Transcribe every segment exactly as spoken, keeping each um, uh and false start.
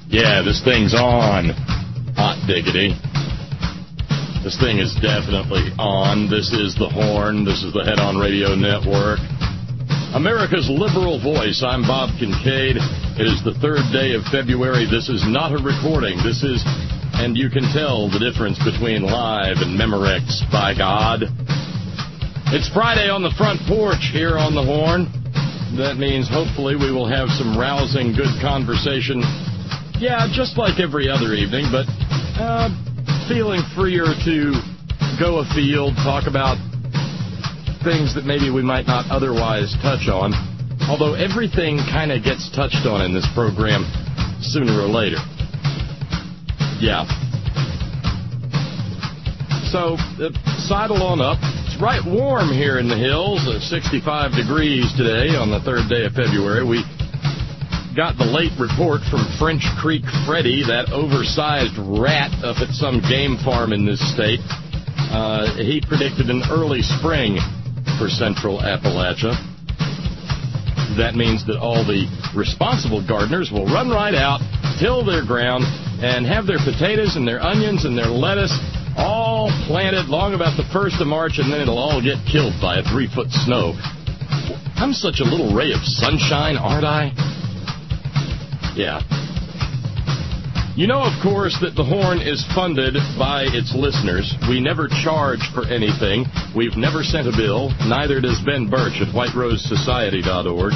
Yeah, this thing's on. Hot diggity. This thing is definitely on. This is The Horn. This is the Head On Radio Network. America's liberal voice. I'm Bob Kincaid. It is the third day of February. This is not a recording. This is, and you can tell the difference between live and Memorex, by God. It's Friday on the front porch here on The Horn. That means hopefully we will have some rousing, good conversation. Yeah, just like every other evening, but uh, feeling freer to go afield, talk about things that maybe we might not otherwise touch on. Although everything kind of gets touched on in this program sooner or later. Yeah. So, uh, sidle on up. It's right warm here in the hills, uh, sixty-five degrees today on the third day of February. We got the late report from French Creek Freddy, that oversized rat up at some game farm in this state. Uh, he predicted an early spring for central Appalachia. That means that all the responsible gardeners will run right out, till their ground, and have their potatoes and their onions and their lettuce all planted long about the first of March, and then it'll all get killed by a three-foot snow. I'm such a little ray of sunshine, aren't I? Yeah. You know, of course, that The Horn is funded by its listeners. We never charge for anything. We've never sent a bill. Neither does Ben Birch at white rose society dot org.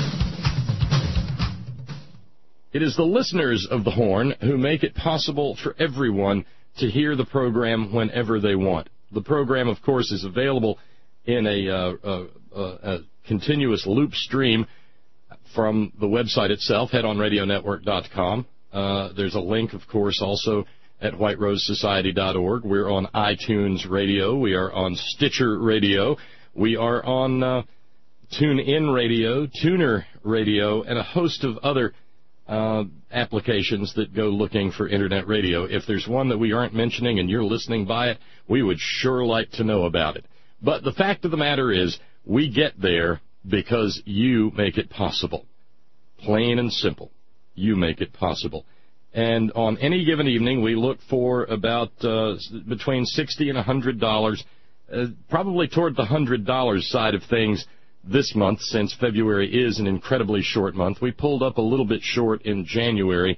It is the listeners of The Horn who make it possible for everyone to hear the program whenever they want. The program, of course, is available in a, uh, uh, uh, a continuous loop stream from the website itself, head on radio network dot com. Uh, there's a link, of course, also at white rose society dot org. We're on iTunes Radio. We are on Stitcher Radio. We are on uh, TuneIn Radio, Tuner Radio, and a host of other uh, applications that go looking for Internet radio. If there's one that we aren't mentioning and you're listening by it, we would sure like to know about it. But the fact of the matter is, we get there because you make it possible. Plain and simple. You make it possible. And on any given evening, we look for about uh, between sixty dollars and one hundred dollars, uh, probably toward the one hundred dollars side of things this month, since February is an incredibly short month. We pulled up a little bit short in January,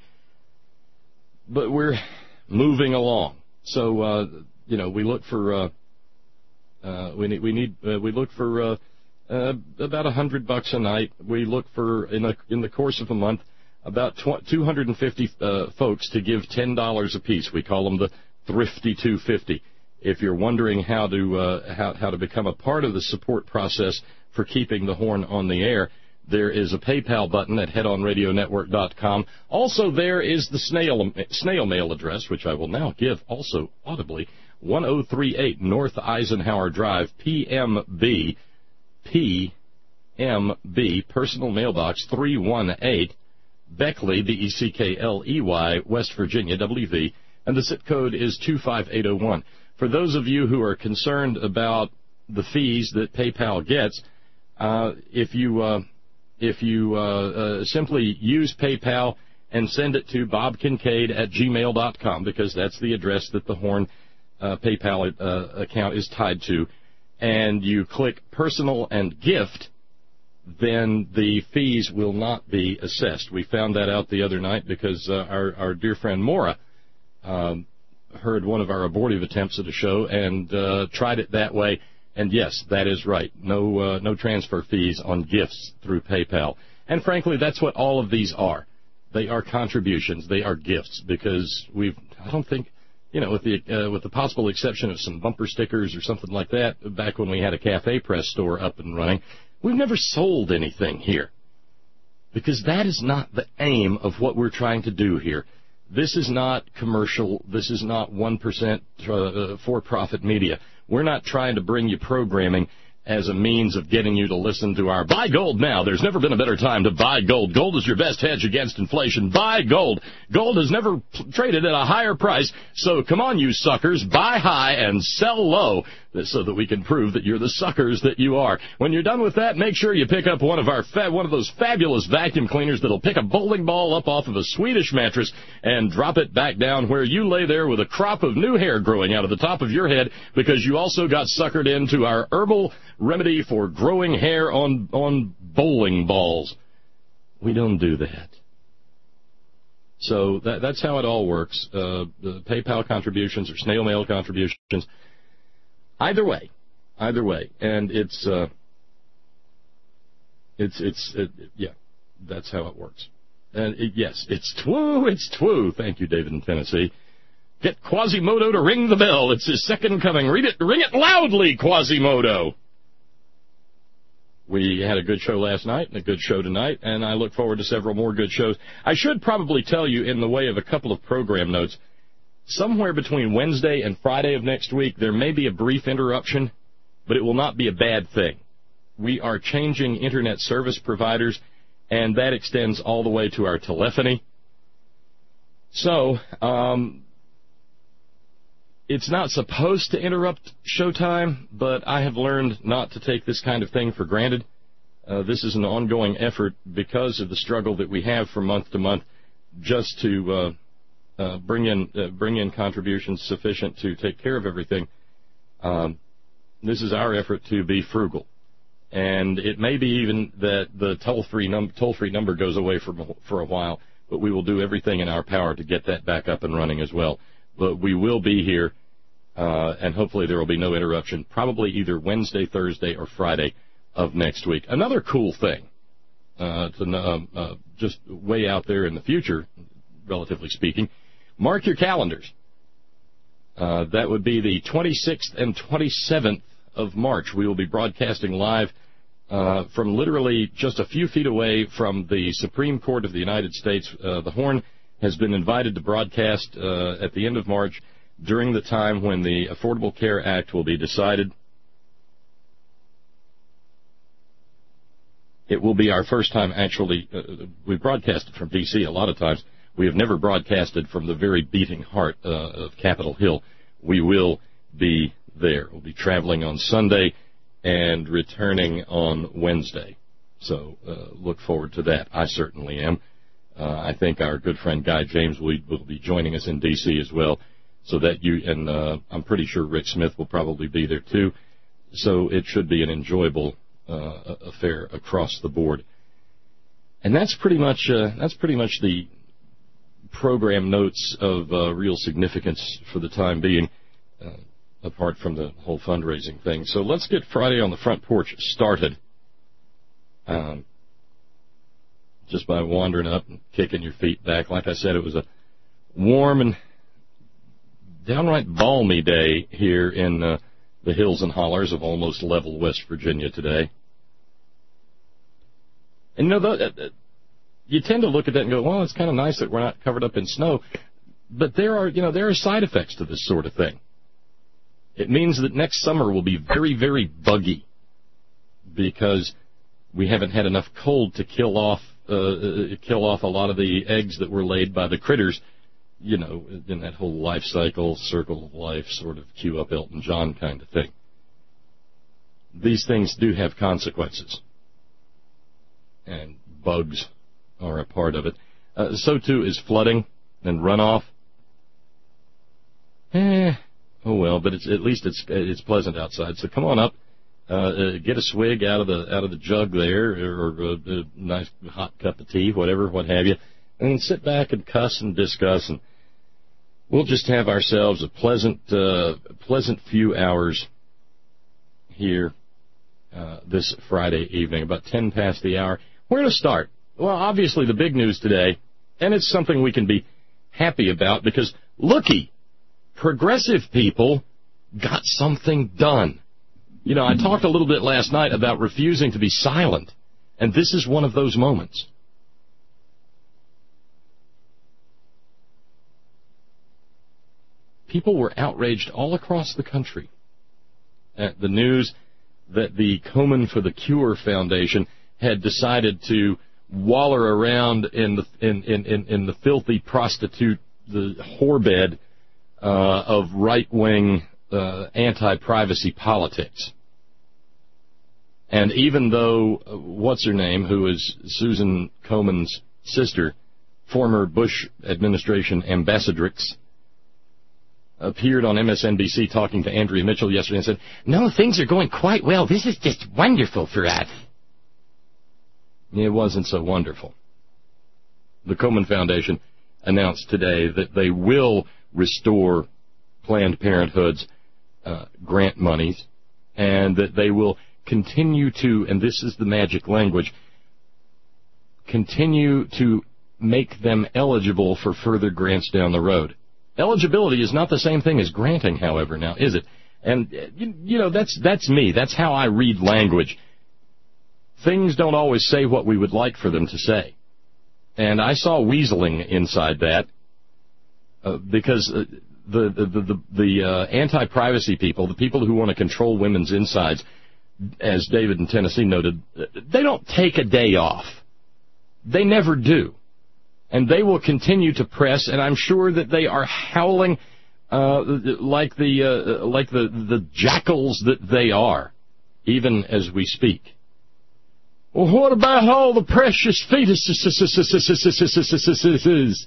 but we're moving along. So, uh, you know, we look for uh, uh, we need we need uh, we look for uh, uh, about a hundred bucks a night. We look for in a, in the course of a month about two hundred fifty uh, folks to give ten dollars apiece. We call them the Thrifty two fifty. If you're wondering how to uh, how, how to become a part of the support process for keeping the Horn on the air, there is a PayPal button at head on radio network dot com. Also, there is the snail snail mail address, which I will now give also audibly, one oh three eight North Eisenhower Drive, P M B, P M B, Personal Mailbox three one eight, Beckley, B E C K L E Y, West Virginia, W V, and the zip code is two five eight oh one. For those of you who are concerned about the fees that PayPal gets, uh, if you uh, if you uh, uh, simply use PayPal and send it to bob kincaid at gmail dot com, because that's the address that the Horn uh, PayPal uh, account is tied to, and you click Personal and Gift, then the fees will not be assessed. We found that out the other night because uh, our, our dear friend Maura um, heard one of our abortive attempts at a show and uh, tried it that way. And yes, that is right. No, uh, no transfer fees on gifts through PayPal. And frankly, that's what all of these are. They are contributions. They are gifts, because we've, I don't think, you know, with the uh, with the possible exception of some bumper stickers or something like that, back when we had a Cafe Press store up and running, we've never sold anything here, because that is not the aim of what we're trying to do here. This is not commercial. This is not one percent uh, for-profit media. We're not trying to bring you programming as a means of getting you to listen to our buy gold now. There's never been a better time to buy gold. Gold is your best hedge against inflation. Buy gold. Gold has never traded at a higher price. So come on, you suckers. Buy high and sell low. so that we can prove that you're the suckers that you are. When you're done with that, make sure you pick up one of our fa- one of those fabulous vacuum cleaners that'll pick a bowling ball up off of a Swedish mattress and drop it back down where you lay there with a crop of new hair growing out of the top of your head because you also got suckered into our herbal remedy for growing hair on on bowling balls. We don't do that. So that, that's how it all works. Uh, the PayPal contributions or snail mail contributions. Either way, either way, and it's uh, it's it's it, yeah, that's how it works. And it, yes, it's twoo, it's twoo. Thank you, David in Tennessee. Get Quasimodo to ring the bell. It's his second coming. Read it, ring it loudly, Quasimodo. We had a good show last night and a good show tonight, and I look forward to several more good shows. I should probably tell you in the way of a couple of program notes. Somewhere between Wednesday and Friday of next week, there may be a brief interruption, but it will not be a bad thing. We are changing Internet service providers, and that extends all the way to our telephony. So, um, it's not supposed to interrupt showtime, but I have learned not to take this kind of thing for granted. Uh, this is an ongoing effort because of the struggle that we have from month to month just to... Uh, Uh, bring in uh, bring in contributions sufficient to take care of everything. Um, this is our effort to be frugal, and it may be even that the toll-free num- toll-free number goes away for for a while, but we will do everything in our power to get that back up and running as well. But we will be here, uh, and hopefully there will be no interruption. Probably either Wednesday, Thursday, or Friday of next week. Another cool thing, uh, to uh, uh, just way out there in the future, relatively speaking. Mark your calendars. Uh, that would be the twenty-sixth and twenty-seventh of March. We will be broadcasting live uh, from literally just a few feet away from the Supreme Court of the United States. Uh, the Horn has been invited to broadcast uh, at the end of March during the time when the Affordable Care Act will be decided. It will be our first time actually. Uh, we've broadcasted from D C a lot of times. We have never broadcasted from the very beating heart uh, of Capitol Hill. We will be there. We'll be traveling on Sunday and returning on Wednesday. So uh, look forward to that. I certainly am. Uh, I think our good friend Guy James will, will be joining us in D C as well. So that you and uh, I'm pretty sure Rick Smith will probably be there too. So it should be an enjoyable uh, affair across the board. And that's pretty much uh, that's pretty much the program notes of uh, real significance for the time being, uh, apart from the whole fundraising thing. So let's get Friday on the Front Porch started. Um, just by wandering up and kicking your feet back. Like I said, it was a warm and downright balmy day here in uh, the hills and hollers of almost level West Virginia today. And you know, the, uh, you tend to look at that and go, well, it's kind of nice that we're not covered up in snow. But there are, you know, there are side effects to this sort of thing. It means that next summer will be very, very buggy because we haven't had enough cold to kill off, uh, kill off a lot of the eggs that were laid by the critters, you know, in that whole life cycle, circle of life, sort of cue up Elton John kind of thing. These things do have consequences. And bugs are a part of it. Uh, so, too, is flooding and runoff. Eh, oh well, but it's, at least it's it's pleasant outside. So come on up, uh, uh, get a swig out of the out of the jug there, or, or a, a nice hot cup of tea, whatever, what have you, and sit back and cuss and discuss, and we'll just have ourselves a pleasant uh, pleasant few hours here uh, this Friday evening, about ten past the hour. Where to start? Well, obviously the big news today, and it's something we can be happy about because, looky, progressive people got something done. You know, I talked a little bit last night about refusing to be silent, and this is one of those moments. People were outraged all across the country at the news that the Komen for the Cure Foundation had decided to waller around in the in, in, in, in the filthy prostitute, the whorebed uh, of right-wing uh, anti-privacy politics. And even though, uh, what's her name, who is Susan Komen sister, former Bush administration ambassadrix, appeared on M S N B C talking to Andrea Mitchell yesterday and said, no, things are going quite well. This is just wonderful for us. It wasn't so wonderful. The Komen Foundation announced today that they will restore Planned Parenthood's uh, grant monies, and that they will continue to, and this is the magic language, continue to make them eligible for further grants down the road. Eligibility is not the same thing as granting, however, now, is it? And, you, you know, that's that's me. That's how I read language. Things don't always say what we would like for them to say. And I saw weaseling inside that uh, because uh, the the the, the uh, anti-privacy people, the people who want to control women's insides, as David in Tennessee noted, they don't take a day off. They never do. And they will continue to press, and I'm sure that they are howling uh, like the uh, like the, the jackals that they are, even as we speak. Well, what about all the precious fetuses?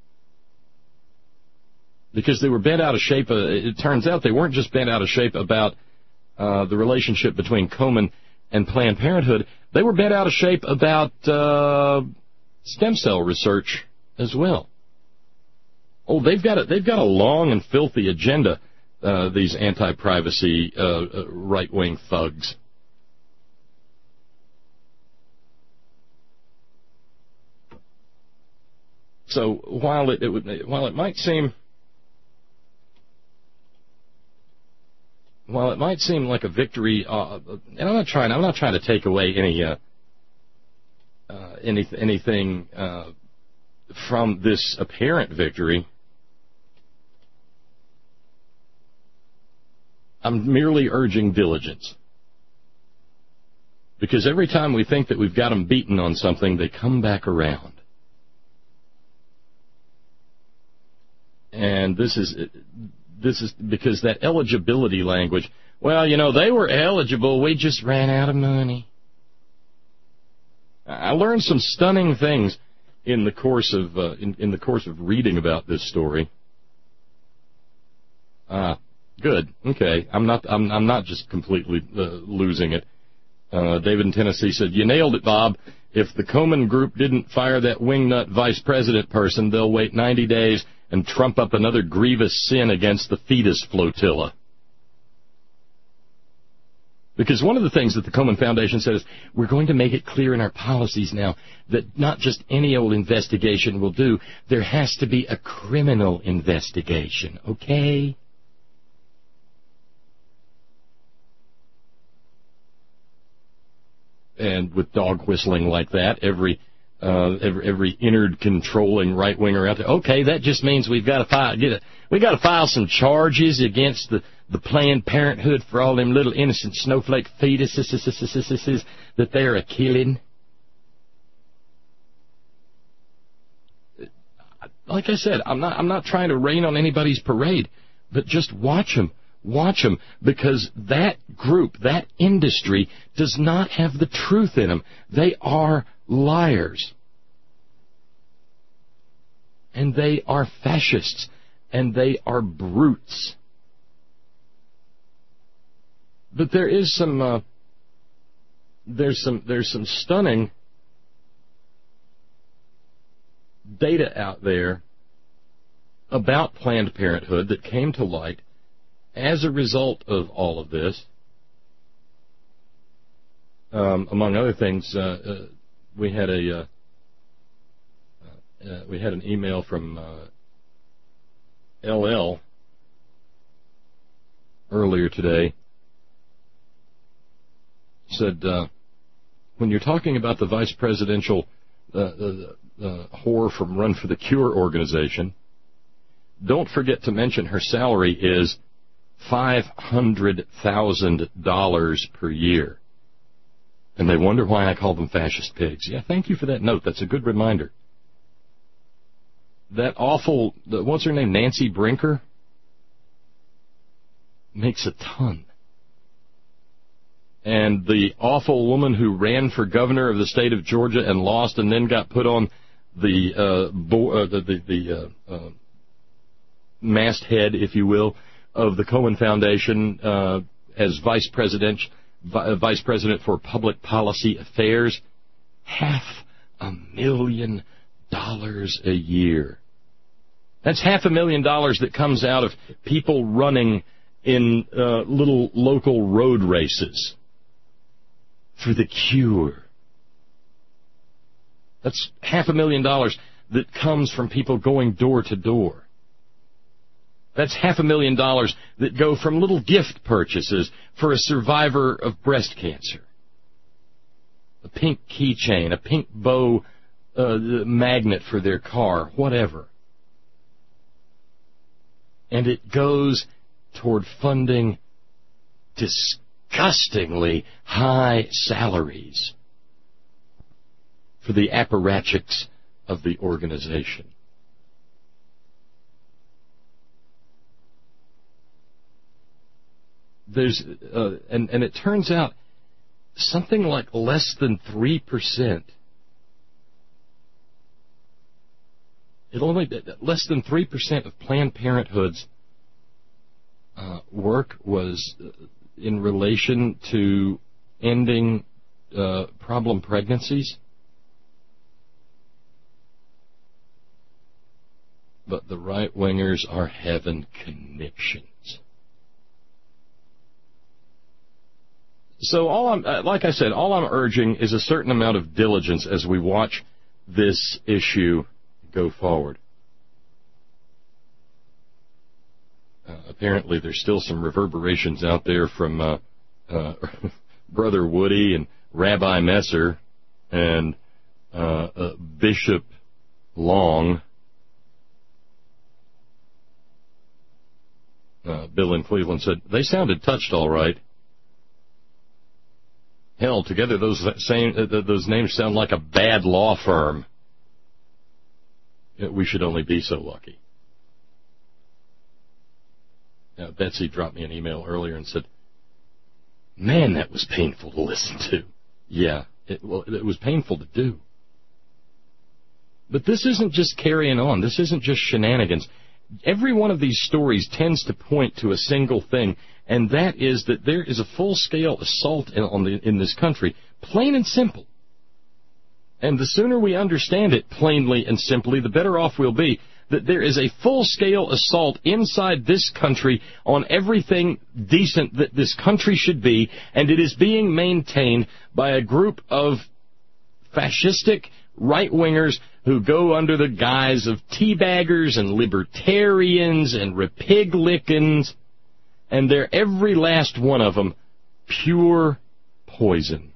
Because they were bent out of shape. Uh, it turns out they weren't just bent out of shape about uh, the relationship between Komen and Planned Parenthood. They were bent out of shape about uh, stem cell research as well. Oh, they've got a, they've got a long and filthy agenda, uh, these anti-privacy uh, uh, right-wing thugs. So while it, it would, while it might seem while it might seem like a victory, uh, and I'm not trying I'm not trying to take away any uh, uh, any anything uh, from this apparent victory. I'm merely urging diligence. Because every time we think that we've got them beaten on something, they come back around. And this is this is because that eligibility language, well, you know, they were eligible, we just ran out of money. I learned some stunning things in the course of uh, in, in the course of reading about this story. Ah, good. Okay, I'm not I'm I'm not just completely uh, losing it. Uh, David in Tennessee said, "You nailed it, Bob. If the Komen group didn't fire that wingnut vice president person, they'll wait ninety days and trump up another grievous sin against the fetus flotilla." Because one of the things that the Komen Foundation said is, we're going to make it clear in our policies now that not just any old investigation will do. There has to be a criminal investigation, okay? And with dog whistling like that, every uh, every, every innard controlling right winger out there. Okay, that just means we've got to file get a, we got to file some charges against the, the Planned Parenthood for all them little innocent snowflake fetuses that they're a killing. Like I said, I'm not I'm not trying to rain on anybody's parade, but just watch them. Watch them, because that group, that industry, does not have the truth in them. They are liars. And they are fascists. And they are brutes. But there is some, uh, there's some, there's some stunning data out there about Planned Parenthood that came to light as a result of all of this. Um, among other things, uh, uh, we had a uh, uh, we had an email from uh, L L earlier today. Said, uh, when you're talking about the vice presidential uh, uh, uh, whore from Run for the Cure organization, don't forget to mention her salary is five hundred thousand dollars per year. And they wonder why I call them fascist pigs. Yeah, thank you for that note. That's a good reminder. That awful, what's her name, Nancy Brinker? makes a ton. And the awful woman who ran for governor of the state of Georgia and lost and then got put on the uh, bo- uh, the, the, the uh, uh, masthead, if you will, of the Cohen Foundation uh, as vice president, vi- vice president for public policy affairs, half a million dollars a year. That's half a million dollars that comes out of people running in uh, little local road races for the cure. That's half a million dollars that comes from people going door to door. That's half a million dollars that go from little gift purchases for a survivor of breast cancer. A pink keychain, a pink bow uh, magnet for their car, whatever. And it goes toward funding disgustingly high salaries for the apparatchiks of the organization. There's uh, and, and it turns out something like less than three percent. It only less than three percent of Planned Parenthood's uh, work was in relation to ending uh, problem pregnancies. But the right-wingers are having conniptions. So all I'm, like I said, all I'm urging is a certain amount of diligence as we watch this issue go forward. Uh, apparently there's still some reverberations out there from uh, uh, Brother Woody and Rabbi Messer and uh, uh, Bishop Long. Uh, Bill in Cleveland said, they sounded touched all right. Hell, together those same uh, those names sound like a bad law firm. We should only be so lucky. Now, Betsy dropped me an email earlier and said, man, that was painful to listen to. Yeah, it, well, it was painful to do. But this isn't just carrying on. This isn't just shenanigans. Every one of these stories tends to point to a single thing, and that is that there is a full-scale assault in, on the, in this country, plain and simple. And the sooner we understand it plainly and simply, the better off we'll be, that there is a full-scale assault inside this country on everything decent that this country should be, and it is being maintained by a group of fascistic right-wingers who go under the guise of teabaggers and libertarians and Republicans, and they're every last one of them pure poison.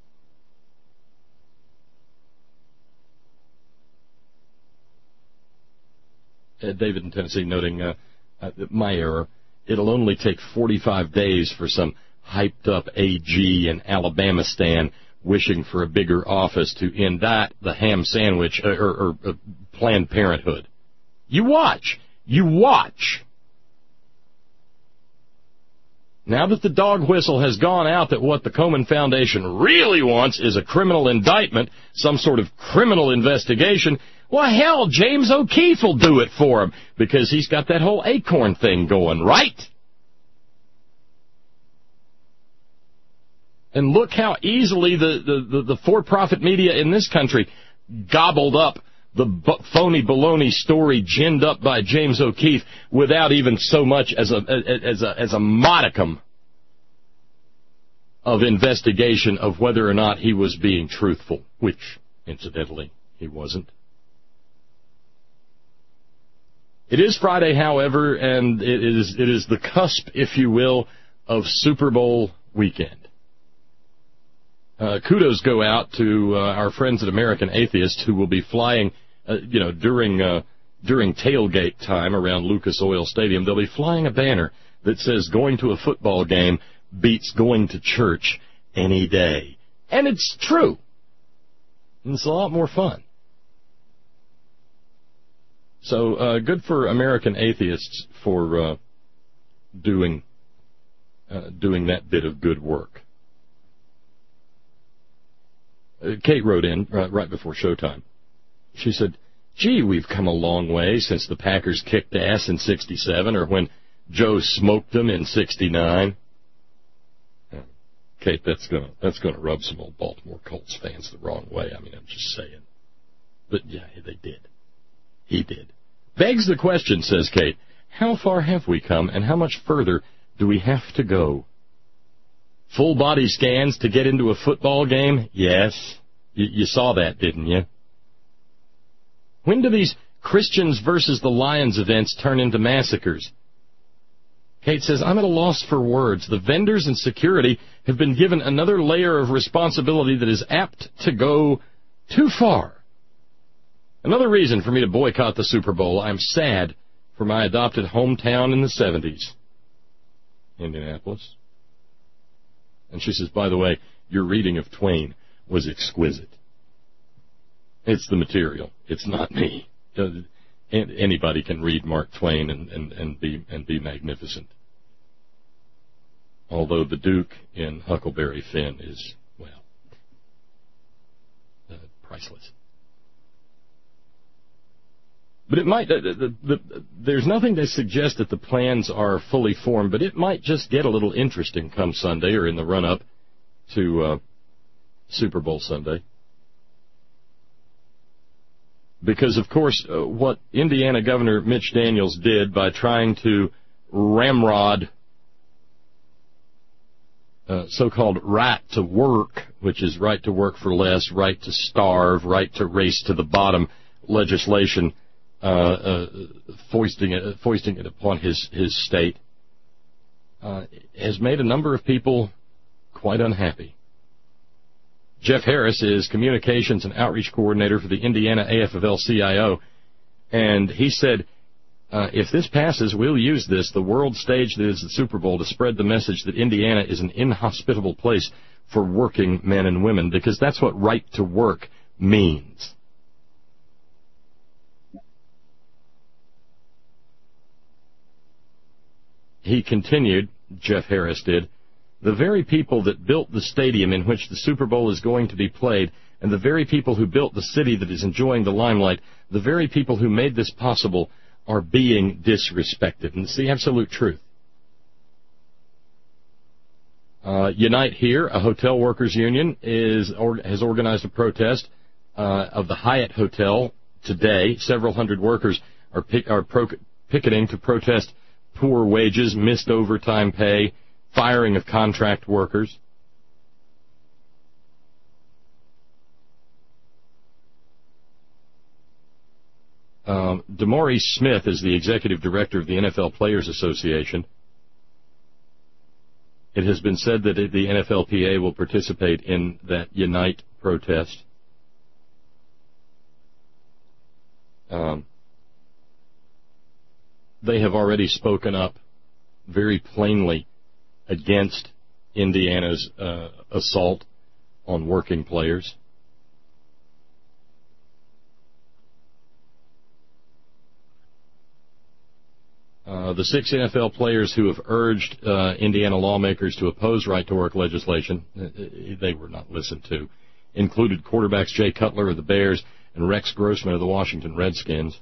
Uh, David in Tennessee noting uh, uh, my error. It'll only take forty-five days for some hyped-up A G in Alabamistan wishing for a bigger office to indict the ham sandwich uh, or, or uh, Planned Parenthood. You watch. You watch. Now that the dog whistle has gone out that what the Komen Foundation really wants is a criminal indictment, some sort of criminal investigation, well, hell, James O'Keefe will do it for him because he's got that whole Acorn thing going, right? And look how easily the, the, the, the for-profit media in this country gobbled up the b- phony baloney story ginned up by James O'Keefe without even so much as a, as a, as a modicum of investigation of whether or not he was being truthful, which, incidentally, he wasn't. It is Friday, however, and it is it is the cusp, if you will, of Super Bowl weekend. Uh, kudos go out to uh, our friends at American Atheist who will be flying, uh, you know, during uh, during tailgate time around Lucas Oil Stadium. They'll be flying a banner that says going to a football game beats going to church any day. And it's true. And it's a lot more fun. So uh, good for American Atheists for uh, doing uh, doing that bit of good work. Uh, Kate wrote in uh, right before showtime. She said, gee, we've come a long way since the Packers kicked ass in sixty-seven or when Joe smoked them in sixty-nine. Uh, Kate, that's going to that's gonna rub some old Baltimore Colts fans the wrong way. I mean, I'm just saying. But, yeah, they did. He did. Begs the question, says Kate, how far have we come and how much further do we have to go? Full body scans to get into a football game? Yes. You, you saw that, didn't you? When do these Christians versus the Lions events turn into massacres? Kate says, I'm at a loss for words. The vendors and security have been given another layer of responsibility that is apt to go too far. Another reason for me to boycott the Super Bowl. I'm sad for my adopted hometown in the seventies. Indianapolis. And she says, by the way, your reading of Twain was exquisite. It's the material. It's not me. Anybody can read Mark Twain and, and, and be and be magnificent. Although the Duke in Huckleberry Finn is, well, uh, priceless. But it might, the, the, the, there's nothing to suggest that the plans are fully formed, but it might just get a little interesting come Sunday or in the run-up to uh, Super Bowl Sunday. Because, of course, uh, what Indiana Governor Mitch Daniels did by trying to ramrod uh, so-called right to work, which is right to work for less, right to starve, right to race to the bottom legislation, Uh, uh, foisting it, foisting it upon his, his state, uh, has made a number of people quite unhappy. Jeff Harris is Communications and Outreach Coordinator for the Indiana A F L L C I O, and he said, uh, if this passes, we'll use this, the world stage that is the Super Bowl, to spread the message that Indiana is an inhospitable place for working men and women, because that's what right to work means. He continued, Jeff Harris did, the very people that built the stadium in which the Super Bowl is going to be played, and the very people who built the city that is enjoying the limelight, the very people who made this possible are being disrespected. And it's the absolute truth. Uh, Unite Here, a hotel workers union, is or, has organized a protest uh, of the Hyatt Hotel today. Several hundred workers are, pick, are pro, picketing to protest poor wages, missed overtime pay, firing of contract workers. Um, DeMaurice Smith is the executive director of the N F L Players Association. It has been said that the N F L P A will participate in that Unite protest. Um, They have already spoken up very plainly against Indiana's uh, assault on working players. Uh, the six N F L players who have urged uh, Indiana lawmakers to oppose right-to-work legislation, they were not listened to, included quarterbacks Jay Cutler of the Bears and Rex Grossman of the Washington Redskins.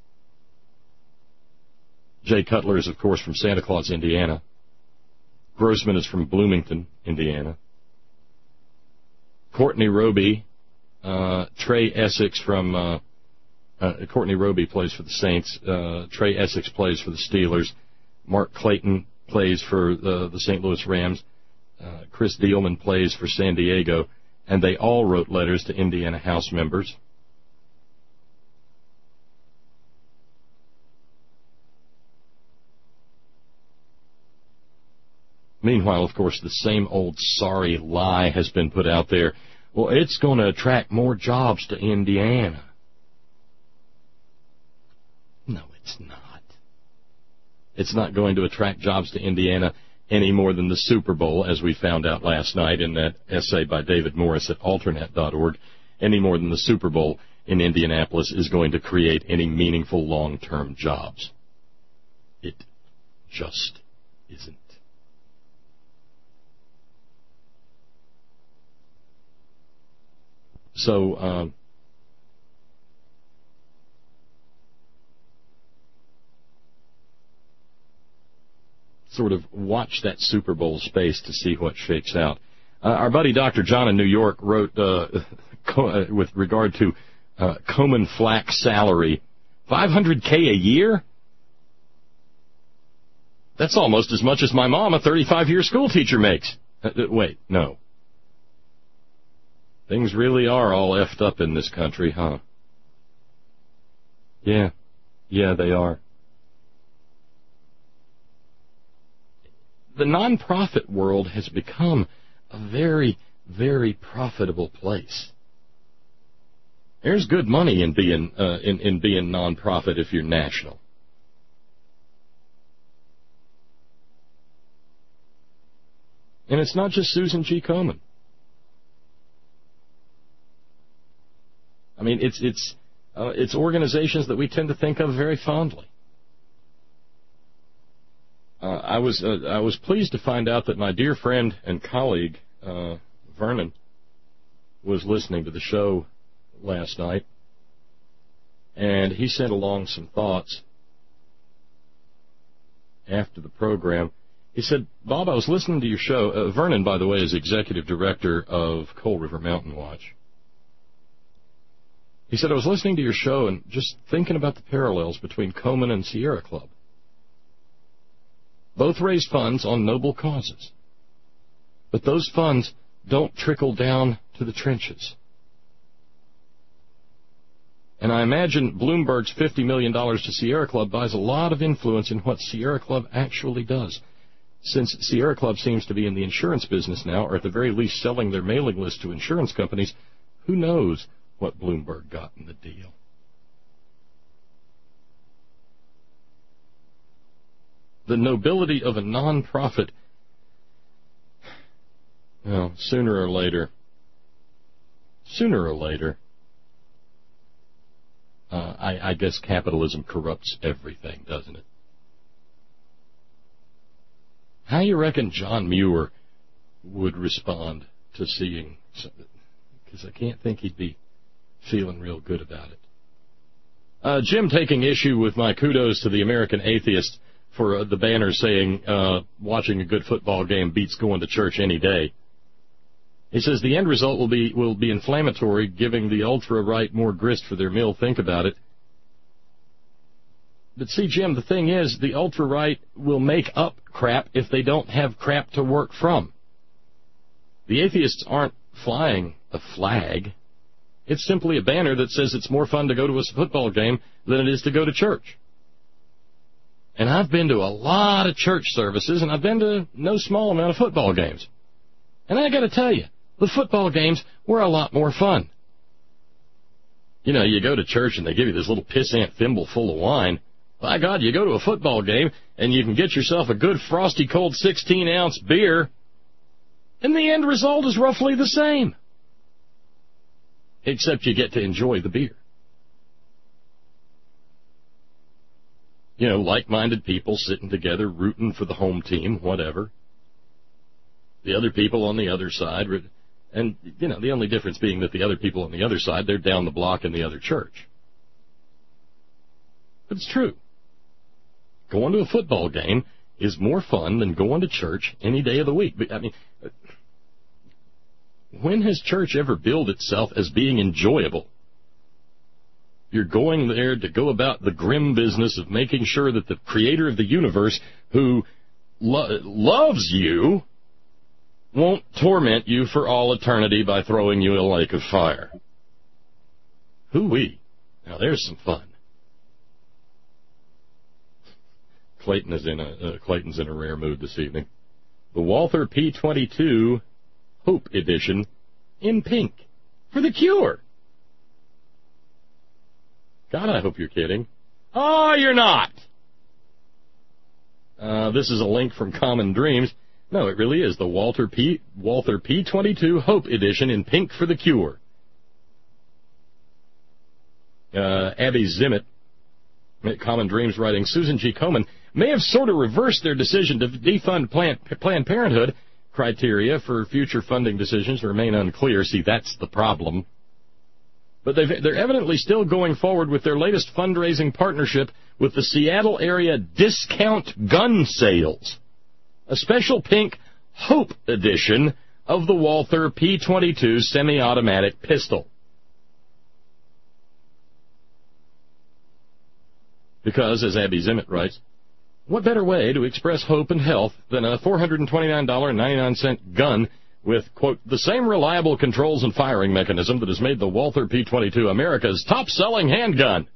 Jay Cutler is, of course, from Santa Claus, Indiana. Grossman is from Bloomington, Indiana. Courtney Roby, uh, Trey Essex from, uh, uh, Courtney Roby plays for the Saints. Uh, Trey Essex plays for the Steelers. Mark Clayton plays for the, the Saint Louis Rams. Uh, Chris Dealman plays for San Diego. And they all wrote letters to Indiana House members. Meanwhile, of course, the same old sorry lie has been put out there. Well, it's going to attract more jobs to Indiana. No, it's not. It's not going to attract jobs to Indiana any more than the Super Bowl, as we found out last night in that essay by David Morris at alternet dot org, any more than the Super Bowl in Indianapolis is going to create any meaningful long-term jobs. It just isn't. So, um, sort of watch that Super Bowl space to see what shakes out. Uh, our buddy Doctor John in New York wrote, uh, with regard to uh, Komen Flack's salary, five hundred K a year? That's almost as much as my mom, a thirty-five-year school teacher, makes. Uh, wait, no. Things really are all effed up in this country, huh? Yeah. Yeah, they are. The nonprofit world has become a very, very profitable place. There's good money in being uh, in, in being nonprofit if you're national. And it's not just Susan G. Komen. I mean, it's it's uh, it's organizations that we tend to think of very fondly. Uh, I was uh, I was pleased to find out that my dear friend and colleague uh, Vernon was listening to the show last night, and he sent along some thoughts after the program. He said, "Bob, I was listening to your show." Uh, Vernon, by the way, is executive director of Coal River Mountain Watch. He said, "I was listening to your show and just thinking about the parallels between Komen and Sierra Club. Both raise funds on noble causes, but those funds don't trickle down to the trenches. And I imagine Bloomberg's fifty million dollars to Sierra Club buys a lot of influence in what Sierra Club actually does. Since Sierra Club seems to be in the insurance business now, or at the very least selling their mailing list to insurance companies, who knows what Bloomberg got in the deal." The nobility of a nonprofit, well, sooner or later, sooner or later, uh, I, I guess capitalism corrupts everything, doesn't it? How you reckon John Muir would respond to seeing, because I can't think he'd be feeling real good about it. Uh, Jim taking issue with my kudos to the American Atheist for uh, the banner saying, uh, watching a good football game beats going to church any day. He says the end result will be will be inflammatory, giving the ultra-right more grist for their meal. Think about it. But see, Jim, the thing is, the ultra-right will make up crap if they don't have crap to work from. The atheists aren't flying a flag. It's simply a banner that says it's more fun to go to a football game than it is to go to church. And I've been to a lot of church services, and I've been to no small amount of football games. And I got to tell you, the football games were a lot more fun. You know, you go to church and they give you this little pissant thimble full of wine. By God, you go to a football game and you can get yourself a good frosty cold sixteen-ounce beer, and the end result is roughly the same. Except you get to enjoy the beer. You know, like-minded people sitting together, rooting for the home team, whatever. The other people on the other side, and, you know, the only difference being that the other people on the other side, they're down the block in the other church. But it's true. Going to a football game is more fun than going to church any day of the week. I mean, when has church ever billed itself as being enjoyable? You're going there to go about the grim business of making sure that the creator of the universe, who lo- loves you, won't torment you for all eternity by throwing you in a lake of fire. Hoo-wee. Now there's some fun. Clayton is in a uh, Clayton's in a rare mood this evening. The Walther P twenty-two Hope Edition in pink for the cure. God, I hope you're kidding. Oh, you're not. Uh, this is a link from Common Dreams. No, it really is the Walter P. Walther P twenty-two Hope Edition in pink for the cure. Uh, Abby Zimmett, Common Dreams, writing, Susan G. Komen may have sort of reversed their decision to defund Planned, Planned Parenthood. Criteria for future funding decisions remain unclear. See, that's the problem. But they've, they're evidently still going forward with their latest fundraising partnership with the Seattle area discount gun sales. A special pink Hope edition of the Walther P twenty-two semi-automatic pistol. Because, as Abby Zimmett writes, what better way to express hope and health than a four hundred twenty-nine dollars and ninety-nine cents gun with, quote, the same reliable controls and firing mechanism that has made the Walther P twenty-two America's top-selling handgun.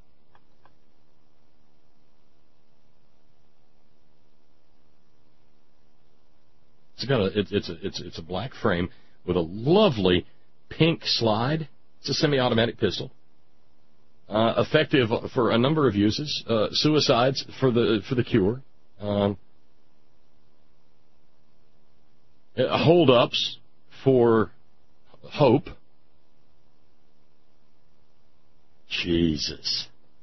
It's got a, it, it's a, it's, it's a black frame with a lovely pink slide. It's a semi-automatic pistol. Uh, effective for a number of uses. Uh, suicides for the, for the cure. Um, hold-ups for hope. Jesus.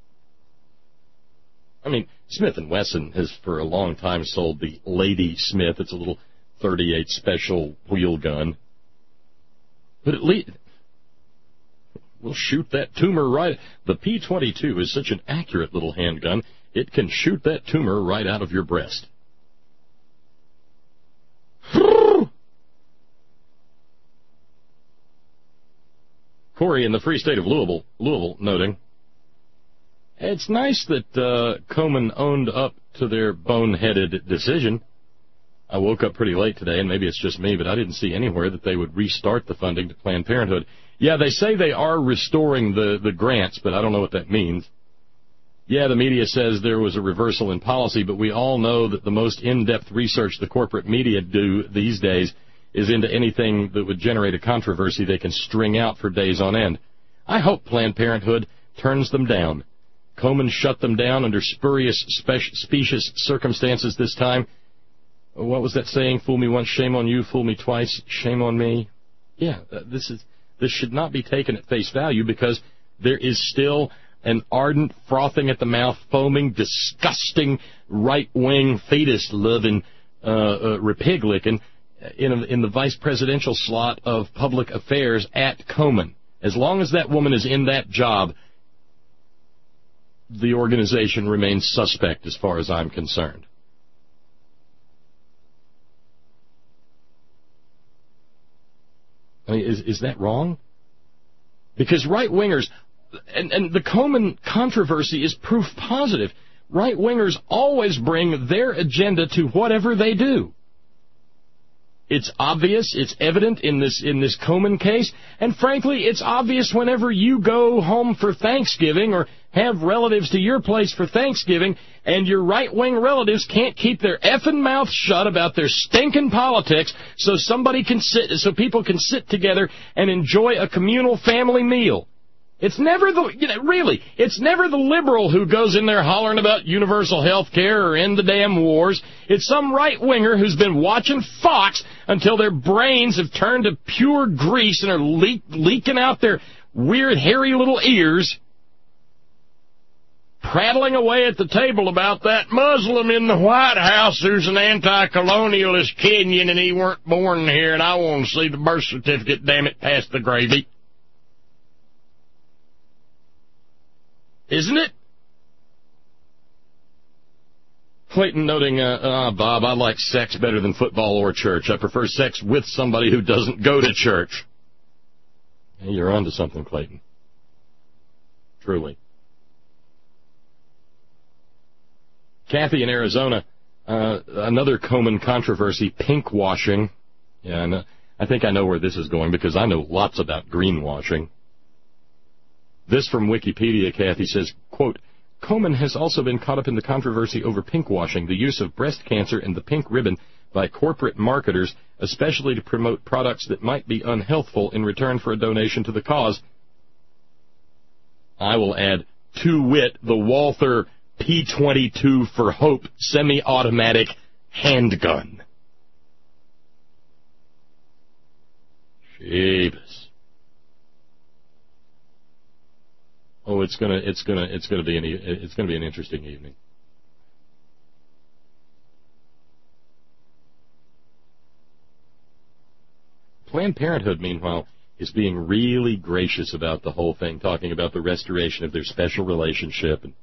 I mean, Smith and Wesson has for a long time sold the Lady Smith. It's a little thirty-eight special wheel gun. But at least we'll shoot that tumor right. The P twenty-two is such an accurate little handgun, it can shoot that tumor right out of your breast. Corey in the Free State of Louisville, Louisville noting, it's nice that uh, Komen owned up to their boneheaded decision. I woke up pretty late today, and maybe it's just me, but I didn't see anywhere that they would restart the funding to Planned Parenthood. Yeah, they say they are restoring the, the grants, but I don't know what that means. Yeah, the media says there was a reversal in policy, but we all know that the most in-depth research the corporate media do these days is into anything that would generate a controversy they can string out for days on end. I hope Planned Parenthood turns them down. Komen shut them down under spurious, spe- specious circumstances this time. What was that saying? Fool me once, shame on you. Fool me twice, shame on me. Yeah, uh, this is this should not be taken at face value because there is still an ardent, frothing at the mouth, foaming, disgusting, right-wing, fetus-loving, uh, uh, repig-licking in, a, in the vice presidential slot of public affairs at Komen. As long as that woman is in that job, the organization remains suspect as far as I'm concerned. I mean, is, is that wrong? Because right-wingers, and, and the Komen controversy is proof positive, right-wingers always bring their agenda to whatever they do. It's obvious, it's evident in this in this Komen case, and frankly, it's obvious whenever you go home for Thanksgiving or have relatives to your place for Thanksgiving, and your right-wing relatives can't keep their effing mouth shut about their stinking politics, so somebody can sit, so people can sit together and enjoy a communal family meal. It's never the, you know, really, it's never the liberal who goes in there hollering about universal health care or end the damn wars. It's some right-winger who's been watching Fox until their brains have turned to pure grease and are leak, leaking out their weird, hairy little ears, prattling away at the table about that Muslim in the White House who's an anti-colonialist Kenyan and he weren't born here and I want to see the birth certificate, damn it, pass the gravy. Isn't it? Clayton noting, uh, ah, Bob, I like sex better than football or church. I prefer sex with somebody who doesn't go to church. Hey, you're onto something, Clayton. Truly. Kathy in Arizona, uh, another Komen controversy, pink washing. Yeah, I, know, I think I know where this is going because I know lots about greenwashing. This from Wikipedia, Kathy says, quote, Komen has also been caught up in the controversy over pinkwashing, the use of breast cancer and the pink ribbon by corporate marketers, especially to promote products that might be unhealthful in return for a donation to the cause. I will add, to wit, the Walther P twenty-two for Hope semi-automatic handgun. Jeebus. Oh, it's gonna, it's gonna, it's gonna be an, it's gonna be an interesting evening. Planned Parenthood, meanwhile, is being really gracious about the whole thing, talking about the restoration of their special relationship. And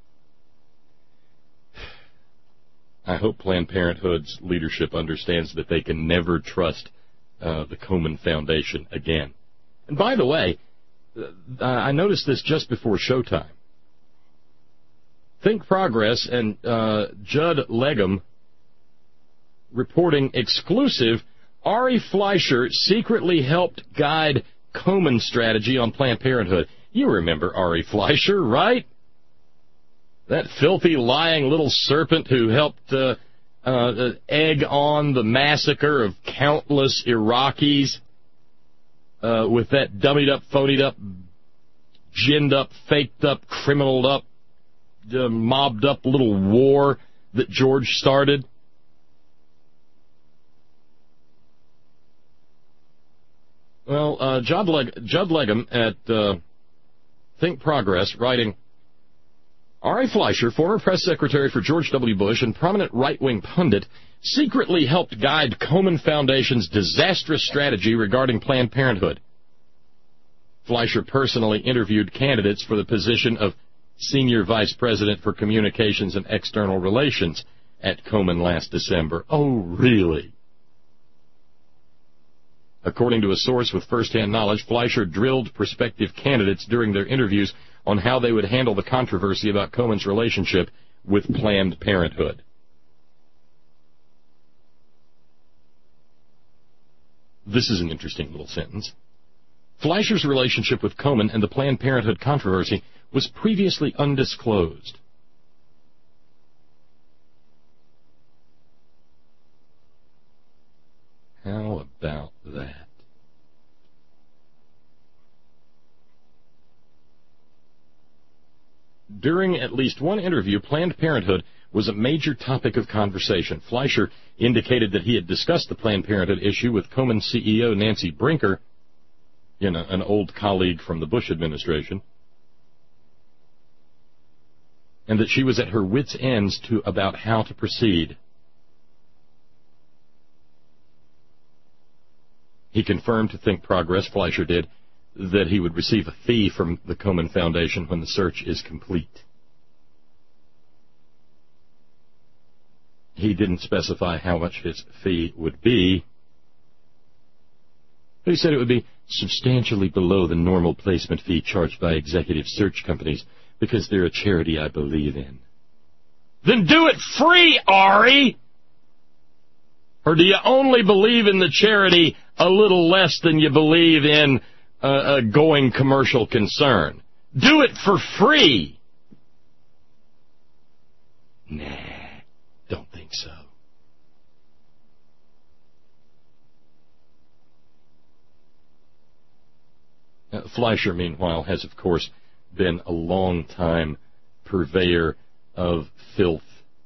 I hope Planned Parenthood's leadership understands that they can never trust uh, the Komen Foundation again. And by the way, uh, I noticed this just before showtime. Think Progress and uh, Judd Legum reporting exclusive, Ari Fleischer secretly helped guide Komen strategy on Planned Parenthood. You remember Ari Fleischer, right? That filthy, lying little serpent who helped uh, uh, egg on the massacre of countless Iraqis uh, with that dummied-up, phonied-up, ginned-up, faked-up, criminaled-up, uh, mobbed-up little war that George started. Well, uh, Judd, Leg- Judd Legum at uh, Think Progress writing, Ari Fleischer, former press secretary for George W. Bush and prominent right-wing pundit, secretly helped guide Komen Foundation's disastrous strategy regarding Planned Parenthood. Fleischer personally interviewed candidates for the position of Senior Vice President for Communications and External Relations at Komen last December. Oh, really? According to a source with first-hand knowledge, Fleischer drilled prospective candidates during their interviews on how they would handle the controversy about Komen's relationship with Planned Parenthood. This is an interesting little sentence. Fleischer's relationship with Komen and the Planned Parenthood controversy was previously undisclosed. How about that? During at least one interview, Planned Parenthood was a major topic of conversation. Fleischer indicated that he had discussed the Planned Parenthood issue with Komen C E O Nancy Brinker, you know, an old colleague from the Bush administration, and that she was at her wits' ends to about how to proceed. He confirmed to Think Progress, Fleischer did, that he would receive a fee from the Komen Foundation when the search is complete. He didn't specify how much his fee would be. He said it would be substantially below the normal placement fee charged by executive search companies because they're a charity I believe in. Then do it free, Ari! Or do you only believe in the charity a little less than you believe in uh, a going commercial concern? Do it for free! Nah, don't think so. Uh, Fleischer, meanwhile, has, of course, been a long-time purveyor of filth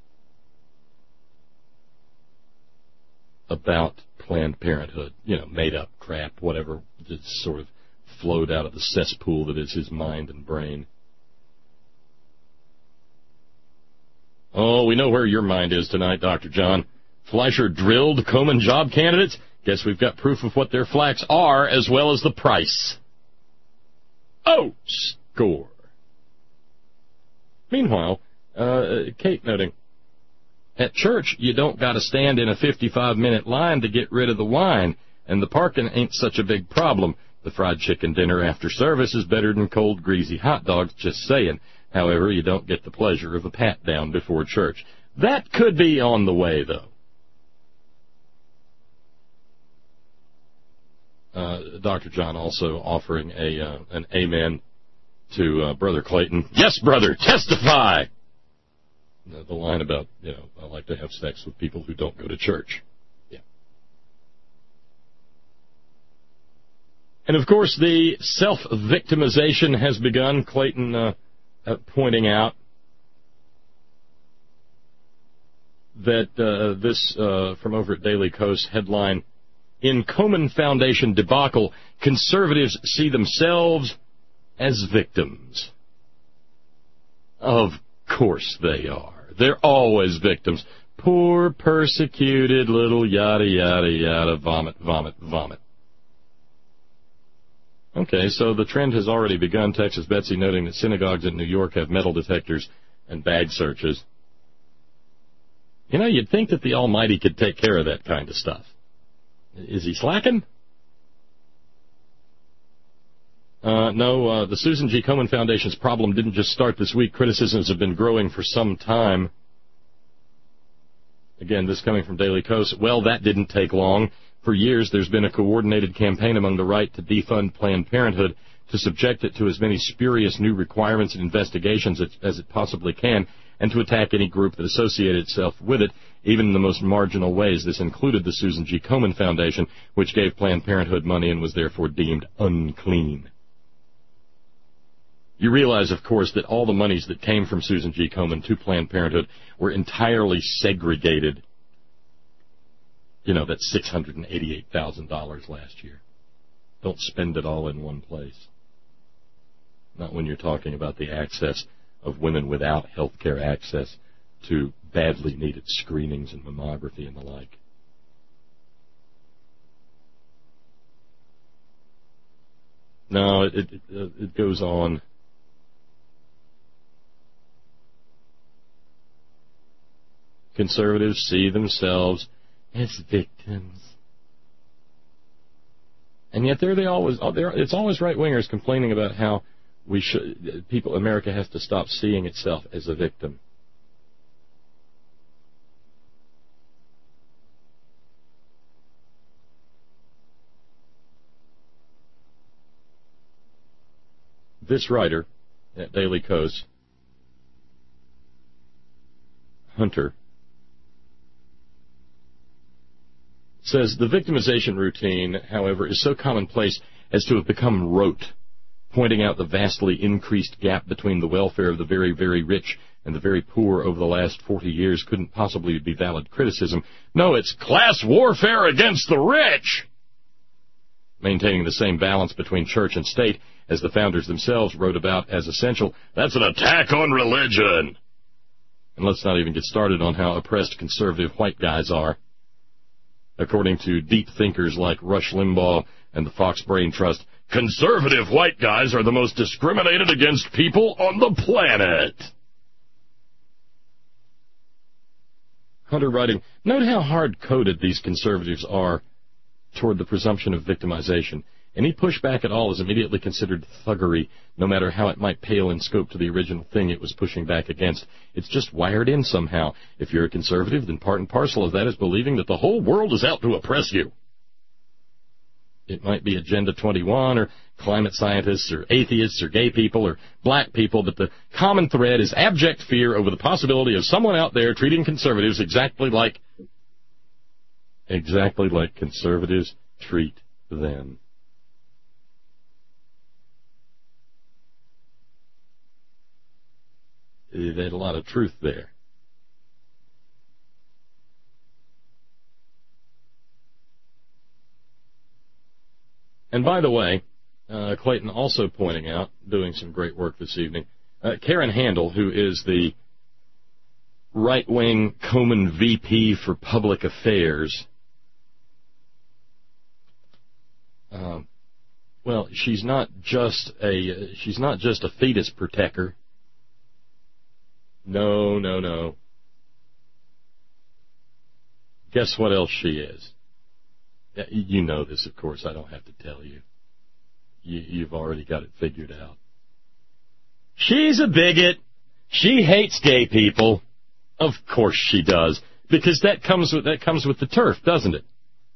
about Planned Parenthood, you know, made-up crap, whatever, just sort of flowed out of the cesspool that is his mind and brain. Oh, we know where your mind is tonight, Doctor John. Fleischer drilled Komen job candidates? Guess we've got proof of what their flacks are, as well as the price. Oh, score. Meanwhile, uh, Kate noting, at church, you don't got to stand in a fifty-five minute line to get rid of the wine, and the parking ain't such a big problem. The fried chicken dinner after service is better than cold, greasy hot dogs, just saying. However, you don't get the pleasure of a pat-down before church. That could be on the way, though. Uh, Doctor John also offering a uh, an amen to uh, Brother Clayton. Yes, brother, testify! The, the line about, you know, I like to have sex with people who don't go to church. Yeah. And, of course, the self-victimization has begun, Clayton uh, uh, pointing out that uh, this, uh, from over at Daily Kos, headline, in Komen Foundation debacle, conservatives see themselves as victims. Of course they are. They're always victims. Poor, persecuted little yada, yada, yada, vomit, vomit, vomit. Okay, so the trend has already begun. Texas Betsy noting that synagogues in New York have metal detectors and bag searches. You know, you'd think that the Almighty could take care of that kind of stuff. Is he slacking? Uh, no, uh, the Susan G. Komen Foundation's problem didn't just start this week. Criticisms have been growing for some time. Again, this coming from Daily Kos. Well, that didn't take long. For years, there's been a coordinated campaign among the right to defund Planned Parenthood, to subject it to as many spurious new requirements and investigations as, as it possibly can, and to attack any group that associated itself with it, even in the most marginal ways. This included the Susan G. Komen Foundation, which gave Planned Parenthood money and was therefore deemed unclean. You realize, of course, that all the monies that came from Susan G. Komen to Planned Parenthood were entirely segregated. You know, that's six hundred eighty-eight thousand dollars last year. Don't spend it all in one place. Not when you're talking about the access of women without health care access to badly needed screenings and mammography and the like. No, it, it, it goes on. Conservatives see themselves as victims. And yet there they always, it's always right-wingers complaining about how we should, people, America has to stop seeing itself as a victim. This writer at Daily Kos, Hunter, says the victimization routine, however, is so commonplace as to have become rote, pointing out the vastly increased gap between the welfare of the very, very rich and the very poor over the last forty years couldn't possibly be valid criticism. No, it's class warfare against the rich! Maintaining the same balance between church and state as the founders themselves wrote about as essential. That's an attack on religion! And let's not even get started on how oppressed conservative white guys are. According to deep thinkers like Rush Limbaugh and the Fox Brain Trust, conservative white guys are the most discriminated against people on the planet. Hunter writing, note how hard-coded these conservatives are toward the presumption of victimization. Any pushback at all is immediately considered thuggery, no matter how it might pale in scope to the original thing it was pushing back against. It's just wired in somehow. If you're a conservative, then part and parcel of that is believing that the whole world is out to oppress you. It might be Agenda twenty-one, or climate scientists, or atheists, or gay people, or black people, but the common thread is abject fear over the possibility of someone out there treating conservatives exactly like, exactly like conservatives treat them. There's a lot of truth there. And by the way, uh, Clayton also pointing out, doing some great work this evening, uh, Karen Handel, who is the right-wing Komen V P for Public Affairs, um, well, she's not just a she's not just a fetus protector. No, no, no. Guess what else she is? You know this, of course. I don't have to tell you. you. You've already got it figured out. She's a bigot. She hates gay people. Of course she does, because that comes with that comes with the turf, doesn't it?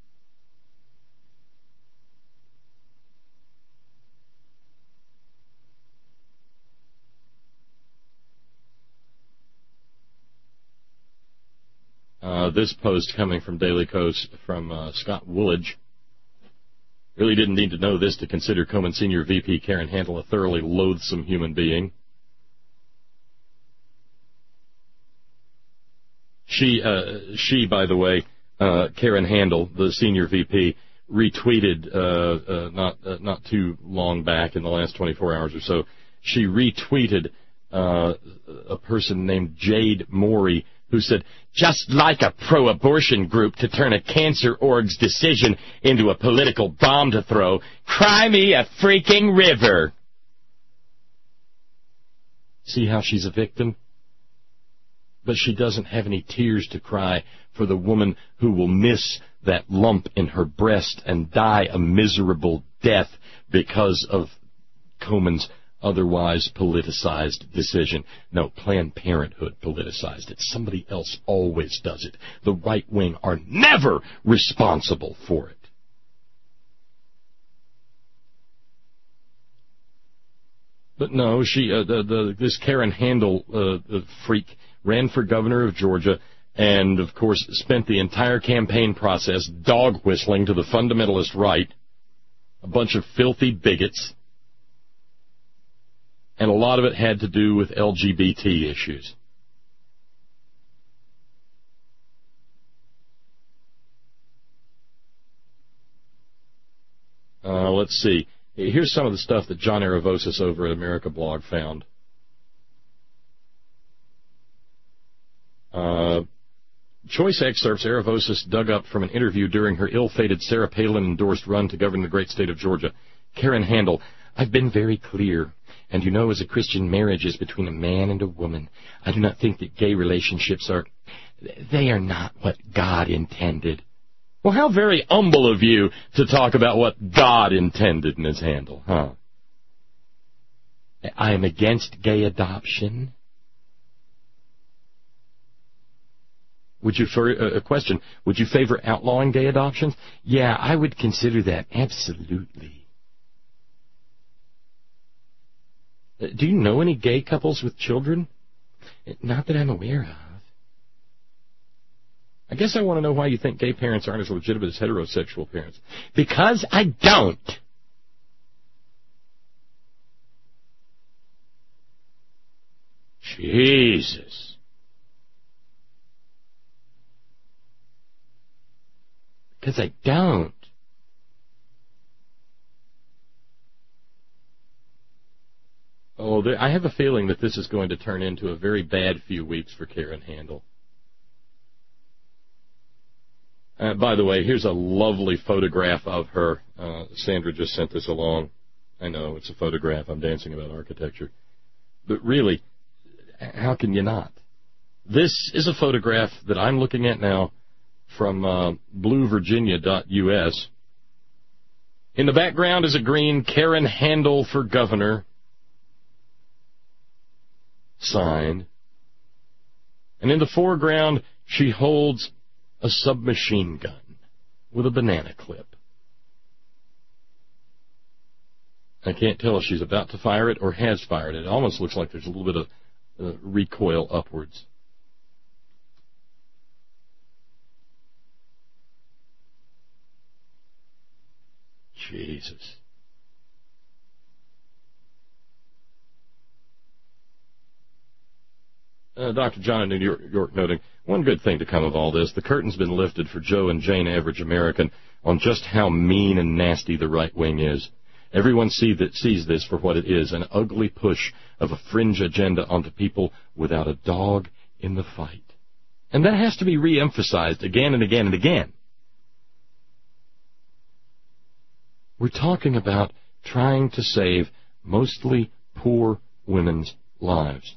Uh, this post coming from Daily Kos from uh, Scott Woolidge. Really didn't need to know this to consider Komen Senior V P Karen Handel a thoroughly loathsome human being. She, uh, she, by the way, uh, Karen Handel, the Senior V P, retweeted uh, uh, not uh, not too long back in the last twenty-four hours or so. She retweeted uh, a person named Jade Morey, who said, just like a pro-abortion group to turn a cancer org's decision into a political bomb to throw, cry me a freaking river. See how she's a victim? But she doesn't have any tears to cry for the woman who will miss that lump in her breast and die a miserable death because of Komen's otherwise politicized decision. No, Planned Parenthood politicized it. Somebody else always does it. The right wing are never responsible for it. But no, she, uh, the, the, this Karen Handel uh, the freak ran for governor of Georgia and, of course, spent the entire campaign process dog-whistling to the fundamentalist right, a bunch of filthy bigots, and a lot of it had to do with L G B T issues. Uh, let's see. Here's some of the stuff that John Aravosis over at America Blog found. Uh, choice excerpts Aravosis dug up from an interview during her ill-fated Sarah Palin-endorsed run to govern the great state of Georgia. Karen Handel, I've been very clear. And you know, as a Christian, marriage is between a man and a woman. I do not think that gay relationships are, they are not what God intended. Well, how very humble of you to talk about what God intended, Miz Handel, huh? I am against gay adoption. Would you, for a question, would you favor outlawing gay adoptions? Yeah, I would consider that, absolutely. Do you know any gay couples with children? Not that I'm aware of. I guess I want to know why you think gay parents aren't as legitimate as heterosexual parents. Because I don't. Jesus. Because I don't. Oh, there, I have a feeling that this is going to turn into a very bad few weeks for Karen Handel. Uh, by the way, here's a lovely photograph of her. Uh, Sandra just sent this along. I know, it's a photograph. I'm dancing about architecture. But really, how can you not? This is a photograph that I'm looking at now from uh, blue virginia dot U S. In the background is a green Karen Handel for governor sign. And in the foreground, she holds a submachine gun with a banana clip. I can't tell if she's about to fire it or has fired it. It almost looks like there's a little bit of uh, recoil upwards. Jesus. Uh, Doctor John in New York, York noting, one good thing to come of all this, the curtain's been lifted for Joe and Jane Average American on just how mean and nasty the right wing is. Everyone see that, sees this for what it is, an ugly push of a fringe agenda onto people without a dog in the fight. And that has to be re-emphasized again and again and again. We're talking about trying to save mostly poor women's lives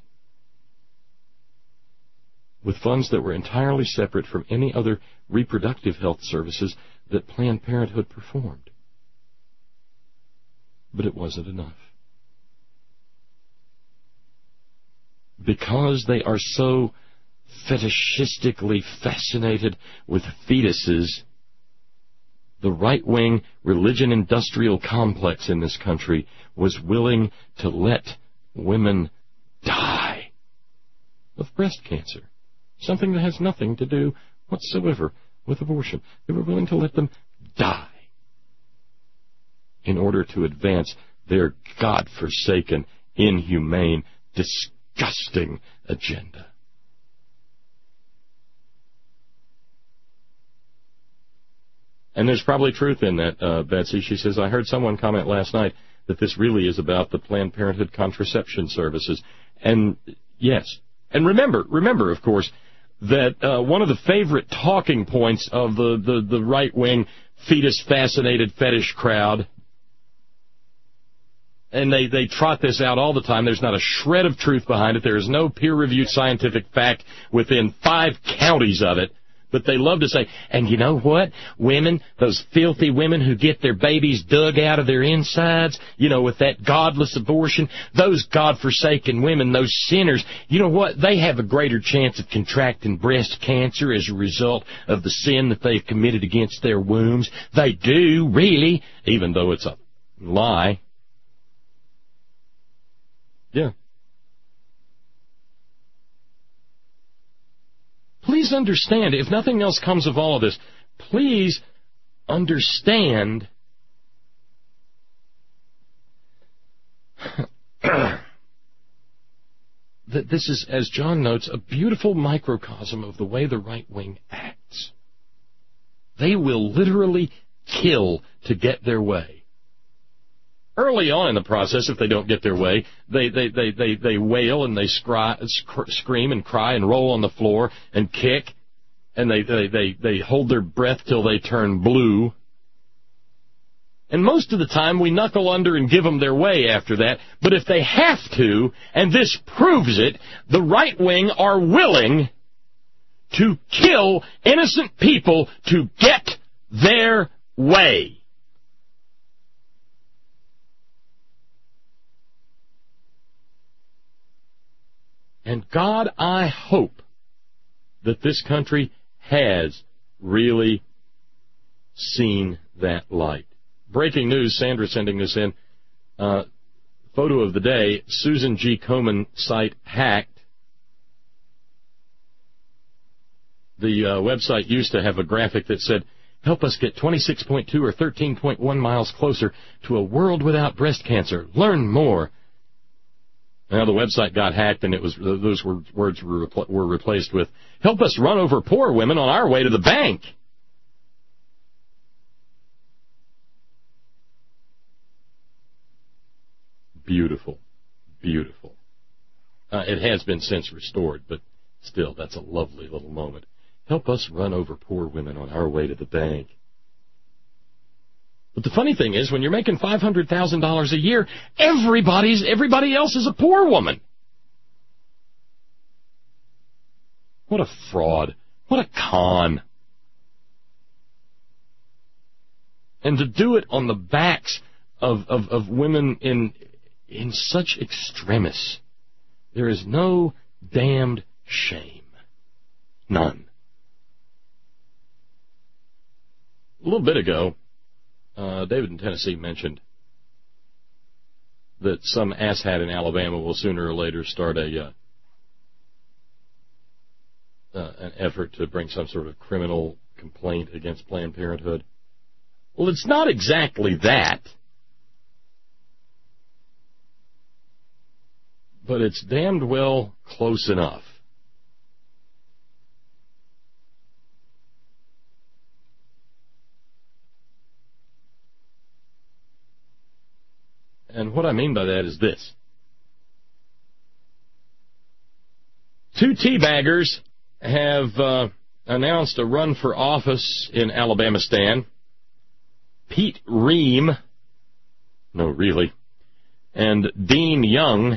with funds that were entirely separate from any other reproductive health services that Planned Parenthood performed. But it wasn't enough. Because they are so fetishistically fascinated with fetuses, the right-wing religion industrial complex in this country was willing to let women die of breast cancer. Something that has nothing to do whatsoever with abortion. They were willing to let them die in order to advance their God-forsaken, inhumane, disgusting agenda. And there's probably truth in that, uh, Betsy. She says, I heard someone comment last night that this really is about the Planned Parenthood contraception services. And yes. And remember, remember, of course, that uh, one of the favorite talking points of the, the, the right-wing fetus-fascinated fetish crowd, and they, they trot this out all the time, there's not a shred of truth behind it, there is no peer-reviewed scientific fact within five counties of it, but they love to say, and you know what? Women, those filthy women who get their babies dug out of their insides, you know, with that godless abortion, those godforsaken women, those sinners, you know what? They have a greater chance of contracting breast cancer as a result of the sin that they've committed against their wombs. They do, really, even though it's a lie. Yeah. Please understand, if nothing else comes of all of this, please understand that this is, as John notes, a beautiful microcosm of the way the right wing acts. They will literally kill to get their way. Early on in the process, if they don't get their way, they they they they, they wail and they scry, sc- scream and cry and roll on the floor and kick, and they, they, they, they hold their breath till they turn blue. And most of the time, we knuckle under and give them their way after that. But if they have to, and this proves it, the right wing are willing to kill innocent people to get their way. And God, I hope that this country has really seen that light. Breaking news, Sandra sending this in. Uh, photo of the day, Susan G. Komen site hacked. The uh, website used to have a graphic that said, help us get twenty-six point two or thirteen point one miles closer to a world without breast cancer. Learn more. Now the website got hacked, and it was those words were, repl- were replaced with, help us run over poor women on our way to the bank. Beautiful. Beautiful. Uh, it has been since restored, but still, that's a lovely little moment. Help us run over poor women on our way to the bank. But the funny thing is, when you're making five hundred thousand dollars a year, everybody's, everybody else is a poor woman. What a fraud. What a con. And to do it on the backs of, of, of women in, in such extremis, there is no damned shame. None. A little bit ago, Uh, David in Tennessee mentioned that some asshat in Alabama will sooner or later start a uh, uh, an effort to bring some sort of criminal complaint against Planned Parenthood. Well, it's not exactly that, but it's damned well close enough. And what I mean by that is this. Two teabaggers have uh, announced a run for office in Alabamistan. Pete Ream, no really, and Dean Young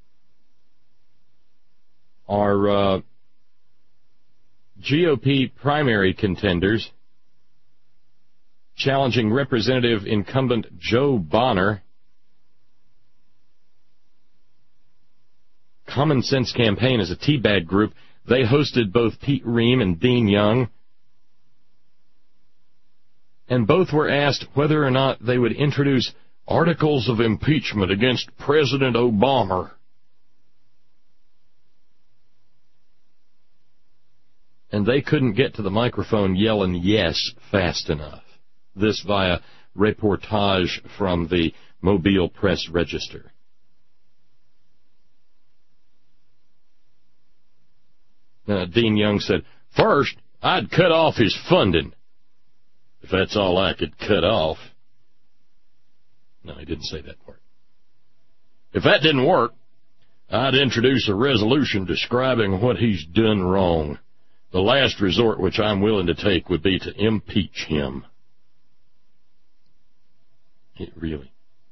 are uh, G O P primary contenders challenging Representative incumbent Joe Bonner. Common Sense Campaign is a teabag group. They hosted both Pete Ream and Dean Young, and both were asked whether or not they would introduce articles of impeachment against President Obama. And they couldn't get to the microphone yelling yes fast enough. This via reportage from the Mobile Press Register. Uh, Dean Young said, first, I'd cut off his funding, if that's all I could cut off. No, he didn't say that part. If that didn't work, I'd introduce a resolution describing what he's done wrong. The last resort which I'm willing to take would be to impeach him. It really.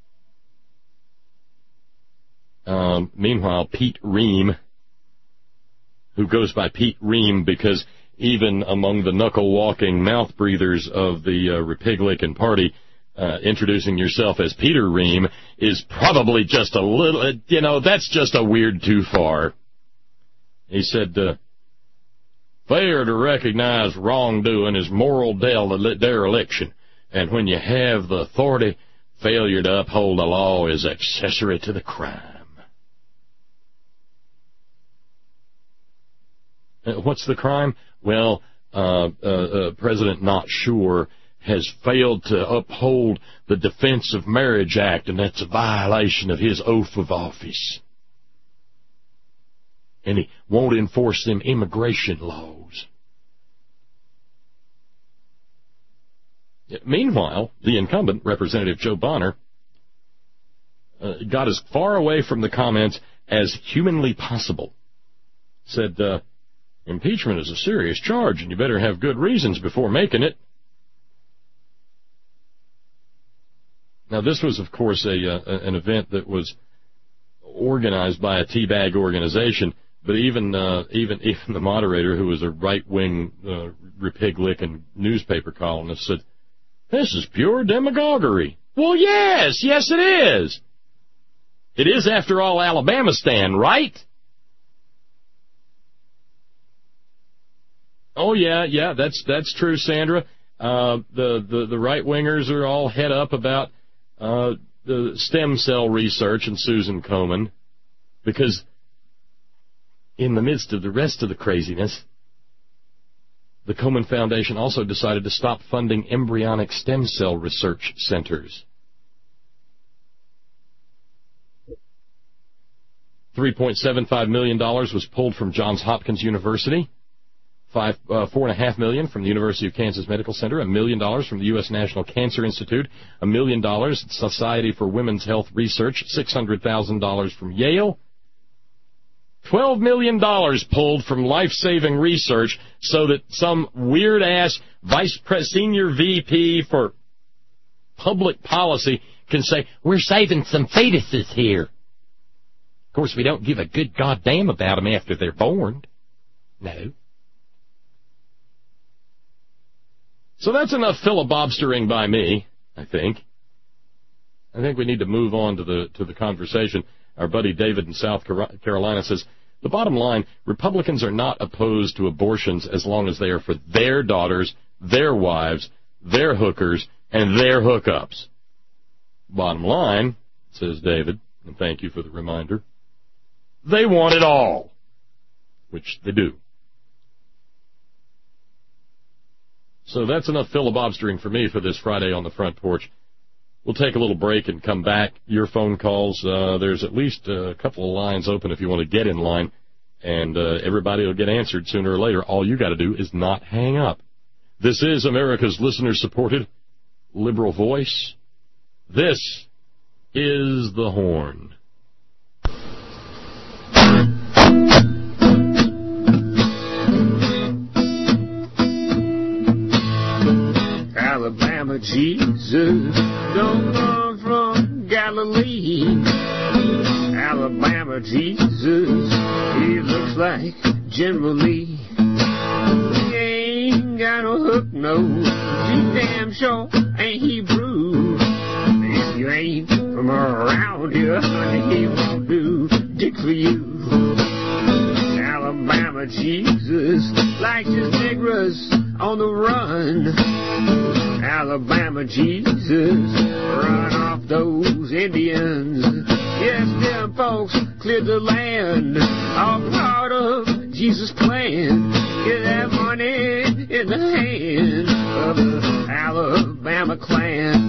Um, meanwhile, Pete Ream, who goes by Pete Ream because even among the knuckle-walking mouth-breathers of the uh, Republican Party, uh, introducing yourself as Peter Ream is probably just a little, you know, that's just a weird too far. He said, uh, failure to recognize wrongdoing is moral dereliction, and when you have the authority, failure to uphold the law is accessory to the crime. Uh, what's the crime? Well, uh, uh, uh, President Not Sure has failed to uphold the Defense of Marriage Act, and that's a violation of his oath of office. And he won't enforce them immigration laws. Meanwhile, the incumbent, Representative Joe Bonner, uh, got as far away from the comments as humanly possible. Said, uh, impeachment is a serious charge, and you better have good reasons before making it. Now, this was, of course, a uh, an event that was organized by a teabag organization, but even uh, even even the moderator, who was a right-wing uh, repig-licking newspaper columnist, said, "This is pure demagoguery." Well, yes, yes, it is. It is, after all, Alabamistan, right? Oh, yeah, yeah, that's that's true, Sandra. Uh, the, the, the right-wingers are all head up about uh, the stem cell research and Susan Komen, because in the midst of the rest of the craziness, the Komen Foundation also decided to stop funding embryonic stem cell research centers. three point seven five million dollars was pulled from Johns Hopkins University. Five, uh, four and a half million from the University of Kansas Medical Center, a million dollars from the U S National Cancer Institute, a million dollars Society for Women's Health Research, six hundred thousand dollars from Yale, twelve million dollars pulled from life-saving research so that some weird-ass vice pres senior V P for public policy can say, we're saving some fetuses here. Of course, we don't give a good goddamn about them after they're born. No. So that's enough filibobstering by me, I think. I think we need to move on to the to the conversation. Our buddy David in South Carolina says, the bottom line, Republicans are not opposed to abortions as long as they are for their daughters, their wives, their hookers, and their hookups. Bottom line, says David, and thank you for the reminder, they want it all, which they do. So that's enough filibobstering for me for this Friday on the Front Porch. We'll take a little break and come back. Your phone calls, uh, there's at least a couple of lines open if you want to get in line, and uh, everybody will get answered sooner or later. All you got to do is not hang up. This is America's listener-supported liberal voice. This is The Horn. Alabama Jesus, don't run from Galilee. Alabama Jesus, he looks like General Lee. He ain't got no hook nose, he damn sure ain't Hebrew. If you ain't from around here, honey, he won't do dick for you. Alabama Jesus likes his niggers on the run. Alabama Jesus, run off those Indians. Yes, them folks cleared the land, all part of Jesus' plan. Get that money in the hand of the Alabama clan.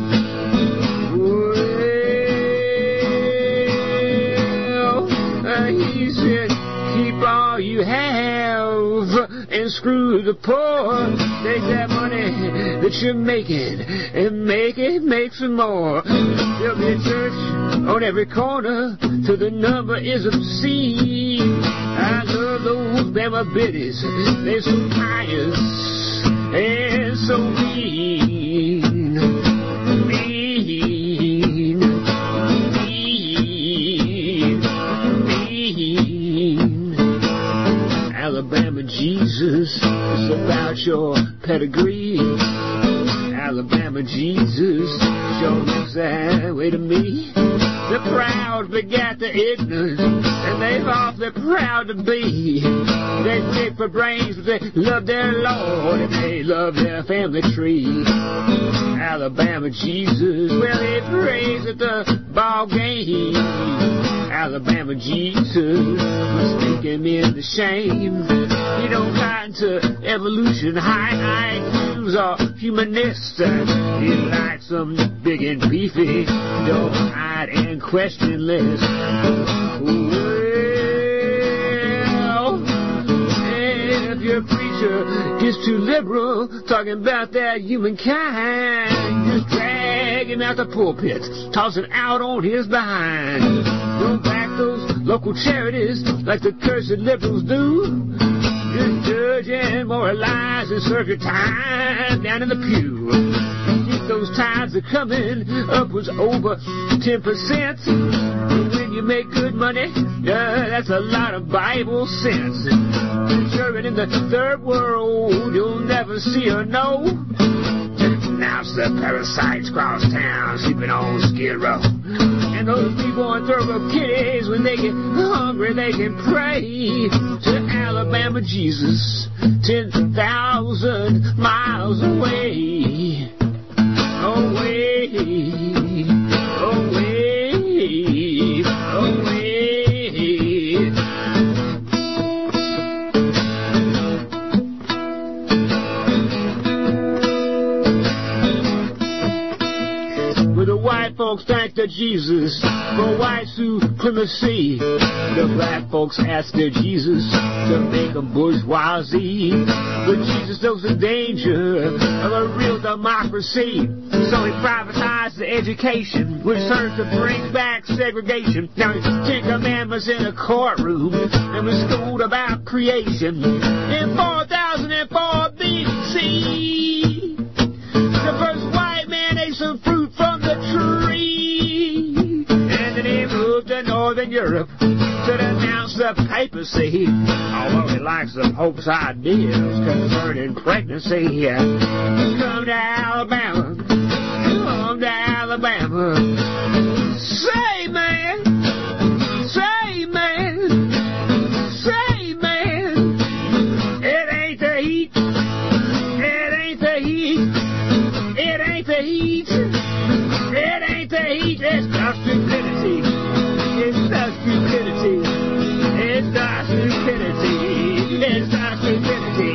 Well, uh, he said, keep all you have and screw the poor. Take that money that you're making and make it make some more. There'll be a church on every corner till the number is obscene. I love of those Bama biddies, they're so pious and so mean. Mean. Mean. Mean. Alabama Jesus, it's about your pedigree. Alabama Jesus, sure looks that way to me. The proud begat the ignorant, and they're awfully proud to be. They dig for brains, but they love their Lord, and they love their family tree. Alabama Jesus, well, they praise at the ball game. Alabama Jesus, mistaken in the shame. He don't buy into evolution, high I Qs are humanist. He likes them big and beefy, don't hide and questionless. Well, and if your preacher is too liberal, talking about that humankind, just drag him out the pulpit, toss him out on his behind. Don't back those local charities like the cursed liberals do. Just judge and moralize and serve your time down in the pew. Keep those tithes are coming upwards over ten percent. When you make good money, uh, that's a lot of Bible sense. Serving in the third world, you'll never see or know. Now the parasites cross town, sleeping on Skid Row. And those people on third-world kitties, when they get hungry, they can pray to Alabama Jesus, ten thousand miles away, away, away, away. The white folks thank their Jesus for white supremacy. The black folks ask their Jesus to make them bourgeoisie. But Jesus knows the danger of a real democracy. So he privatized the education, which serves to bring back segregation. Now his Ten Commandments in a courtroom, and was schooled about creation. In four thousand four B C, the first white man ate some fruit from the tree, and then he moved to Northern Europe to denounce the papacy. Although he likes the Pope's ideas concerning pregnancy, come to Alabama, come to Alabama. Say, man, say, man, say, man, it ain't the heat, it ain't the heat. It ain't the heat, it ain't the heat, it's the stupidity, it's the stupidity, it's the stupidity, it's the stupidity.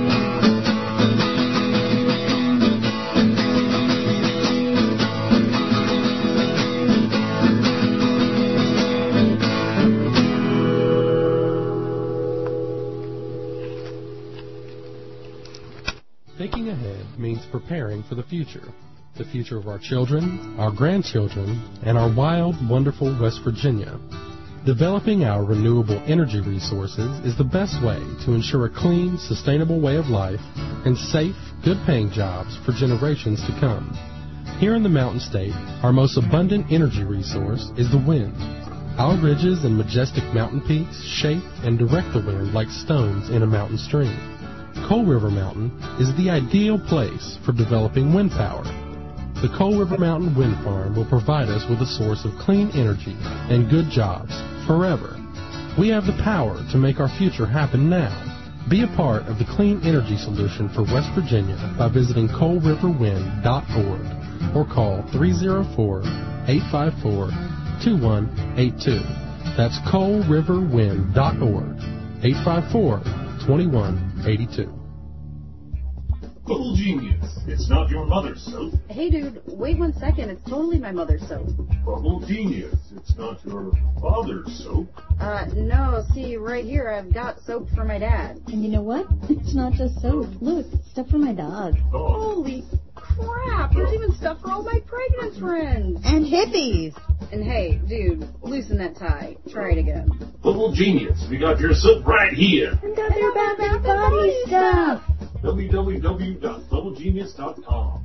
Thinking ahead means preparing for the future. The future of our children, our grandchildren, and our wild, wonderful West Virginia. Developing our renewable energy resources is the best way to ensure a clean, sustainable way of life and safe, good-paying jobs for generations to come. Here in the Mountain State, our most abundant energy resource is the wind. Our ridges and majestic mountain peaks shape and direct the wind like stones in a mountain stream. Coal River Mountain is the ideal place for developing wind power. The Coal River Mountain Wind Farm will provide us with a source of clean energy and good jobs forever. We have the power to make our future happen now. Be a part of the clean energy solution for West Virginia by visiting coal river wind dot org or call three oh four, eight five four, two one eight two. That's coal river wind dot org, eight five four, two one eight two. Bubble Genius. It's not your mother's soap. Hey, dude, wait one second. It's totally my mother's soap. Bubble Genius. It's not your father's soap. Uh, no, see, right here, I've got soap for my dad. And you know what? It's not just soap. Look, stuff for my dog. Oh. Holy crap! There's even stuff for all my pregnant friends. And hippies. And hey, dude, loosen that tie. Try it again. Bubble Genius, we got your soap right here. And got their bath and body stuff. w w w dot bubble genius dot com.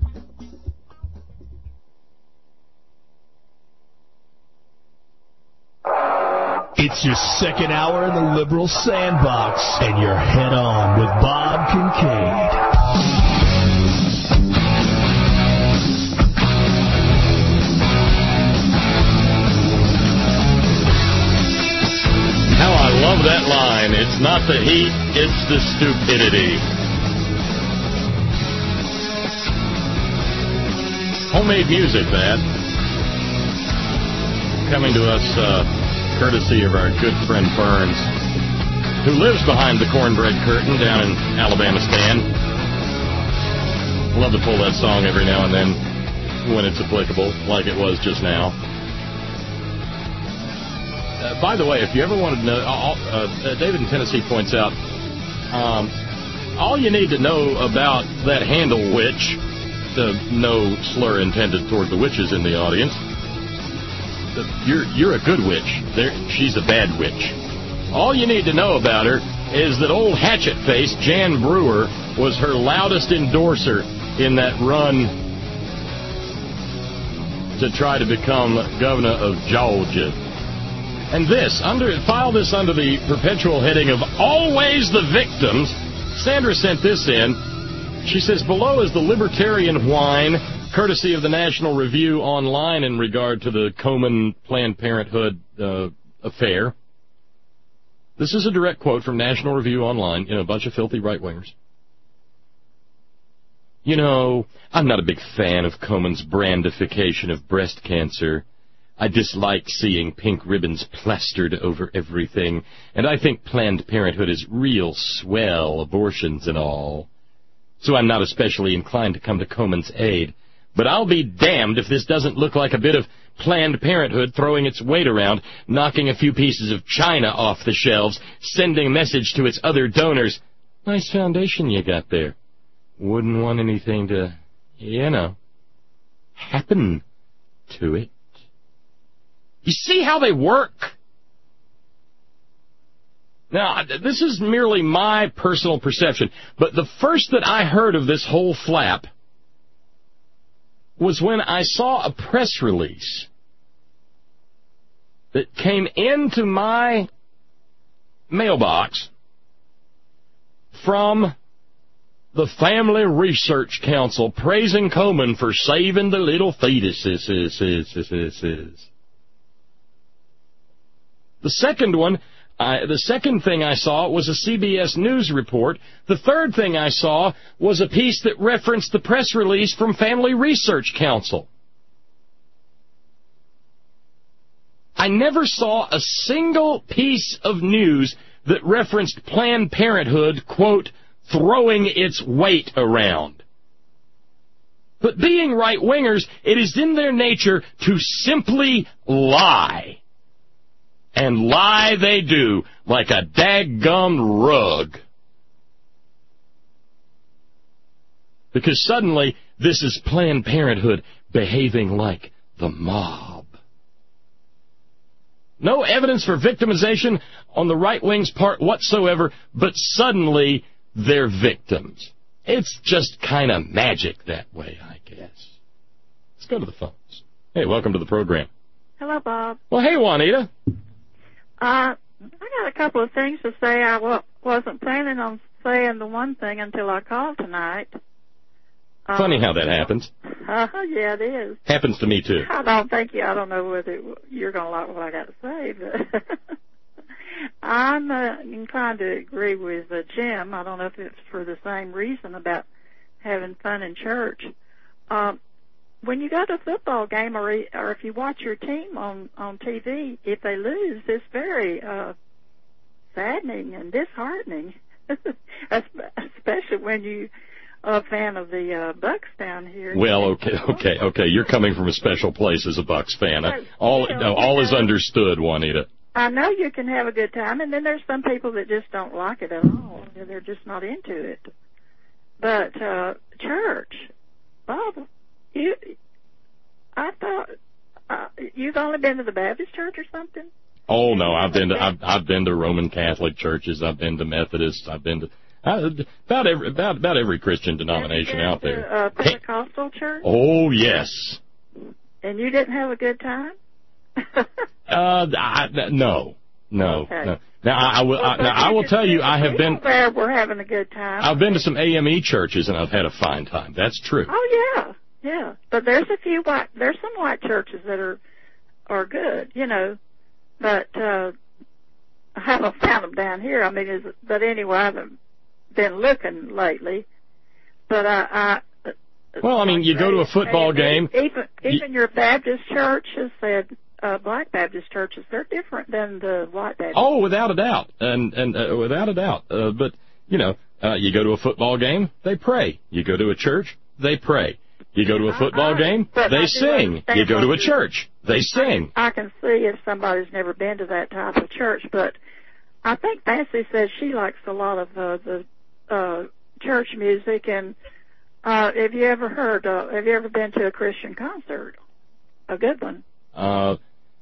It's your second hour in the Liberal Sandbox, and you're head on with Bob Kincaid. How I love that line. It's not the heat, it's the stupidity. Homemade music, that. Coming to us, uh, courtesy of our good friend Burns, who lives behind the cornbread curtain down in Alabama-stan. Love to pull that song every now and then when it's applicable, like it was just now. Uh, by the way, if you ever wanted to know, uh, uh, David in Tennessee points out, um, all you need to know about that Handle witch, uh, no slur intended toward the witches in the audience, uh, you're you're a good witch. There, she's a bad witch. All you need to know about her is that old hatchet-faced Jan Brewer was her loudest endorser in that run to try to become governor of Georgia. And this, under file this under the perpetual heading of Always the Victims. Sandra sent this in. She says, below is the libertarian whine, courtesy of the National Review Online in regard to the Komen Planned Parenthood uh, affair. This is a direct quote from National Review Online, you know, a bunch of filthy right-wingers. You know, I'm not a big fan of Komen's brandification of breast cancer. I dislike seeing pink ribbons plastered over everything, and I think Planned Parenthood is real swell, abortions and all. So I'm not especially inclined to come to Komen's aid. But I'll be damned if this doesn't look like a bit of Planned Parenthood throwing its weight around, knocking a few pieces of china off the shelves, sending a message to its other donors. Nice foundation you got there. Wouldn't want anything to, you know, happen to it. You see how they work? Now, this is merely my personal perception, but the first that I heard of this whole flap was when I saw a press release that came into my mailbox from the Family Research Council praising Komen for saving the little fetuses. The second one, I, the second thing I saw was a C B S News report. The third thing I saw was a piece that referenced the press release from Family Research Council. I never saw a single piece of news that referenced Planned Parenthood, quote, throwing its weight around. But being right-wingers, it is in their nature to simply lie. And lie they do, like a daggum rug. Because suddenly, this is Planned Parenthood behaving like the mob. No evidence for victimization on the right wing's part whatsoever, but suddenly they're victims. It's just kind of magic that way, I guess. Let's go to the phones. Hey, welcome to the program. Hello, Bob. Well, hey, Juanita. Uh, I got a couple of things to say. I w- wasn't planning on saying the one thing until I called tonight. Um, Funny how that happens. Uh, yeah, it is. Happens to me, too. I don't think you, I don't know whether you're going to like what I got to say, but I'm uh, inclined to agree with uh, Jim. I don't know if it's for the same reason about having fun in church. Um, When you go to a football game, or or if you watch your team on, on T V, if they lose, it's very uh, saddening and disheartening, especially when you are a fan of the uh, Bucks down here. Well, okay, okay, okay. You're coming from a special place as a Bucks fan. All no, all is understood, Juanita. I know you can have a good time, and then there's some people that just don't like it at all. They're just not into it. But uh, church, Bob. You, I thought uh, you've only been to the Baptist church or something? Oh no, I've been to I've, I've been to Roman Catholic churches. I've been to Methodists. I've been to uh, about every about about every Christian denomination out there. To, uh, Pentecostal church? Oh yes. And you didn't have a good time? uh, I, no, no, okay. no. Now I, I will. I, now I will tell you, I have been. There, we're having a good time. I've been to some A M E churches and I've had a fine time. That's true. Oh yeah, yeah. But there's a few white. There's some white churches that are are good, you know. But uh, I haven't found them down here. I mean, is, but anyway, I haven't been looking lately. But I. I well, I mean, you go to a football game. Even even your Baptist church has said. Uh, black Baptist churches, they're different than the white Baptist. Oh, without a doubt, and and uh, without a doubt. Uh, but you know, uh, you go to a football game, they pray. You go to a church, they pray. You go to a football I, I, game, they sing. You go to a church, they sing. I, I can see if somebody's never been to that type of church, but I think Nancy says she likes a lot of uh, the uh, church music. And uh, have you ever heard? Uh, have you ever been to a Christian concert? A good one. Uh.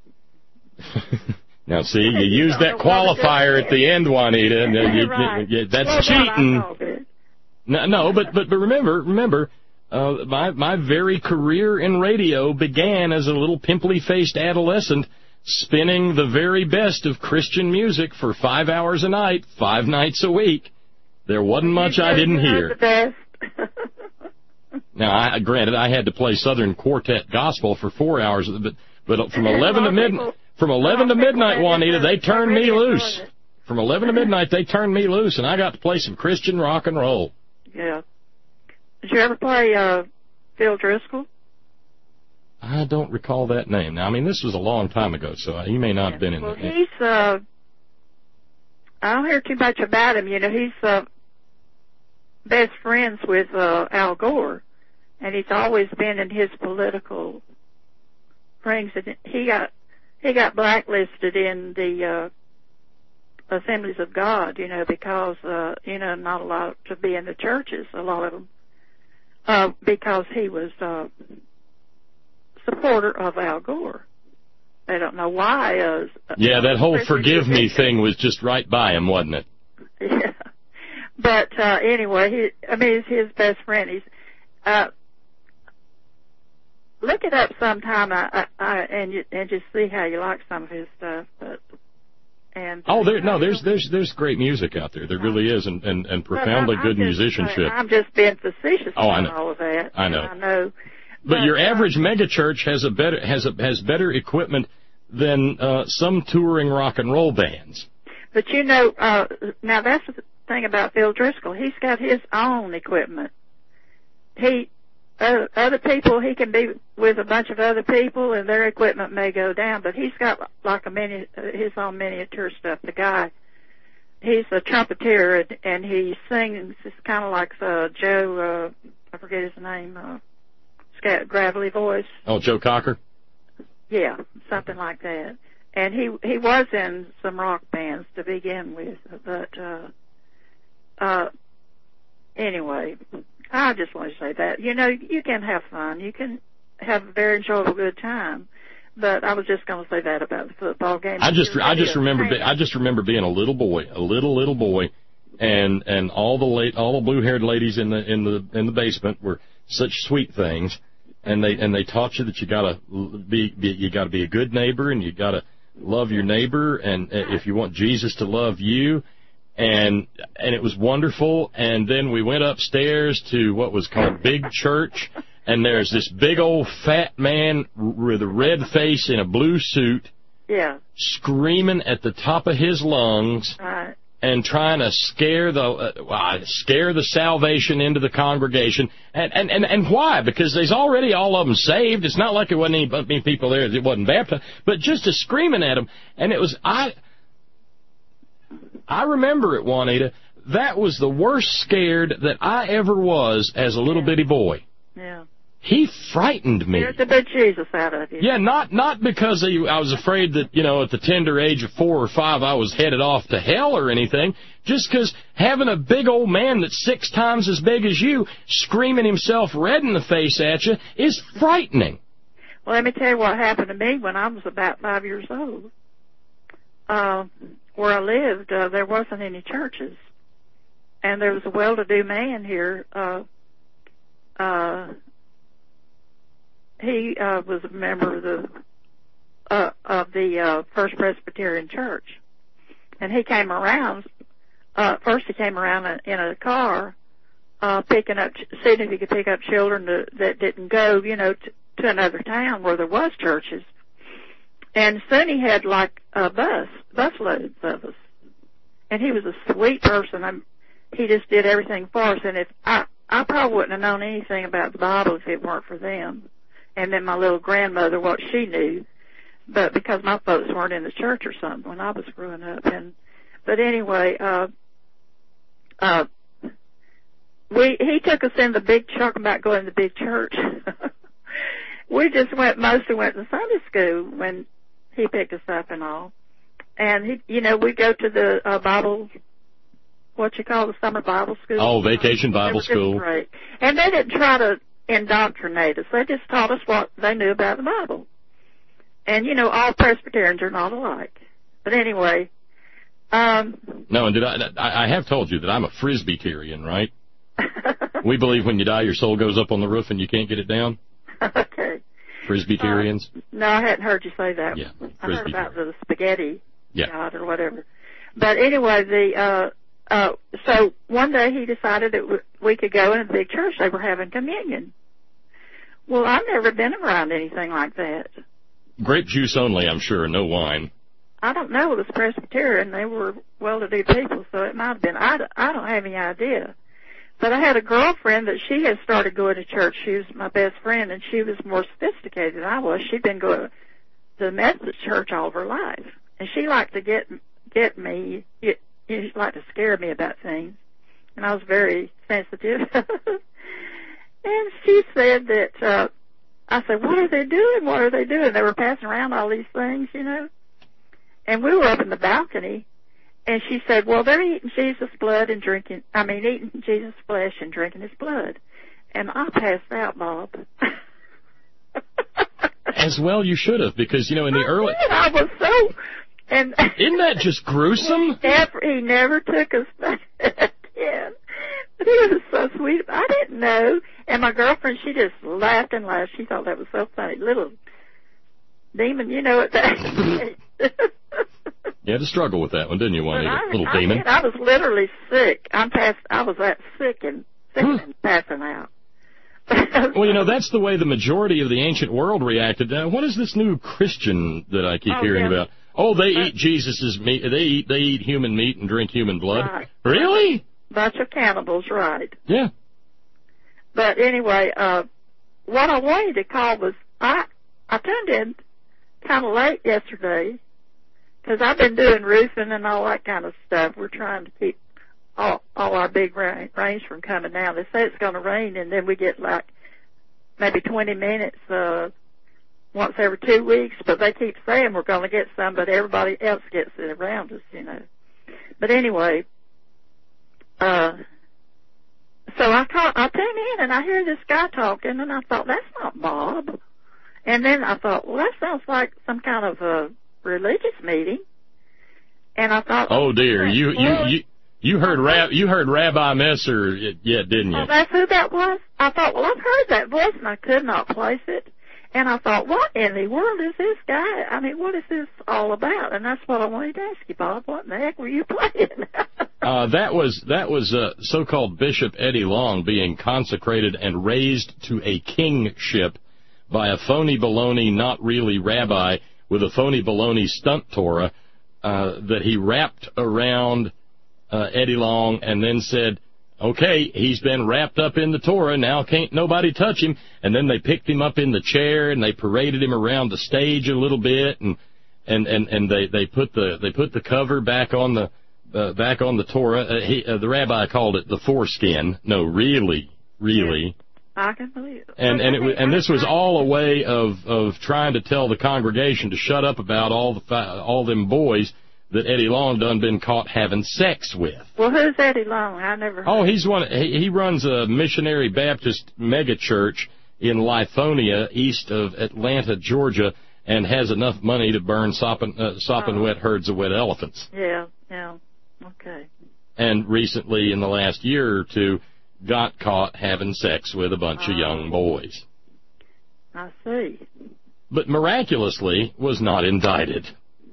Now, see, you use that qualifier at the end, Juanita, and you, right. you, you, that's cheating. No, no, but but but remember, remember, uh, my my very career in radio began as a little pimply-faced adolescent, spinning the very best of Christian music for five hours a night, five nights a week. There wasn't much I didn't hear. Now, I, granted, I had to play Southern Quartet gospel for four hours, but but from eleven to midnight. From eleven to midnight, Juanita, they turned me loose. From eleven to midnight, they turned me loose, and I got to play some Christian rock and roll. Yeah. Did you ever play uh, Phil Driscoll? I don't recall that name. Now, I mean, this was a long time ago, so he may not yeah. have been in well, the... Well, he's... Uh, I don't hear too much about him. You know, he's uh, best friends with uh, Al Gore, and he's always been in his political rings. And he got... He got blacklisted in the uh, Assemblies of God, you know, because, uh, you know, not allowed to be in the churches, a lot of them, uh, because he was a supporter of Al Gore. They don't know why. Uh, yeah, that whole forgive me thing was just right by him, wasn't it? Yeah. But uh, anyway, he, I mean, he's his best friend. He's... Uh, Look it up sometime, I, I, I, and you, and just see how you like some of his stuff. But and oh, there no, there's there's there's great music out there. There really is, and and, and profoundly good just, musicianship. I'm just being facetious oh, about I know. all of that. I know. I know. But, but your uh, average megachurch has a better has a has better equipment than uh, some touring rock and roll bands. But you know, uh, now that's the thing about Phil Driscoll. He's got his own equipment. He. Uh, other people, he can be with a bunch of other people, and their equipment may go down. But he's got like a mini, his own miniature stuff. The guy, he's a trumpeter, and, and he sings. It's kind of like uh, Joe. Uh, I forget his name. Uh, he's got a gravelly voice. Oh, Joe Cocker. Yeah, something like that. And he he was in some rock bands to begin with, but uh, uh, anyway. I just want to say that. You know, you can have fun. You can have a very enjoyable good time. But I was just going to say that about the football game. I just I just remember be, I just remember being a little boy, a little little boy, and and all the late all the blue-haired ladies in the in the in the basement were such sweet things, and they and they taught you that you got to be, be you got to be a good neighbor, and you got to love your neighbor, and if you want Jesus to love you. And and it was wonderful, and then we went upstairs to what was called Big Church, and there's this big old fat man with a red face in a blue suit, yeah, screaming at the top of his lungs, right. and trying to scare the uh, scare the salvation into the congregation. And, and and and why? Because there's already all of them saved. It's not like there wasn't any, any people there that wasn't baptized, but just a screaming at them, and it was I. I remember it, Juanita. That was the worst scared that I ever was as a little yeah. bitty boy. Yeah. He frightened me. There's a bit Jesus out of you. Yeah, not not because he, I was afraid that, you know, at the tender age of four or five I was headed off to hell or anything, just because having a big old man that's six times as big as you screaming himself red in the face at you is frightening. Well, let me tell you what happened to me when I was about five years old. Uh, where I lived, uh, there wasn't any churches. And there was a well-to-do man here. Uh, uh, he uh, was a member of the uh, of the uh, First Presbyterian Church. And he came around, uh, first he came around in a car, uh, picking up, seeing if he could pick up children to, that didn't go, you know, to, to another town where there was churches. And soon he had like a bus, bus loads of us. And he was a sweet person. I'm, he just did everything for us. And if I, I probably wouldn't have known anything about the Bible if it weren't for them. And then my little grandmother, what she knew. But because my folks weren't in the church or something when I was growing up. And, but anyway, uh, uh, we, he took us in the big, talking about going to the big church. We just went, mostly went to Sunday school when he picked us up and all. And he, you know, we go to the uh, Bible, what you call the summer Bible school. Oh, vacation Bible school. Great. And they didn't try to indoctrinate us. They just taught us what they knew about the Bible. And, you know, all Presbyterians are not alike. But anyway. Um, no, and did I, I have told you that I'm a Frisbeeterian, right? We believe when you die, your soul goes up on the roof and you can't get it down. Okay. Frisbeeterians? Uh, no, I hadn't heard you say that. Yeah, I heard about the spaghetti yeah. god or whatever. But anyway, the uh, uh, so one day he decided that we could go in a big church. They were having communion. Well, I've never been around anything like that. Grape juice only, I'm sure, no wine. I don't know. It was Presbyterian. They were well-to-do people, so it might have been. I, I don't have any idea. But I had a girlfriend that she had started going to church. She was my best friend, and she was more sophisticated than I was. She'd been going to the Methodist church all of her life. And she liked to get get me, you know, she liked to scare me about things. And I was very sensitive. And she said that, uh, I said, what are they doing? What are they doing? They were passing around all these things, you know. And we were up in the balcony. And she said, well, they're eating Jesus' blood and drinking, I mean, eating Jesus' flesh and drinking his blood. And I passed out, Bob. As well you should have, because, you know, in the I early... Did. I was so... And Isn't that just gruesome? He never, he never took us back again. But he was so sweet. I didn't know. And my girlfriend, she just laughed and laughed. She thought that was so funny. Little demon, you know what that is. You had to struggle with that one, didn't you, Juanita? I, Little I demon. Did. I was literally sick. I'm past. I was that sick and sick and passing out. Well, you know, that's the way the majority of the ancient world reacted. Uh, what is this new Christian that I keep oh, hearing yeah. about? Oh, they eat Jesus's meat. They eat they eat human meat and drink human blood. Right. Really? Bunch of cannibals, right? Yeah. But anyway, uh, what I wanted to call was I I tuned in kind of late yesterday because I've been doing roofing and all that kind of stuff. We're trying to keep all all our big rain, rains from coming down. They say it's going to rain, and then we get like maybe twenty minutes uh, once every two weeks. But they keep saying we're going to get some, but everybody else gets it around us, you know. But anyway, uh, so I call, I tune in and I hear this guy talking, and I thought that's not Bob. And then I thought, well, that sounds like some kind of a religious meeting. And I thought, oh dear, you you you. You heard Rab, you heard Rabbi Messer yet, didn't you? Oh, that's who that was? I thought, well, I've heard that voice, and I could not place it. And I thought, what in the world is this guy? I mean, what is this all about? And that's what I wanted to ask you, Bob. What in the heck were you playing? uh, that was that was uh, so-called Bishop Eddie Long being consecrated and raised to a kingship by a phony baloney, not really rabbi, with a phony baloney stunt Torah uh, that he wrapped around Uh, Eddie Long, and then said, okay, he's been wrapped up in the Torah, now can't nobody touch him. And then they picked him up in the chair, and they paraded him around the stage a little bit, and and, and, and they, they put the they put the cover back on the uh, back on the Torah. Uh, he, uh, the rabbi called it the foreskin. No, really, really. I can believe it. And and it was, and this was all a way of of trying to tell the congregation to shut up about all the all them boys that Eddie Long done been caught having sex with. Well, who's Eddie Long? I never heard. Oh, he's one. He, he runs a missionary Baptist mega church in Lithonia, east of Atlanta, Georgia, and has enough money to burn sopping, uh, sopping Oh. wet herds of wet elephants. Yeah, yeah. Okay. And recently, in the last year or two, got caught having sex with a bunch Oh. of young boys. I see. But miraculously was not indicted.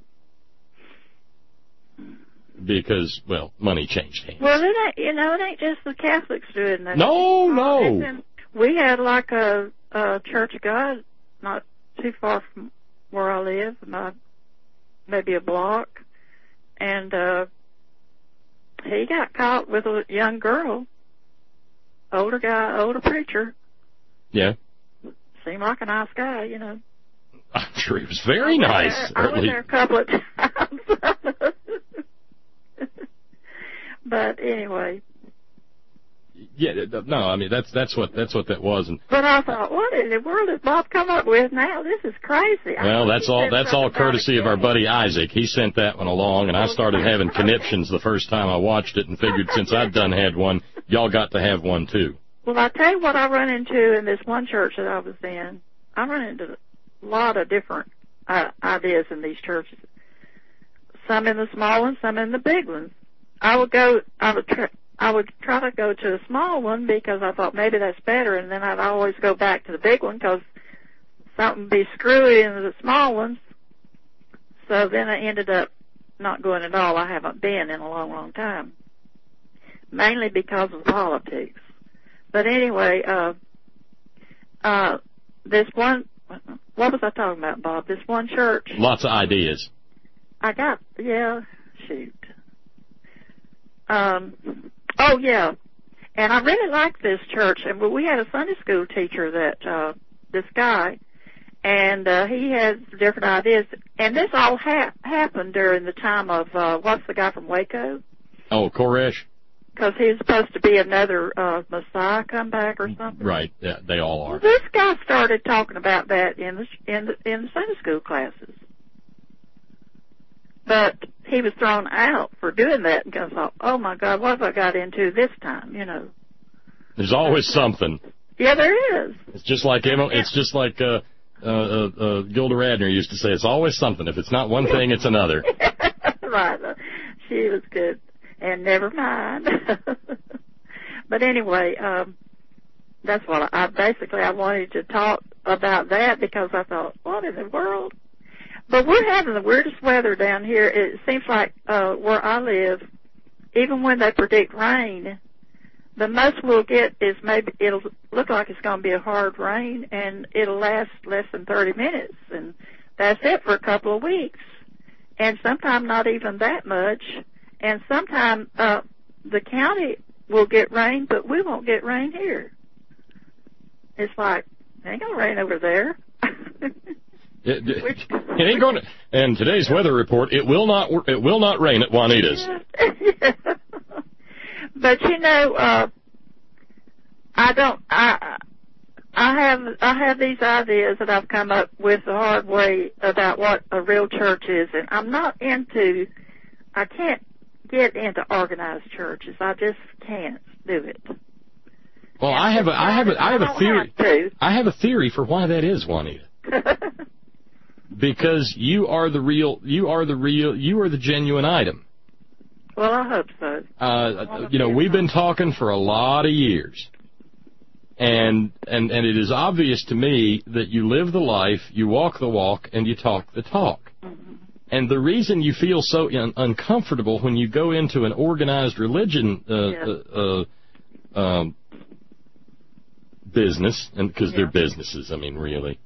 Because, well, money changed hands. Well, it ain't, you know, it ain't just the Catholics doing that. No, Uh, no. it's in- we had like a, a Church of God not too far from where I live, not maybe a block, and uh, he got caught with a young girl, older guy, older preacher. Yeah. Seemed like a nice guy, you know. I'm sure he was very I went nice. there- I went there a couple of times. But anyway. Yeah, no, I mean that's that's what that's what that was. And But I thought, what in the world has Bob come up with now? This is crazy. well, that's all that's all courtesy of our buddy Isaac. He sent that one along, and I started having conniptions the first time I watched it, and figured since I'd done had one, y'all got to have one too. Well, I tell you what I run into in this one church that I was in. I run into a lot of different uh, ideas in these churches. Some in the small ones, some in the big ones. I would go. I would try. I would try to go to the small one because I thought maybe that's better, and then I'd always go back to the big one because something would be screwy in the small ones. So then I ended up not going at all. I haven't been in a long, long time, mainly because of politics. But anyway, uh, uh, this one, what was I talking about, Bob? This one church. Lots of ideas. I got, yeah, shoot. Um, oh, yeah. And I really liked this church. And we had a Sunday school teacher that, uh, this guy, and uh, he had different ideas. And this all ha- happened during the time of, uh, what's the guy from Waco? Oh, Koresh? Because he was supposed to be another uh, Messiah come back or something. Right, yeah, they all are. Well, this guy started talking about that in the, in the, in the Sunday school classes. But he was thrown out for doing that, and I thought, oh my God, what have I got into this time, you know? There's always something. Yeah, there is. It's just like it's just like uh, uh, uh, uh, Gilda Radner used to say. It's always something. If it's not one thing, it's another. Right. She was good. And never mind. But anyway, um, that's what I, I basically I wanted to talk about that because I thought, what in the world? But we're having the weirdest weather down here. It seems like uh, where I live, even when they predict rain, the most we'll get is maybe it'll look like it's going to be a hard rain, and it'll last less than thirty minutes, and that's it for a couple of weeks. And sometimes not even that much. And sometimes uh, the county will get rain, but we won't get rain here. It's like, it ain't going to rain over there. It, it, it ain't going to. And today's weather report: it will not. It will not rain at Juanita's. Yeah. But you know, uh, I don't. I I have I have these ideas that I've come up with the hard way about what a real church is, and I'm not into. I can't get into organized churches. I just can't do it. Well, I have a. I have a. I have a theory. Have I have a theory for why that is, Juanita. Because you are the real, you are the real, you are the genuine item. Well, I hope so. Uh, you know, we've been talking for a lot of years, and and and it is obvious to me that you live the life, you walk the walk, and you talk the talk. Mm-hmm. And the reason you feel so un- uncomfortable when you go into an organized religion uh, Yeah. uh, uh, um, business, and because Yeah. they're businesses, I mean, really.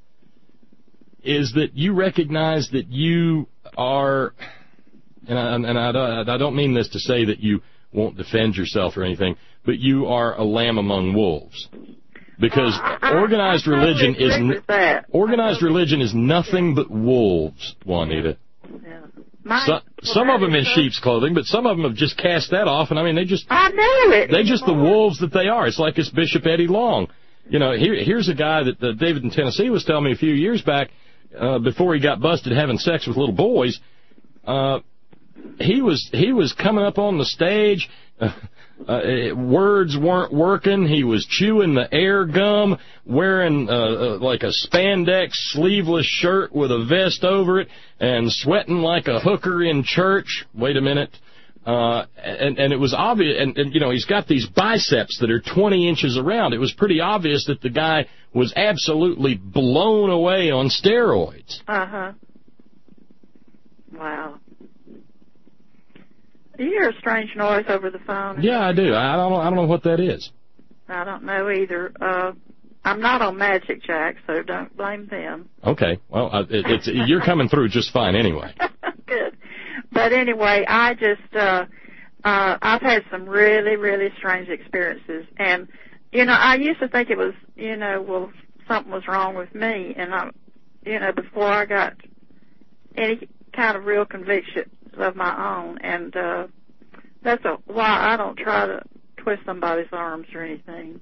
Is that you recognize that you are, and I, and I, don't, I don't mean this to say that you won't defend yourself or anything, but you are a lamb among wolves. Because Well, I- organized I totally religion is agree with that. organized religion is nothing but wolves, Juanita. Yeah. My, So, some of them in sheep's clothing, but some of them have just cast that off, and I mean they just I knew it. they just the wolves that they are. It's like this Bishop Eddie Long. You know, here, here's a guy that uh, David in Tennessee was telling me a few years back. Uh, before he got busted having sex with little boys, uh, he was he was coming up on the stage, uh, Uh, words weren't working. He was chewing the air gum, wearing uh, uh, like a spandex sleeveless shirt with a vest over it, and sweating like a hooker in church. Wait a minute. Uh, and, and it was obvious, and, and, you know, he's got these biceps that are twenty inches around. It was pretty obvious that the guy was absolutely blown away on steroids. Uh-huh. Wow. Do you hear a strange noise over the phone? Yeah, I do. I don't, I don't know what that is. I don't know either. Uh, I'm not on Magic Jack, so don't blame them. Okay. Well, uh, it, it's, you're coming through just fine anyway. Good. But anyway, I just, uh, uh, I've had some really, really strange experiences. And, you know, I used to think it was, you know, well, something was wrong with me. And, I, you know, before I got any kind of real conviction of my own. And uh, that's a, why I don't try to twist somebody's arms or anything.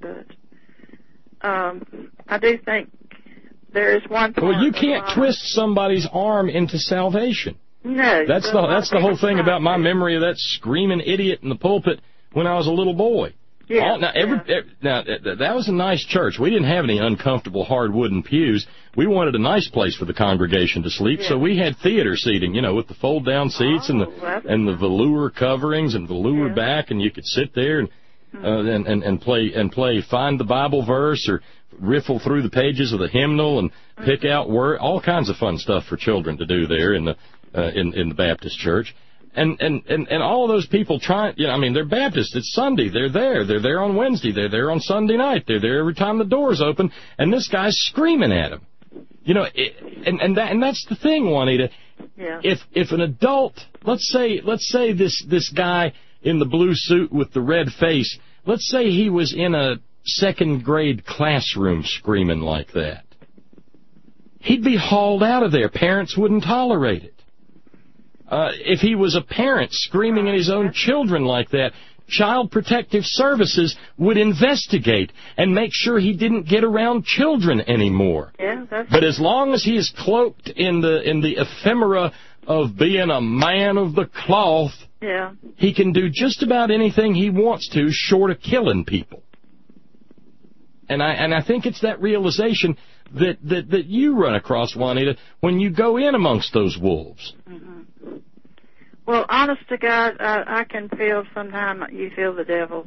But um, I do think there is one part. Well, you can't twist somebody's arm into salvation. No. That's the that's the whole thing about my memory of that screaming idiot in the pulpit when I was a little boy. Yeah, All, now, every, yeah. every, now, that was a nice church. We didn't have any uncomfortable hard wooden pews. We wanted a nice place for the congregation to sleep, yeah. so we had theater seating, you know, with the fold-down seats oh, and the and the velour coverings and velour yeah. back, and you could sit there and, hmm. uh, and and and play and play find the Bible verse or riffle through the pages of the hymnal and pick mm-hmm. out word. All kinds of fun stuff for children to do there in the uh, in in the Baptist church. And, and, and, and all of those people trying, you know, I mean, they're Baptists. It's Sunday. They're there. They're there on Wednesday. They're there on Sunday night. They're there every time the doors open. And this guy's screaming at them. You know, it, and, and, that, and that's the thing, Juanita. Yeah. If, if an adult, let's say, let's say this, this guy in the blue suit with the red face, let's say he was in a second grade classroom screaming like that. He'd be hauled out of there. Parents wouldn't tolerate it. Uh, if he was a parent screaming at his own children like that, Child Protective Services would investigate and make sure he didn't get around children anymore. Yeah, that's but as long as he is cloaked in the in the ephemera of being a man of the cloth, yeah. he can do just about anything he wants to, short of killing people. And I and I think it's that realization that, that, that you run across, Juanita, when you go in amongst those wolves. Mm-hmm. Well, honest to God, I, I can feel sometimes you feel the devil.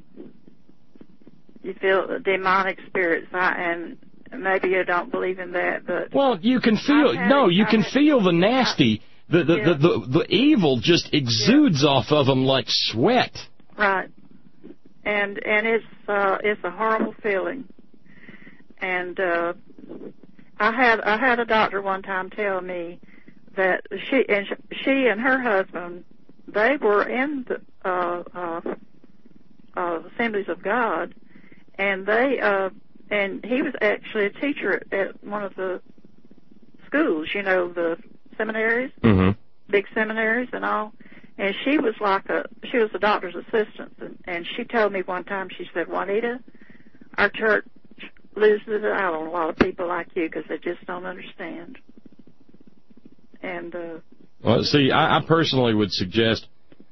You feel the demonic spirits, I, and maybe you don't believe in that, but... Well, you can feel, had, no, you I can had, feel the nasty, the, the, yeah. the, the, the evil just exudes yeah. off of them like sweat. Right. And, and it's, uh, it's a horrible feeling. And, uh, I had, I had a doctor one time tell me that she, and she and her husband, they were in the uh, uh, uh, Assemblies of God, and they uh, and he was actually a teacher at, at one of the schools, you know, the seminaries, mm-hmm. big seminaries and all. And she was like a she was a doctor's assistant, and, and she told me one time, she said, Juanita, our church loses out on a lot of people like you because they just don't understand. And uh, well, see, I, I personally would suggest,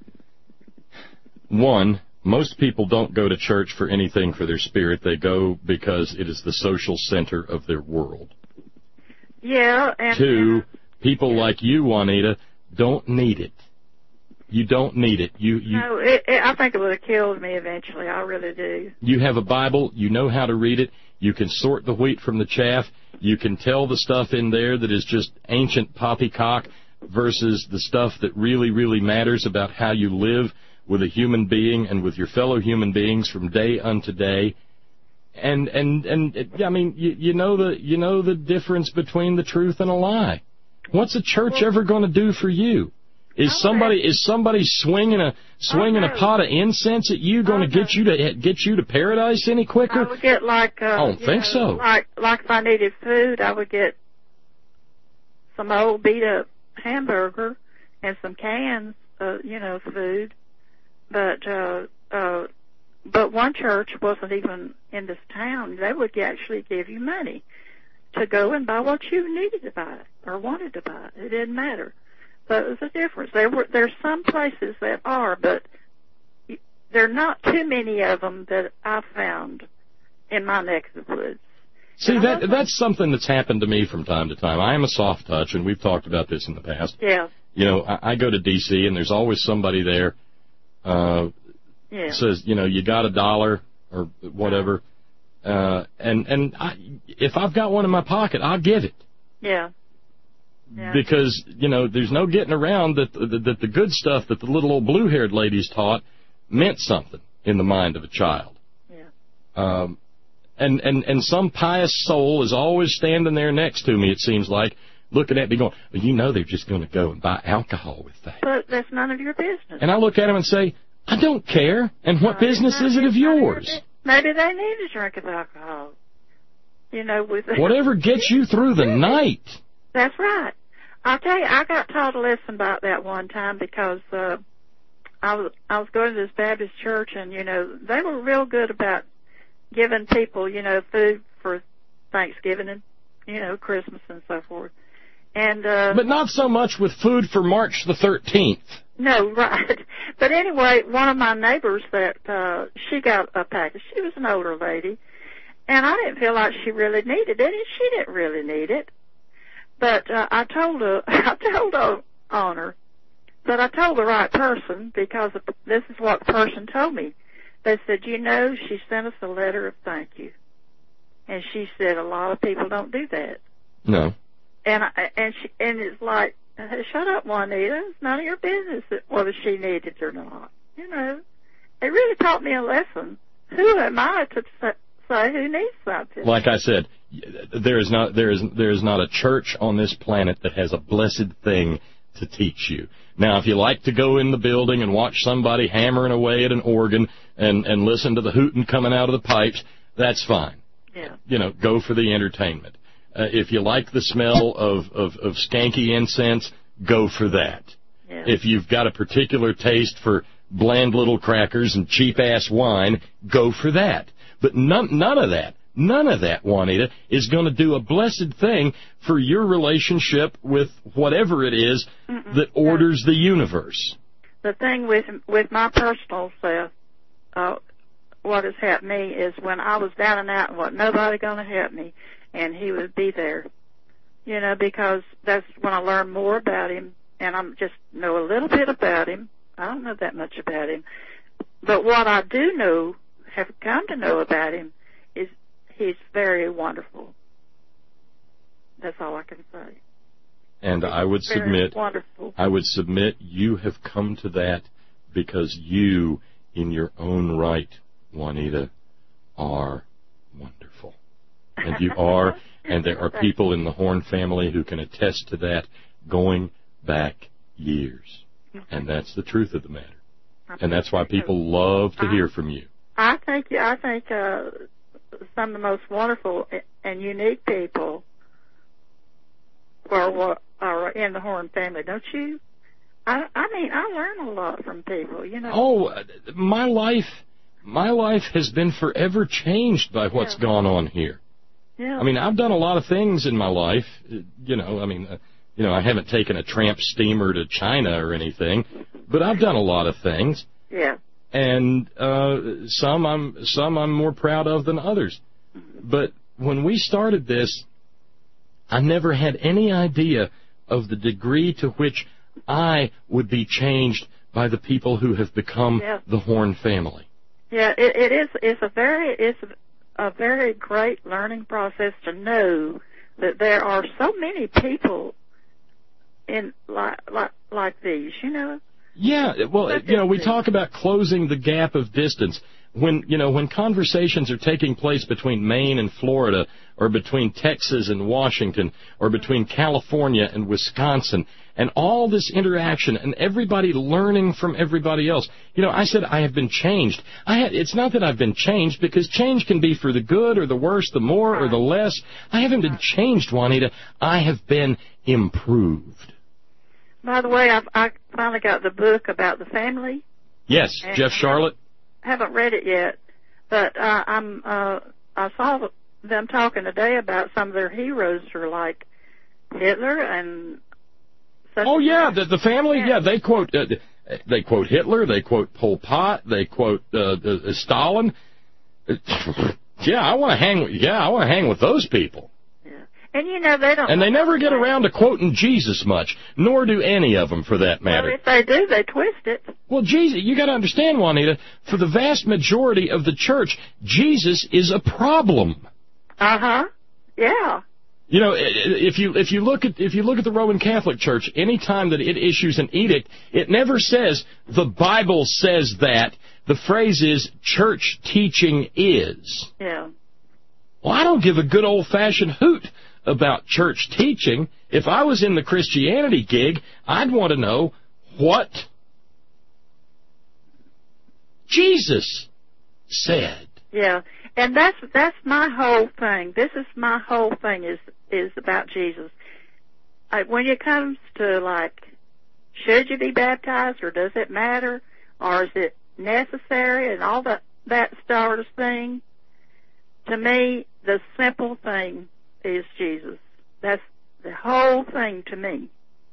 one, most people don't go to church for anything for their spirit. They go because it is the social center of their world. Yeah. And, Two, and, people yeah. like you, Juanita, don't need it. You don't need it. You, you, no, it, it, I think it would have killed me eventually. I really do. You have a Bible. You know how to read it. You can sort the wheat from the chaff. You can tell the stuff in there that is just ancient poppycock versus the stuff that really, really matters about how you live with a human being and with your fellow human beings from day unto day. And, and, and, I mean, you, you know the, you know the difference between the truth and a lie. What's a church well, ever going to do for you? Is somebody is somebody swinging a swinging oh, no. a pot of incense at you going oh, to get no. you to get you to paradise any quicker? I would get like uh, I don't think know, so. Like like if I needed food, I would get some old beat up hamburger and some cans, uh, you know, food. But uh, uh, but one church wasn't even in this town. They would actually give you money to go and buy what you needed to buy or wanted to buy. It didn't matter. But there's a difference. There were there's some places that are, but there are not too many of them that I've found in my neck of the woods. See, that that's something that's happened to me from time to time. I am a soft touch, and we've talked about this in the past. Yeah. You know, I, I go to D C, and there's always somebody there uh, yeah. says, you know, you got a dollar or whatever. Uh, and and I, if I've got one in my pocket, I'll give it. Yeah. Yeah. Because, you know, there's no getting around that the, that the good stuff that the little old blue-haired ladies taught meant something in the mind of a child. Yeah. Um, and, and, and some pious soul is always standing there next to me, it seems like, looking at me going, well, you know they're just going to go and buy alcohol with that. But that's none of your business. And I look at them and say, I don't care. And what uh, business is it of yours? Maybe they need a drink of alcohol. You know, with whatever gets you through the night. That's right. I'll tell you, I got taught a lesson about that one time because uh, I was I was going to this Baptist church, and you know they were real good about giving people, you know, food for Thanksgiving and you know Christmas and so forth. And uh, but not so much with food for March the thirteenth. No, right. But anyway, one of my neighbors that uh, she got a package. She was an older lady, and I didn't feel like she really needed it, and she didn't really need it. But uh, I told her, I told the owner that I told the right person because this is what the person told me. They said, you know, she sent us a letter of thank you, and she said a lot of people don't do that. No. And I, and she and it's like, shut up, Juanita. It's none of your business whether she needs it or not. You know, it really taught me a lesson. Who am I to say who needs something? Like I said, there is not there is there is not a church on this planet that has a blessed thing to teach you. Now, if you like to go in the building and watch somebody hammering away at an organ and and listen to the hooting coming out of the pipes, that's fine. Yeah. You know, go for the entertainment. Uh, if you like the smell of, of, of skanky incense, go for that. Yeah. If you've got a particular taste for bland little crackers and cheap-ass wine, go for that. But none, none of that, none of that, Juanita, is going to do a blessed thing for your relationship with whatever it is Mm-mm. that orders the universe. The thing with with my personal self, uh, what has helped me is when I was down and out and what nobody going to help me, and he would be there, you know, because that's when I learned more about him, and I just know a little bit about him. I don't know that much about him. But what I do know, have come to know about him, is he's very wonderful. That's all I can say. And he's I would very submit, wonderful. I would submit you have come to that because you, in your own right, Juanita, are wonderful. And you are, and there are people in the Horn family who can attest to that going back years. And that's the truth of the matter. And that's why people love to hear from you. I think I think uh, some of the most wonderful and unique people are, are in the Horn family, don't you? I, I mean, I learn a lot from people, you know. Oh, my life, my life has been forever changed by what's yeah. gone on here. Yeah. I mean, I've done a lot of things in my life, you know, I mean, uh, you know, I haven't taken a tramp steamer to China or anything, but I've done a lot of things. Yeah. And uh, some I'm some I'm more proud of than others. But when we started this, I never had any idea of the degree to which I would be changed by the people who have become yeah. the Horn family. Yeah, it, it is. It's a very it's a very great learning process to know that there are so many people in like like like these, you know. Yeah, well, you know, we talk about closing the gap of distance. When, you know, when conversations are taking place between Maine and Florida, or between Texas and Washington, or between California and Wisconsin, and all this interaction, and everybody learning from everybody else. You know, I said I have been changed. I had, it's not that I've been changed, because change can be for the good or the worse, the more or the less. I haven't been changed, Juanita. I have been improved. By the way, I've, I finally got the book about the family. Yes, Jeff Charlotte. I haven't read it yet, but uh, I'm. Uh, I saw them talking today about some of their heroes who are like Hitler and. Such oh yeah, the, the family. Yeah, yeah they quote. Uh, They quote Hitler. They quote Pol Pot. They quote uh, uh, Stalin. Yeah, I want to hang with. Yeah, I want to hang with those people. Yeah. And you know they don't. And they never get around to quoting Jesus much, nor do any of them, for that matter. Well, if they do, they twist it. Well, Jesus, you got to understand, Juanita. For the vast majority of the church, Jesus is a problem. Uh huh. Yeah. You know, if you if you look at if you look at the Roman Catholic Church, any time that it issues an edict, it never says the Bible says that. The phrase is church teaching is. Yeah. Well, I don't give a good old-fashioned hoot about church teaching. If I was in the Christianity gig, I'd want to know what Jesus said. Yeah. And that's that's my whole thing. This is my whole thing is is about Jesus. I, when it comes to, like, should you be baptized or does it matter or is it necessary and all that that sort of thing, to me, the simple thing is Jesus. That's the whole thing to me.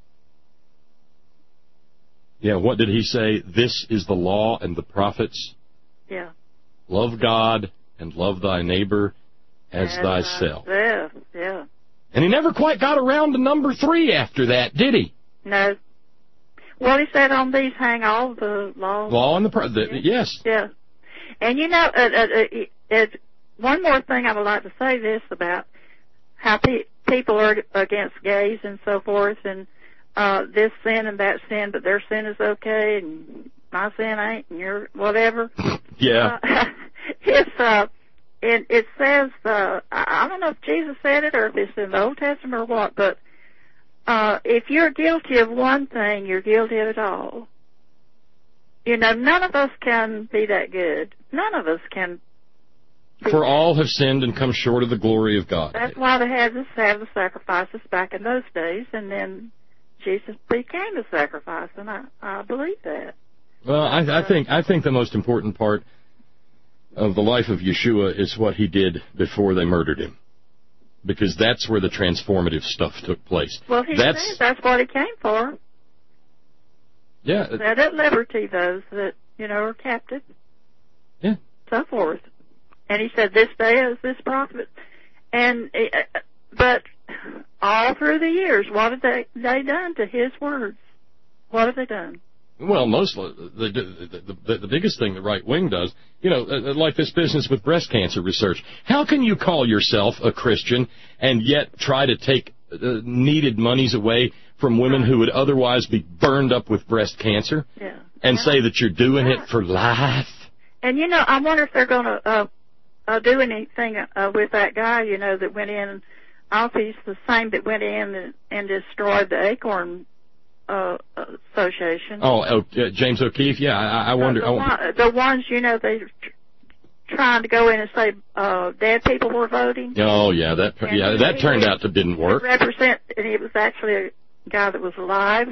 Yeah, what did he say? This is the law and the prophets. Yeah. Love God and love thy neighbor as, as thyself. Yeah, yeah. And he never quite got around to number three after that, did he? No. Well, he said on these hang all the laws. Law and the, pro- the yeah. yes. Yeah. And you know, uh, uh, uh, uh, one more thing I would like to say this about how pe- people are against gays and so forth, and uh, this sin and that sin, but their sin is okay, and my sin ain't, and your whatever. Yeah. Uh, it's uh, it, it says uh, I, I don't know if Jesus said it or if it's in the Old Testament or what, but uh, if you're guilty of one thing, you're guilty of it all. You know, none of us can be that good. None of us can. For all have sinned and come short of the glory of God. That's why they had to have the sacrifices back in those days, and then Jesus became the sacrifice, and I, I believe that. Well, I, I think I think the most important part of the life of Yeshua is what he did before they murdered him, because that's where the transformative stuff took place. Well, he that's, said that's what he came for. Yeah. Set at liberty those that, you know, are captive. Yeah. So forth. And he said, this day is this prophet. And, uh, but all through the years, what have they, they done to his words? What have they done? Well, mostly, the, the, the, the biggest thing the right wing does, you know, like this business with breast cancer research. How can you call yourself a Christian and yet try to take uh, needed monies away from women who would otherwise be burned up with breast cancer? Yeah. And yeah. say that you're doing yeah. it for life? And, you know, I wonder if they're going to uh, uh, do anything uh, with that guy, you know, that went in. I don't know if he's the same that went in and, and destroyed the Acorn uh, Association. Oh, uh, James O'Keefe? Yeah, I, I wonder. Uh, the, one, the ones, you know, they tr- trying to go in and say uh, dead people were voting. Oh, yeah, that and yeah, that turned out to didn't work. Represent, and it was actually a guy that was alive.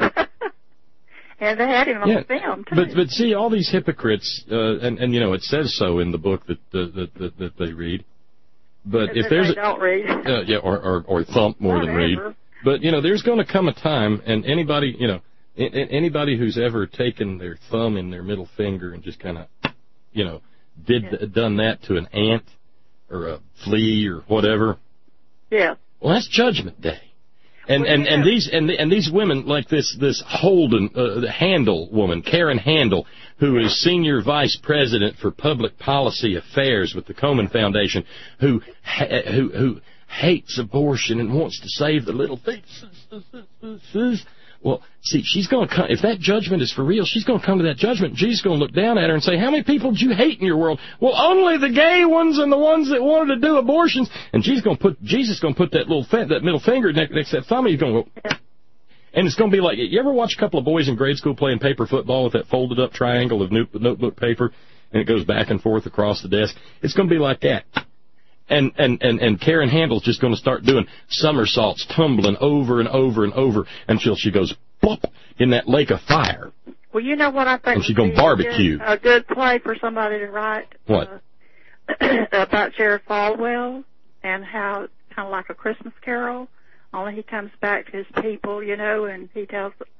And they had him on yeah, film, too. But, but see, all these hypocrites, uh, and, and, you know, it says so in the book that uh, that, that, that they read. But that if there's they a, don't read. Uh, yeah, or, or, or thump more Whatever. than read. But, you know, there's going to come a time, and anybody, you know, in, in, anybody who's ever taken their thumb in their middle finger and just kind of, you know, did yeah. done that to an ant or a flea or whatever. Yeah. Well, that's Judgment Day. And, well, and, yeah. and these and and these women like this this Holden uh, the Handel woman, Karen Handel, who is senior vice president for public policy affairs with the Komen Foundation, who who who hates abortion and wants to save the little fetuses. Well, see, she's going to come. If that judgment is for real, she's going to come to that judgment. Jesus is going to look down at her and say, "How many people do you hate in your world?" Well, only the gay ones and the ones that wanted to do abortions. And Jesus is going to put Jesus is going to put that little that middle finger next, next to that thumb. And he's going to go, and it's going to be like, you ever watch a couple of boys in grade school playing paper football with that folded up triangle of notebook paper, and it goes back and forth across the desk? It's going to be like that. And, and, and, and Karen Handel's just going to start doing somersaults, tumbling over and over and over until she goes plop in that lake of fire. Well, you know what I think and she's going to barbecue. A good, a good play for somebody to write? What? Uh, about Jared Falwell and how it's kind of like a Christmas Carol, only he comes back to his people, you know, and he tells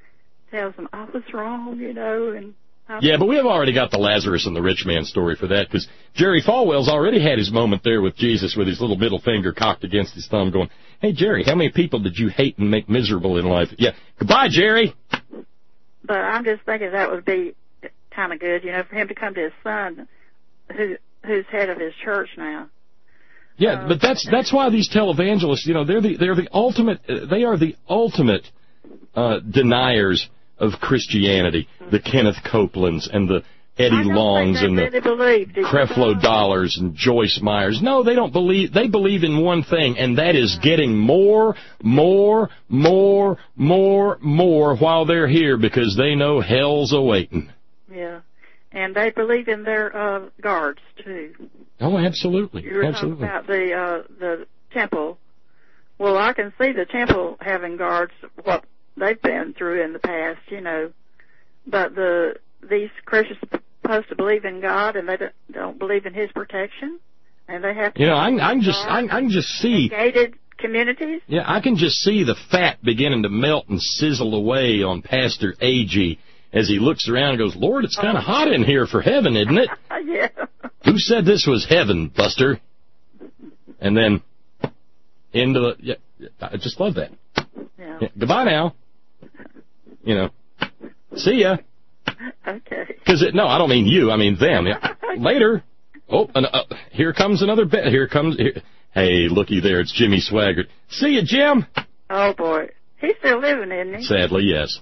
tells them I was wrong, you know, and I Yeah, but we have already got the Lazarus and the rich man story for that, because Jerry Falwell's already had his moment there with Jesus with his little middle finger cocked against his thumb going, hey, Jerry, how many people did you hate and make miserable in life? Yeah, goodbye, Jerry. But I'm just thinking that would be kind of good, you know, for him to come to his son, who who's head of his church now. Yeah, um, but that's that's why these televangelists, you know, they're the they're the ultimate they are the ultimate uh, deniers of Christianity. The Kenneth Copelands and the Eddie Longs and the really Creflo Dollars and Joyce Myers. No, they don't believe. They believe in one thing, and that is getting more, more, more, more, more while they're here, because they know hell's awaiting. Yeah, and they believe in their uh, guards too. Oh, absolutely, You were absolutely. talking about the uh, the temple. Well, I can see the temple having guards, what they've been through in the past, you know. But the these Christians supposed to believe in God, and they don't, don't believe in His protection, and they have to. You know, I, I can just I, I can just see gated communities. Yeah, I can just see the fat beginning to melt and sizzle away on Pastor A G as he looks around and goes, Lord, it's kind of oh. hot in here for heaven, isn't it? Yeah. Who said this was heaven, Buster? And then into the, yeah, I just love that. Yeah. Yeah, goodbye now. You know, see ya. Okay. Because it, no, I don't mean you. I mean them. Yeah. Later. Oh, and, uh, here comes another bet. Here comes. Here. Hey, looky there. It's Jimmy Swaggart. See ya, Jim. Oh boy, he's still living, isn't he? Sadly, yes.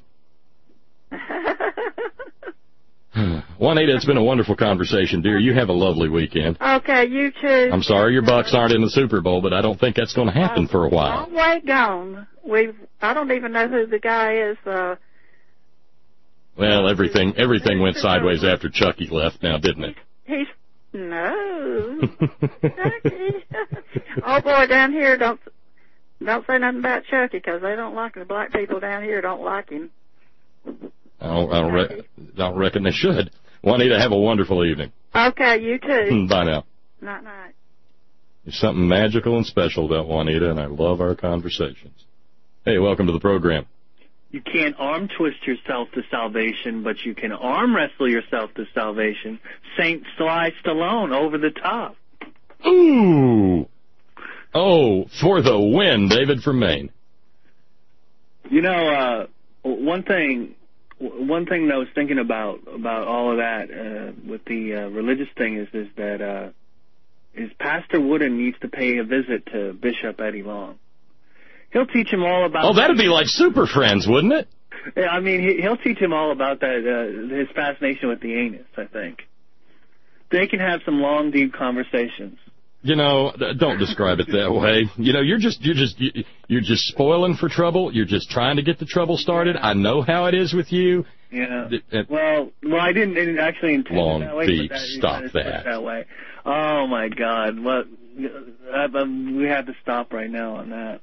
Juanita, it's been a wonderful conversation, dear. You have a lovely weekend. Okay, you too. I'm sorry your Bucks aren't in the Super Bowl, but I don't think that's going to happen uh, for a while. Long way gone. We've. I don't even know who the guy is. Uh, well, everything everything went sideways after Chucky left now, didn't it? He's no. Chucky. Oh boy, down here don't don't say nothing about Chucky, because they don't like him. The black people down here don't like him. I don't, I don't, re- I don't reckon they should. Juanita, have a wonderful evening. Okay, you too. Bye now. Night, night. There's something magical and special about Juanita, and I love our conversations. Hey, welcome to the program. You can't arm twist yourself to salvation, but you can arm wrestle yourself to salvation. Saint Sly Stallone, over the top. Ooh. Oh, for the win, David from Maine. You know, uh, one thing... One thing that I was thinking about about all of that uh, with the uh, religious thing is is that uh, is Pastor Wooden needs to pay a visit to Bishop Eddie Long. He'll teach him all about. Oh, that'd be like Super Friends, wouldn't it? Yeah, I mean, he, he'll teach him all about that uh, his fascination with the anus. I think they can have some long, deep conversations. You know, don't describe it that way. You know, you're just you're just you're just spoiling for trouble. You're just trying to get the trouble started. I know how it is with you. Yeah. Well, well, I didn't, didn't actually intend long, it that way. deep, but that, stop that. that way. Oh my God! What? We have to stop right now on that.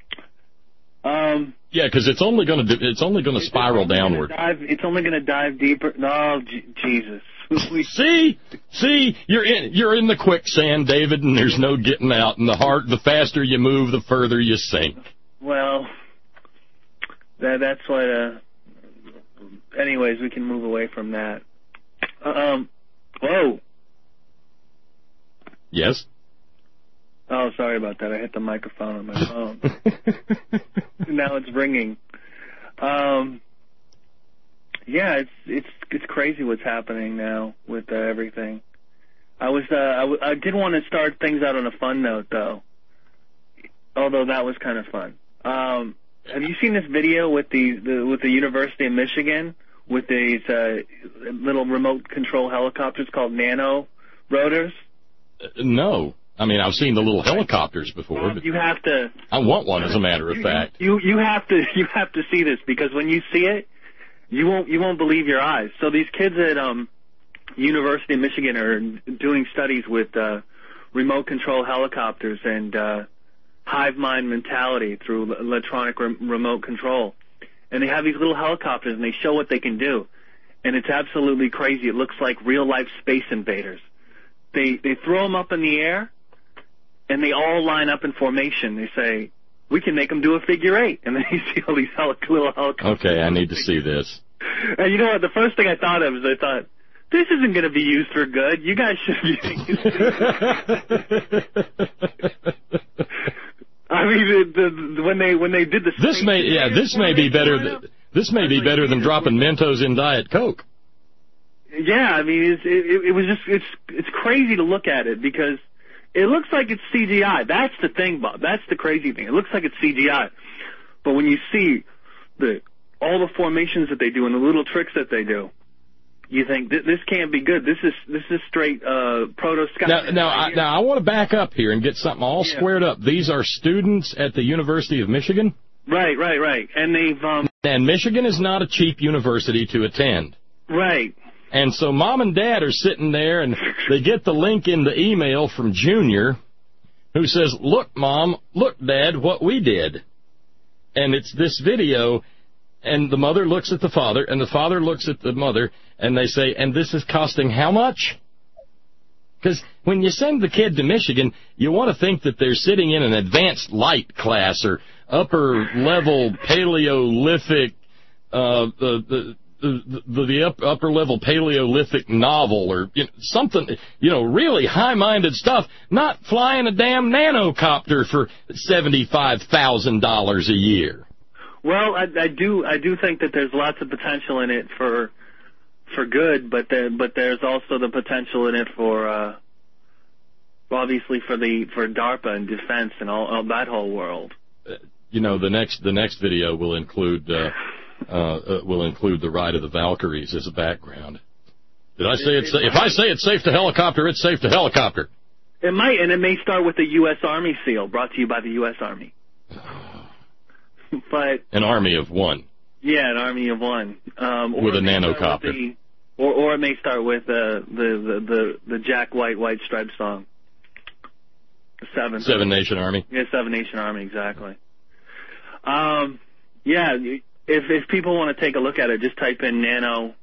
Um. Yeah, because it's only going to it's only going to spiral downward. Dive, it's only going to dive deeper. No, G- Jesus. see, see, you're in you're in the quicksand, David, and there's no getting out. And the heart, the faster you move, the further you sink. Well, that that's what. Uh, anyways, we can move away from that. Um. Whoa. Yes. Oh, sorry about that. I hit the microphone on my phone. Now it's ringing. Um. Yeah, it's it's it's crazy what's happening now with uh, everything. I was uh, I, w- I did want to start things out on a fun note though, although that was kind of fun. Um, have you seen this video with the, the with the University of Michigan with these uh, little remote control helicopters called nano rotors? Uh, no. I mean, I've seen the little helicopters before. But you have to. I want one, as a matter of fact. You you have to you have to see this, because when you see it, you won't you won't believe your eyes. So these kids at um, University of Michigan are doing studies with uh, remote control helicopters and uh, hive mind mentality through electronic re- remote control. And they have these little helicopters, and they show what they can do. And it's absolutely crazy. It looks like real life Space Invaders. They they throw them up in the air, and they all line up in formation. They say, we can make them do a figure eight. And then you see all these heli- little helicopters. Okay, I need to see this. And you know what? The first thing I thought of is I thought, this isn't going to be used for good. You guys should be I mean, the, the, when they when they did the this may yeah this may be better than this may be better than dropping Mentos in Diet Coke. Yeah, I mean, it's, it, it was just it's it's crazy to look at it because it looks like it's C G I. That's the thing, Bob. That's the crazy thing. It looks like it's C G I, but when you see the all the formations that they do and the little tricks that they do, you think this, this can't be good. This is this is straight uh, proto-Sky. Now, now, I, now I want to back up here and get something all yeah. squared up. These are students at the University of Michigan. Right, right, right. And they've um. And Michigan is not a cheap university to attend. Right. And so Mom and Dad are sitting there, and they get the link in the email from Junior, who says, "Look, Mom, look, Dad, what we did." And it's this video. And the mother looks at the father, and the father looks at the mother, and they say, and this is costing how much? Because when you send the kid to Michigan, you want to think that they're sitting in an advanced light class or upper-level Paleolithic, uh, the, the, the, the, the up, upper-level Paleolithic novel or you know, something, you know, really high-minded stuff, not flying a damn nanocopter for seventy-five thousand dollars a year. Well, I, I do I do think that there's lots of potential in it for for good, but there, but there's also the potential in it for uh, obviously for the for DARPA and defense and all, all that whole world. Uh, you know, the next the next video will include uh, uh, uh, will include the ride of the Valkyries as a background. Did I say it's if I say it's safe to helicopter, it's safe to helicopter. It might, and it may start with the U S Army seal, brought to you by the U S Army. But an army of one. Yeah, an army of one. Um, with a nanocopter. With the, or, or it may start with uh, the, the, the, the Jack White White Stripes song. Seven. Seven Nation Army. Yeah, Seven Nation Army, exactly. Um, yeah, if if people want to take a look at it, just type in nano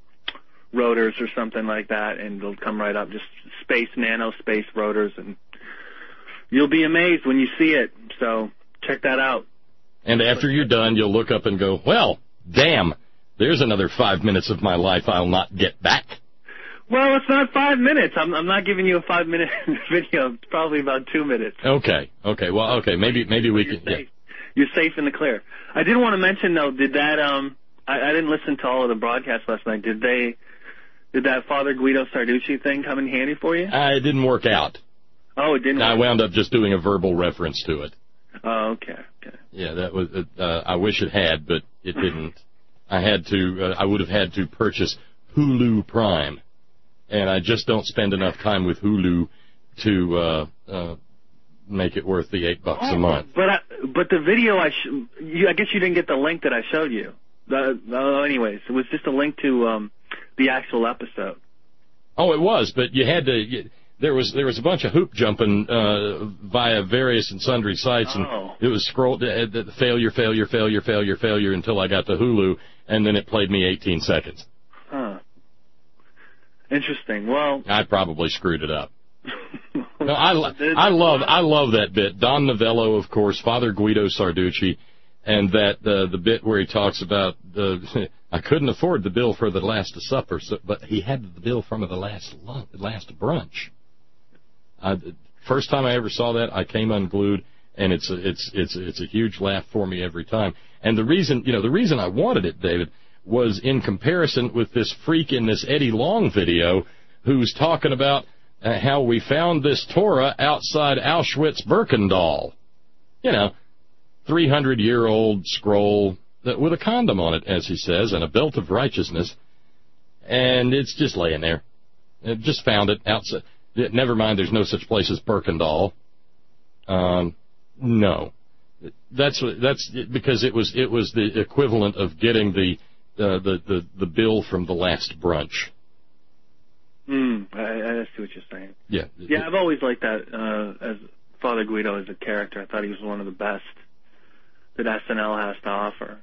rotors or something like that, and it'll come right up. Just space, nano space rotors, and you'll be amazed when you see it. So check that out. And after you're done, you'll look up and go, well, damn, there's another five minutes of my life I'll not get back. Well, it's not five minutes. I'm, I'm not giving you a five-minute video. It's probably about two minutes. Okay. Okay. Well, okay. Maybe maybe we You're can. Safe. Yeah. You're safe in the clear. I did want to mention, though, did that, um, I, I didn't listen to all of the broadcasts last night. Did they, did that Father Guido Sarducci thing come in handy for you? Uh, it didn't work out. Oh, it didn't I work wound up just doing a verbal reference to it. Oh, okay, okay. Yeah, that was. Uh, I wish it had, but it didn't. I had to. Uh, I would have had to purchase Hulu Prime, and I just don't spend enough time with Hulu to uh, uh, make it worth the eight bucks oh, a month. But I, but the video I sh- you, I guess you didn't get the link that I showed you. The, uh, anyways, it was just a link to um, the actual episode. Oh, it was, but you had to. You, There was there was a bunch of hoop jumping uh, via various and sundry sites, and oh. it was scrolled uh, the failure, failure, failure, failure, failure until I got to Hulu, and then it played me eighteen seconds. Huh. Interesting. Well, I probably screwed it up. No, I I love I love that bit. Don Novello, of course, Father Guido Sarducci, and that uh, the bit where he talks about the. I couldn't afford the bill for the last supper, so, but he had the bill from the last lunch, last brunch. I, first time I ever saw that, I came unglued, and it's a, it's it's it's a huge laugh for me every time. And the reason, you know, the reason I wanted it, David, was in comparison with this freak in this Eddie Long video, who's talking about uh, how we found this Torah outside Auschwitz-Birkenau. You know, three hundred year old scroll that, with a condom on it, as he says, and a belt of righteousness, and it's just laying there. It just found it outside. Never mind, there's no such place as Birkenau. Um, no, that's that's because it was it was the equivalent of getting the uh, the, the the bill from the last brunch. Hmm. I, I see what you're saying. Yeah. Yeah, I've always liked that uh, as Father Guido as a character. I thought he was one of the best that S N L has to offer.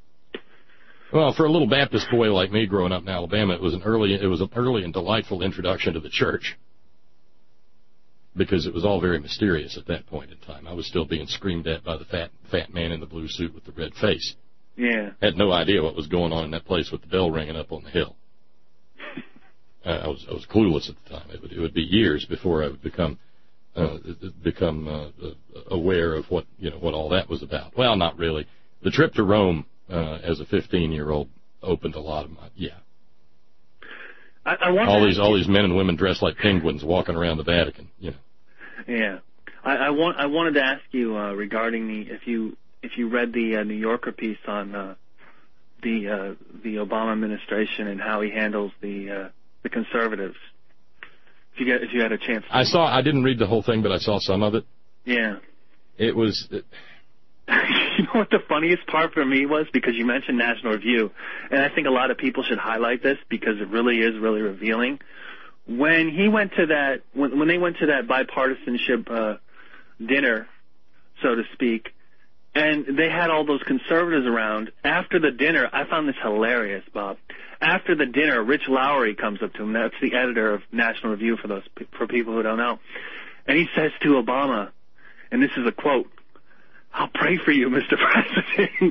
Well, for a little Baptist boy like me growing up in Alabama, it was an early it was an early and delightful introduction to the church. because it was all very mysterious at that point in time. I was still being screamed at by the fat fat man in the blue suit with the red face. Yeah. Had no idea what was going on in that place with the bell ringing up on the hill. uh, I was I was clueless at the time. It would, it would be years before I would become uh, become uh, aware of what you know what all that was about. Well, not really. The trip to Rome uh, as a fifteen-year-old opened a lot of my yeah. I, I want all these all these men and women dressed like penguins walking around the Vatican. You know. Yeah, I, I want I wanted to ask you uh, regarding the if you if you read the uh, New Yorker piece on uh, the uh, the Obama administration and how he handles the uh, the conservatives. If you get if you had a chance. To I saw. I didn't read the whole thing, but I saw some of it. Yeah. It was. It, You know what the funniest part for me was? Because you mentioned National Review, and I think a lot of people should highlight this because it really is really revealing. When he went to that, when, when they went to that bipartisanship uh, dinner, so to speak, and they had all those conservatives around, after the dinner, I found this hilarious, Bob. After the dinner, Rich Lowry comes up to him. That's the editor of National Review for those for people who don't know. And he says to Obama, and this is a quote, "I'll pray for you, Mister President."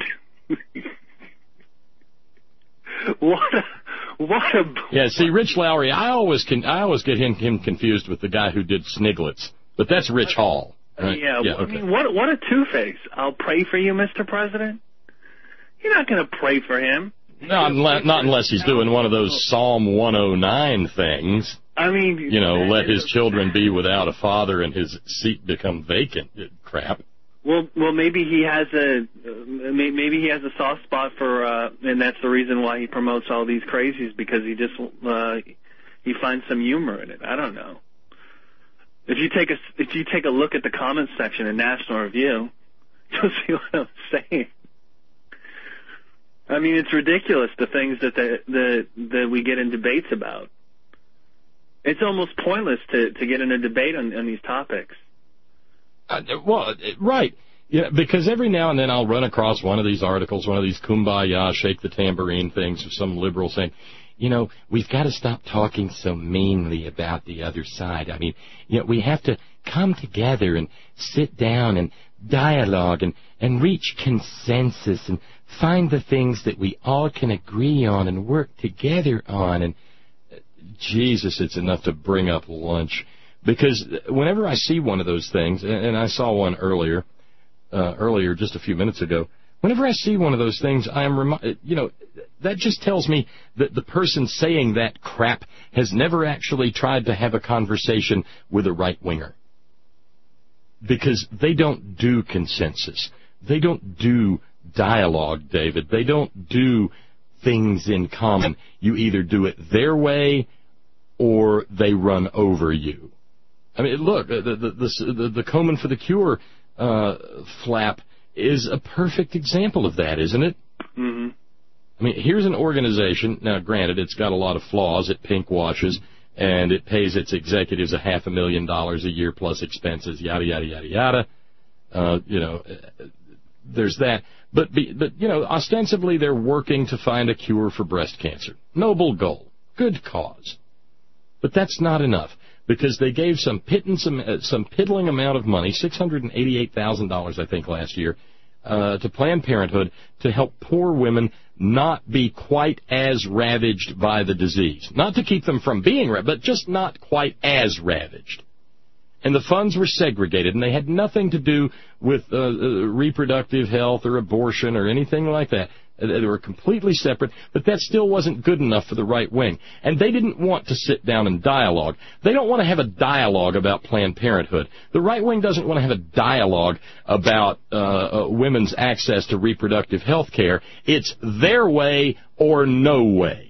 what a, what a... Yeah, see, Rich Lowry, I always can, I always get him, him confused with the guy who did Sniglitz, but that's Rich Hall. Right? Yeah, yeah I okay. mean, what, what a two-face. "I'll pray for you, Mister President." You're not going to pray for him. No, unless, not unless he's doing one of those Psalm one oh nine things. I mean... You know, let his children be without a father and his seat become vacant. Crap. Well, well, maybe he has a uh, maybe he has a soft spot for, uh, and that's the reason why he promotes all these crazies, because he just uh, he finds some humor in it. I don't know. If you take a if you take a look at the comments section in National Review, you'll see what I'm saying. I mean, it's ridiculous the things that the, the that we get in debates about. It's almost pointless to to get in a debate on, on these topics. Uh, well, right. Yeah, because every now and then I'll run across one of these articles, one of these kumbaya, shake the tambourine things of some liberal saying, you know, we've got to stop talking so meanly about the other side. I mean, you know, we have to come together and sit down and dialogue and, and reach consensus and find the things that we all can agree on and work together on. And uh, Jesus, it's enough to bring up lunch. Because whenever I see one of those things, and I saw one earlier, uh, earlier just a few minutes ago, whenever I see one of those things, I am, remi- you know, that just tells me that the person saying that crap has never actually tried to have a conversation with a right-winger. Because they don't do consensus. They don't do dialogue, David. They don't do things in common. You either do it their way or they run over you. I mean, look, the the the, the, the Komen for the Cure uh, flap is a perfect example of that, isn't it? Mm-hmm. I mean, here's an organization. Now, granted, it's got a lot of flaws. It pink washes, and it pays its executives a half a million dollars a year plus expenses, yada, yada, yada, yada. Uh, you know, there's that. But, be, but, you know, ostensibly they're working to find a cure for breast cancer. Noble goal. Good cause. But that's not enough. Because they gave some pittance, uh, some piddling amount of money, six hundred eighty-eight thousand dollars, I think, last year, uh, to Planned Parenthood to help poor women not be quite as ravaged by the disease. Not to keep them from being ravaged, but just not quite as ravaged. And the funds were segregated, and they had nothing to do with uh, uh, reproductive health or abortion or anything like that. They were completely separate, but that still wasn't good enough for the right wing. And they didn't want to sit down and dialogue. They don't want to have a dialogue about Planned Parenthood. The right wing doesn't want to have a dialogue about uh, uh, women's access to reproductive health care. It's their way or no way.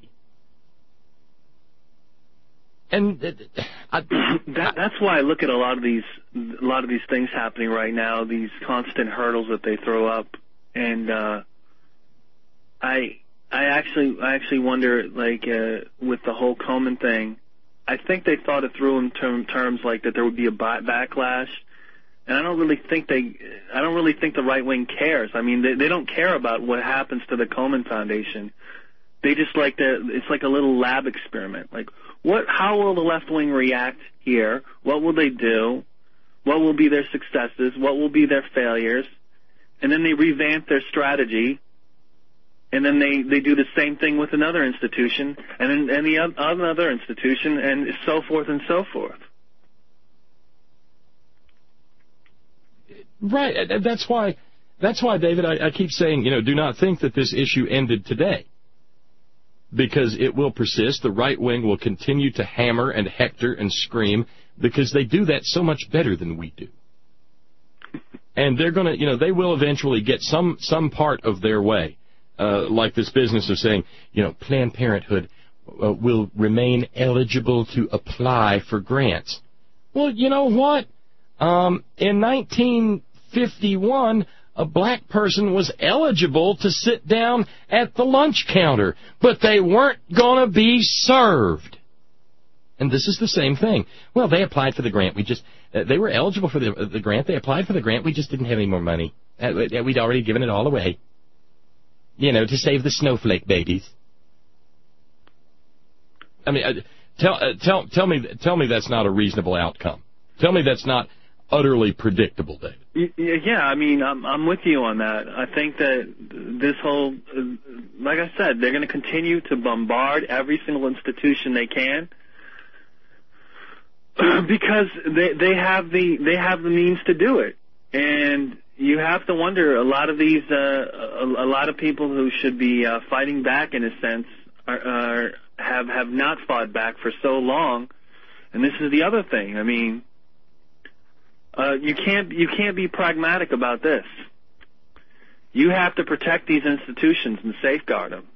And uh, I, that, that's why I look at a lot of these, a lot of these things happening right now. These constant hurdles that they throw up, and uh, I, I actually, I actually wonder, like uh, with the whole Komen thing. I think they thought it through in term, terms like that there would be a backlash, and I don't really think they, I don't really think the right wing cares. I mean, they, they don't care about what happens to the Komen Foundation. They just like to, it's like a little lab experiment. Like, what? How will the left wing react here? What will they do? What will be their successes? What will be their failures? And then they revamp their strategy, and then they, they do the same thing with another institution, and then and the another institution, and so forth and so forth. Right. That's why, that's why, David, I, I keep saying, you know, do not think that this issue ended today, because it will persist. The right wing will continue to hammer and hector and scream, because they do that so much better than we do. And they're going to, you know, they will eventually get some, some part of their way, uh, like this business of saying, you know, Planned Parenthood uh, will remain eligible to apply for grants. Well, you know what? Um, in nineteen fifty-one, a black person was eligible to sit down at the lunch counter, but they weren't going to be served. And this is the same thing. Well, they applied for the grant. We just, uh, they were eligible for the, uh, the grant. They applied for the grant. We just didn't have any more money. Uh, we'd already given it all away. You know, to save the snowflake babies. I mean, uh, tell, uh, tell, tell me, tell me that's not a reasonable outcome. Tell me that's not utterly predictable, David. Yeah, I mean, I'm, I'm with you on that. I think that this whole, uh, like I said, they're going to continue to bombard every single institution they can. Because they they have the they have the means to do it, and you have to wonder. A lot of these, uh, a, a lot of people who should be uh, fighting back, in a sense, are, are have have not fought back for so long. And this is the other thing. I mean, uh, you can't you can't be pragmatic about this. You have to protect these institutions and safeguard them.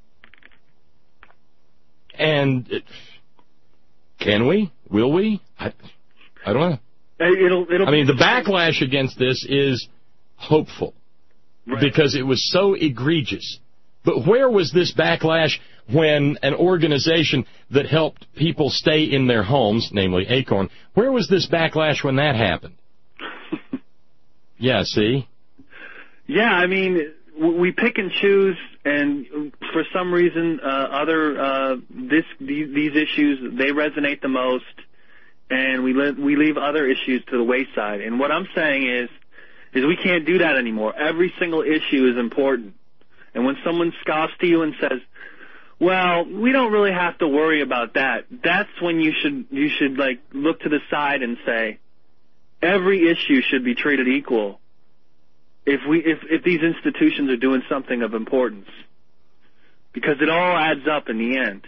And it, can we? Will we? I, I don't know. It'll, it'll I mean, the backlash against this is hopeful, right, because it was so egregious. But where was this backlash when an organization that helped people stay in their homes, namely Acorn, where was this backlash when that happened? Yeah, see? Yeah, I mean, we pick and choose, and for some reason, uh, other uh, this these, these issues, they resonate the most, and we li- we leave other issues to the wayside. And what I'm saying is, is we can't do that anymore. Every single issue is important. And when someone scoffs to you and says, "Well, we don't really have to worry about that," that's when you should you should like look to the side and say, every issue should be treated equal. If we if, if these institutions are doing something of importance, because it all adds up in the end.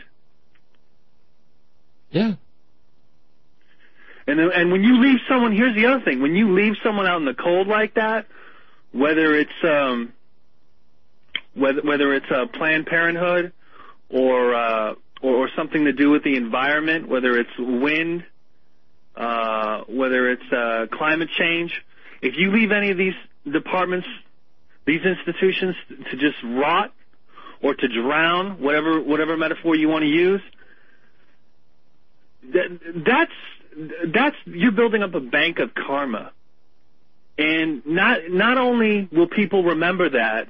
Yeah. And and when you leave someone, here's the other thing: when you leave someone out in the cold like that, whether it's um whether whether it's uh, Planned Parenthood or, uh, or or something to do with the environment, whether it's wind, uh, whether it's uh, climate change, if you leave any of these departments, these institutions, to just rot or to drown, whatever whatever metaphor you want to use, that, that's that's you're building up a bank of karma, and not not only will people remember that,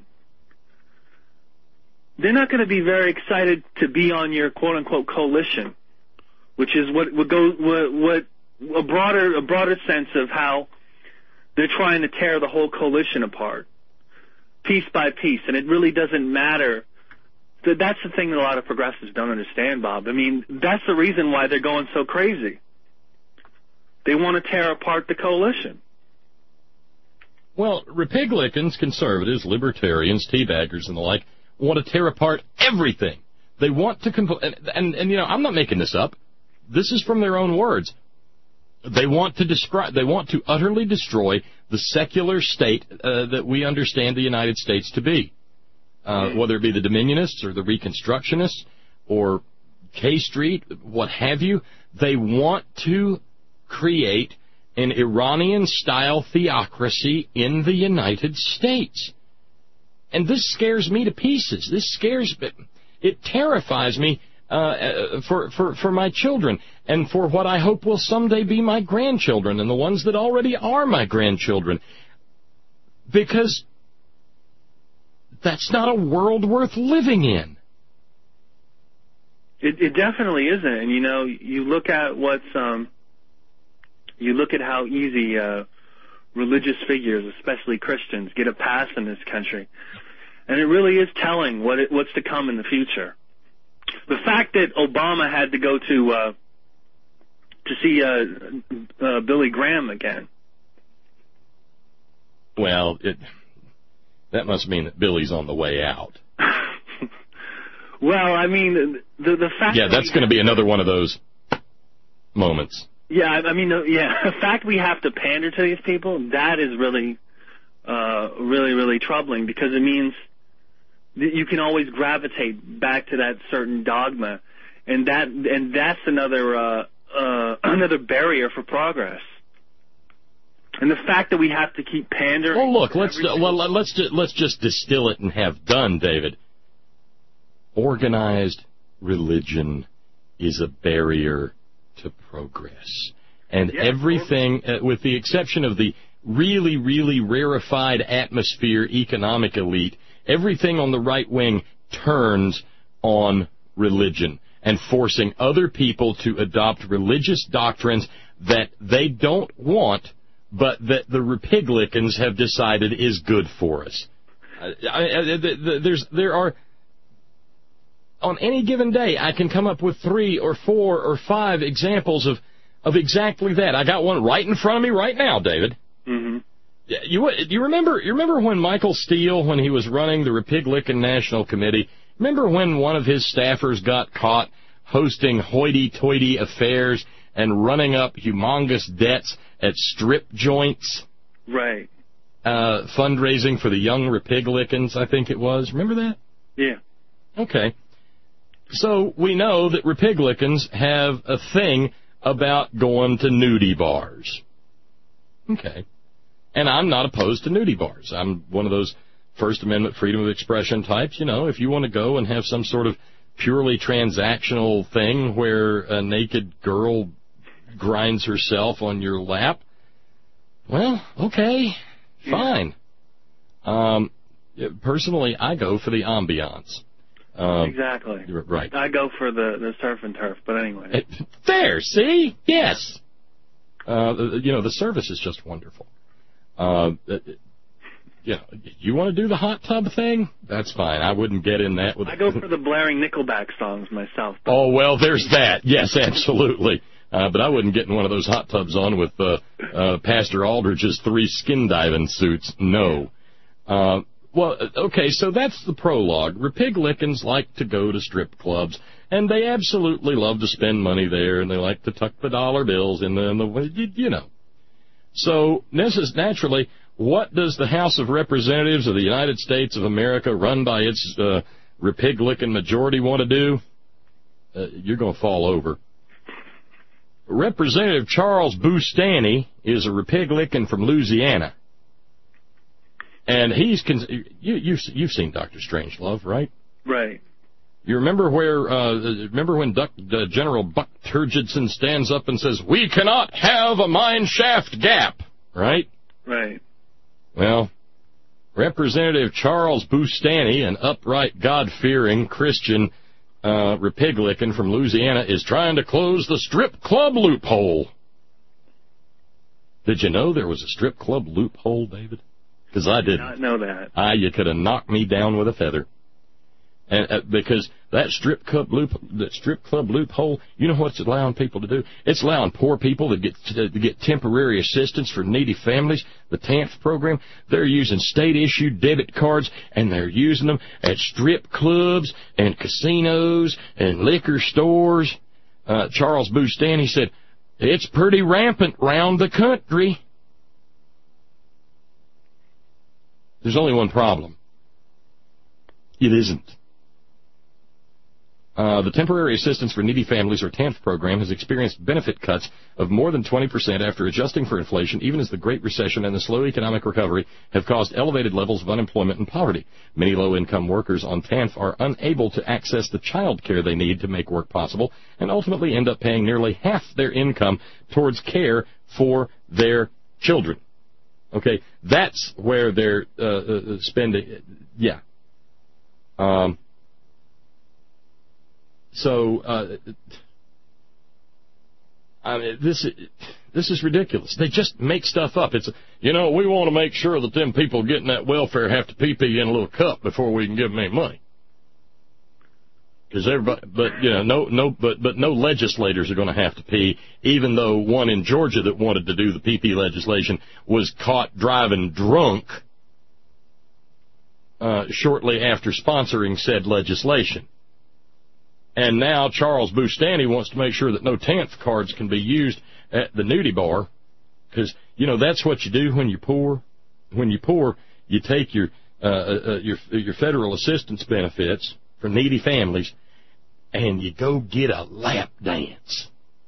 they're not going to be very excited to be on your quote unquote coalition, which is what what goes what, what a broader a broader sense of how they're trying to tear the whole coalition apart, piece by piece, and it really doesn't matter. That's the thing that a lot of progressives don't understand, Bob. I mean, that's the reason why they're going so crazy. They want to tear apart the coalition. Well, Republicans, conservatives, libertarians, teabaggers, and the like want to tear apart everything. They want to, compl- and, and, and, you know, I'm not making this up. This is from their own words. They want to describe. They want to utterly destroy the secular state uh, that we understand the United States to be, uh, whether it be the Dominionists or the Reconstructionists or K Street, what have you. They want to create an Iranian-style theocracy in the United States, and this scares me to pieces. This scares me. It terrifies me. Uh, for, for, for my children and for what I hope will someday be my grandchildren and the ones that already are my grandchildren. Because that's not a world worth living in. It, it definitely isn't. And, you know, you look at what's, um, you look at how easy uh, religious figures, especially Christians, get a pass in this country. And it really is telling what it, what's to come in the future. The fact that Obama had to go to uh, to see uh, uh, Billy Graham again. Well, it, that must mean that Billy's on the way out. Well, I mean, the the fact. Yeah, that that's going to be another one of those moments. Yeah, I mean, the, yeah, the fact we have to pander to these people, that is really, uh, really, really troubling, because it means that you can always gravitate back to that certain dogma, and that and that's another uh, uh, another barrier for progress. And the fact that we have to keep pandering. Well, look, let's uh, well let's just, let's just distill it and have done, David. Organized religion is a barrier to progress, and yeah, everything, uh, with the exception of the really, really rarefied atmosphere economic elite, everything on the right wing turns on religion and forcing other people to adopt religious doctrines that they don't want, but that the Republicans have decided is good for us. I, I, there's, there are, on any given day, I can come up with three or four or five examples of, of exactly that. I got one right in front of me right now, David. Mm-hmm. You, you remember, you remember when Michael Steele, when he was running the Republican National Committee, remember when one of his staffers got caught hosting hoity-toity affairs and running up humongous debts at strip joints? Right. Uh, fundraising for the Young Republicans, I think it was. Remember that? Yeah. Okay. So we know that Republicans have a thing about going to nudie bars. Okay. And I'm not opposed to nudie bars. I'm one of those First Amendment freedom of expression types. You know, if you want to go and have some sort of purely transactional thing where a naked girl grinds herself on your lap, well, okay, fine. Yeah. Um, personally, I go for the ambiance. Um, exactly. Right. I go for the, the surf and turf, but anyway. There, see? Yes. Uh, you know, the service is just wonderful. Uh, you know, you want to do the hot tub thing? That's fine. I wouldn't get in that with. I go for the blaring Nickelback songs myself. But... Oh, well, there's that. Yes, absolutely. Uh, but I wouldn't get in one of those hot tubs on with uh, uh, Pastor Aldridge's three skin diving suits. No. Uh, well, okay, so that's the prologue. Republicans like to go to strip clubs, and they absolutely love to spend money there, and they like to tuck the dollar bills in the, in the you know. So, naturally, what does the House of Representatives of the United States of America, run by its uh, Republican majority, want to do? Uh, you're going to fall over. Representative Charles Boustany is a Republican from Louisiana. And he's, con- you, you've, you've seen Doctor Strangelove, right? Right. You remember where, uh, remember when Duck, uh, General Buck Turgidson stands up and says, "We cannot have a mine shaft gap," right? Right. Well, Representative Charles Boustany, an upright, God-fearing Christian uh, Republican from Louisiana, is trying to close the strip club loophole. Did you know there was a strip club loophole, David? Because I didn't. I did not know that. Ah, you could have knocked me down with a feather. And uh, because that strip club loop, that strip club loophole, you know what it's allowing people to do? It's allowing poor people to get to get temporary assistance for needy families. The T A N F program, they're using state-issued debit cards, and they're using them at strip clubs and casinos and liquor stores. Uh, Charles Boustany said, "It's pretty rampant round the country." There's only one problem. It isn't. Uh, the Temporary Assistance for Needy Families, or T A N F program, has experienced benefit cuts of more than twenty percent after adjusting for inflation, even as the Great Recession and the slow economic recovery have caused elevated levels of unemployment and poverty. Many low-income workers on T A N F are unable to access the child care they need to make work possible, and ultimately end up paying nearly half their income towards care for their children. Okay, that's where they're uh, uh, spending. Yeah. Um. So, uh, I mean, this this is ridiculous. They just make stuff up. It's, you know, we want to make sure that them people getting that welfare have to pee-pee in a little cup before we can give them any money. Because everybody, but you know, no, no, but but no legislators are going to have to pee. Even though one in Georgia that wanted to do the pee-pee legislation was caught driving drunk uh, shortly after sponsoring said legislation. And now Charles Boustany wants to make sure that no T A N F cards can be used at the nudie bar, because you know that's what you do when you're poor. When you're poor, you take your uh, uh, your your federal assistance benefits for needy families, and you go get a lap dance.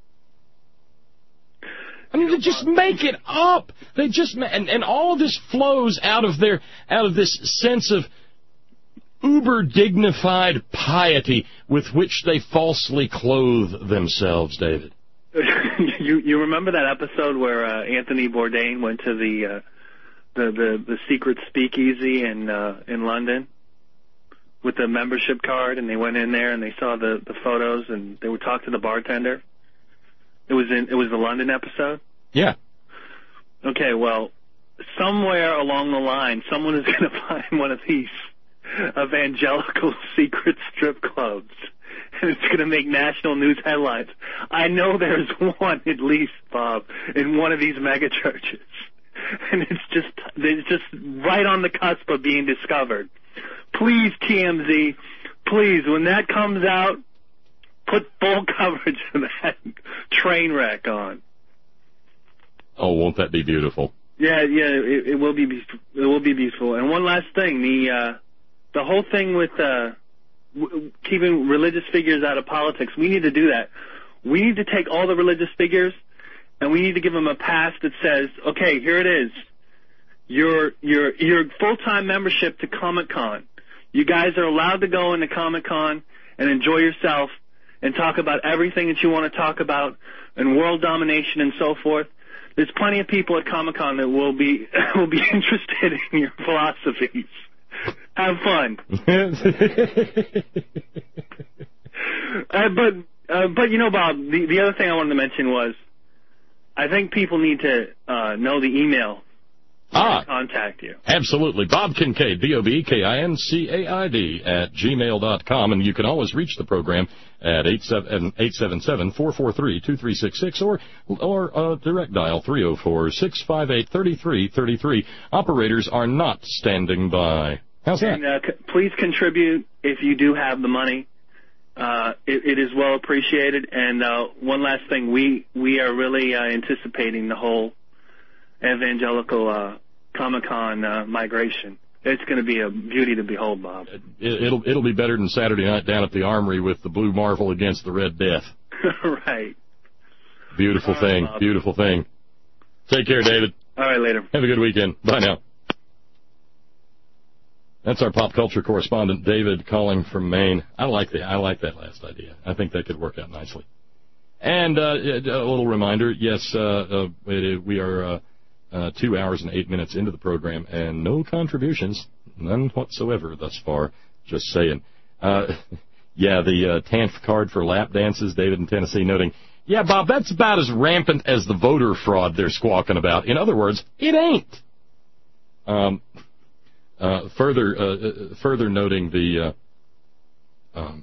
I mean, they just make it up. They just and and all this flows out of their out of this sense of uber dignified piety with which they falsely clothe themselves, David. you you remember that episode where uh, Anthony Bourdain went to the uh, the, the the secret speakeasy in uh, in London with the membership card, and they went in there and they saw the, the photos and they would talk to the bartender? It was in it was the London episode? Yeah. Okay, well, somewhere along the line, someone is going to find one of these evangelical secret strip clubs, and it's going to make national news headlines. I know there's one at least, Bob, in one of these mega churches, and it's just it's just right on the cusp of being discovered. Please, T M Z, please, when that comes out, put full coverage of that train wreck on. Oh, won't that be beautiful? Yeah, yeah, it, it will be. It will be beautiful. And one last thing, the. Uh, The whole thing with uh, w- keeping religious figures out of politics, we need to do that. We need to take all the religious figures and we need to give them a pass that says, okay, here it is. Your your your full-time membership to Comic-Con. You guys are allowed to go into Comic-Con and enjoy yourself and talk about everything that you want to talk about and world domination and so forth. There's plenty of people at Comic-Con that will be will be interested in your philosophies. Have fun. uh, but, uh, but you know, Bob, the, the other thing I wanted to mention was I think people need to uh, know the email ah, to contact you. Absolutely. Bob Kincaid, B O B K I N C A I D, at gmail dot com. And you can always reach the program at eight seven seven, four four three, two three six six or or uh, direct dial three oh four, six five eight, three three three three. Operators are not standing by. How's that? And uh, c- please contribute if you do have the money. Uh, it, it is well appreciated. And uh, one last thing, we we are really uh, anticipating the whole evangelical uh, Comic-Con uh, migration. It's going to be a beauty to behold, Bob. It, it'll it'll be better than Saturday night down at the Armory with the Blue Marvel against the Red Death. Right. Beautiful thing. Bob. Beautiful thing. Take care, David. All right, later. Have a good weekend. Bye now. That's our pop culture correspondent, David, calling from Maine. I like the I like that last idea. I think that could work out nicely. And uh, a little reminder, yes, uh, uh, we are uh, uh, two hours and eight minutes into the program, and no contributions, none whatsoever thus far. Just saying. Uh, yeah, the uh, T A N F card for lap dances, David in Tennessee noting, yeah, Bob, that's about as rampant as the voter fraud they're squawking about. In other words, it ain't. Um... Uh, further, uh, further noting the uh, um,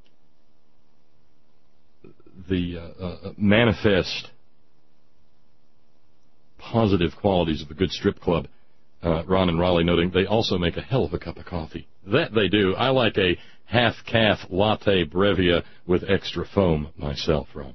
the uh, uh, manifest positive qualities of a good strip club, uh, Ron and Raleigh noting they also make a hell of a cup of coffee. That they do. I like a half-calf latte Brevia with extra foam myself, Ron.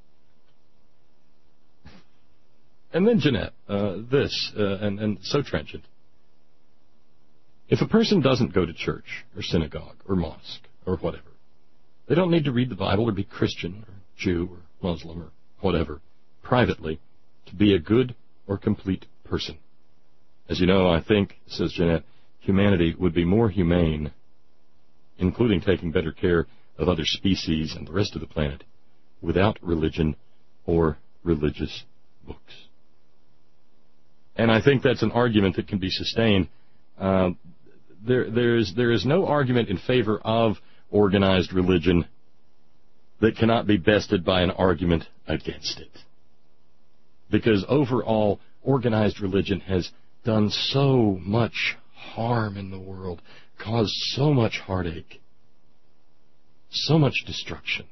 And then Jeanette, uh, this, uh, and, and so trenchant. If a person doesn't go to church or synagogue or mosque or whatever, they don't need to read the Bible or be Christian or Jew or Muslim or whatever privately to be a good or complete person. As you know, I think, says Jeanette, humanity would be more humane, including taking better care of other species and the rest of the planet, without religion or religious books. And I think that's an argument that can be sustained. Uh, There, there is there is no argument in favor of organized religion that cannot be bested by an argument against it. Because overall, organized religion has done so much harm in the world, caused so much heartache, so much destruction,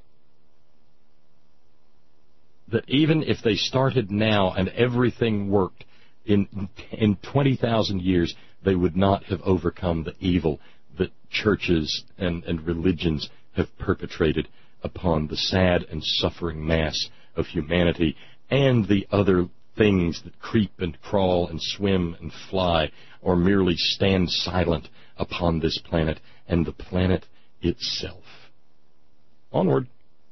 that even if they started now and everything worked, in in twenty thousand years, they would not have overcome the evil that churches and, and religions have perpetrated upon the sad and suffering mass of humanity and the other things that creep and crawl and swim and fly or merely stand silent upon this planet and the planet itself. Onward.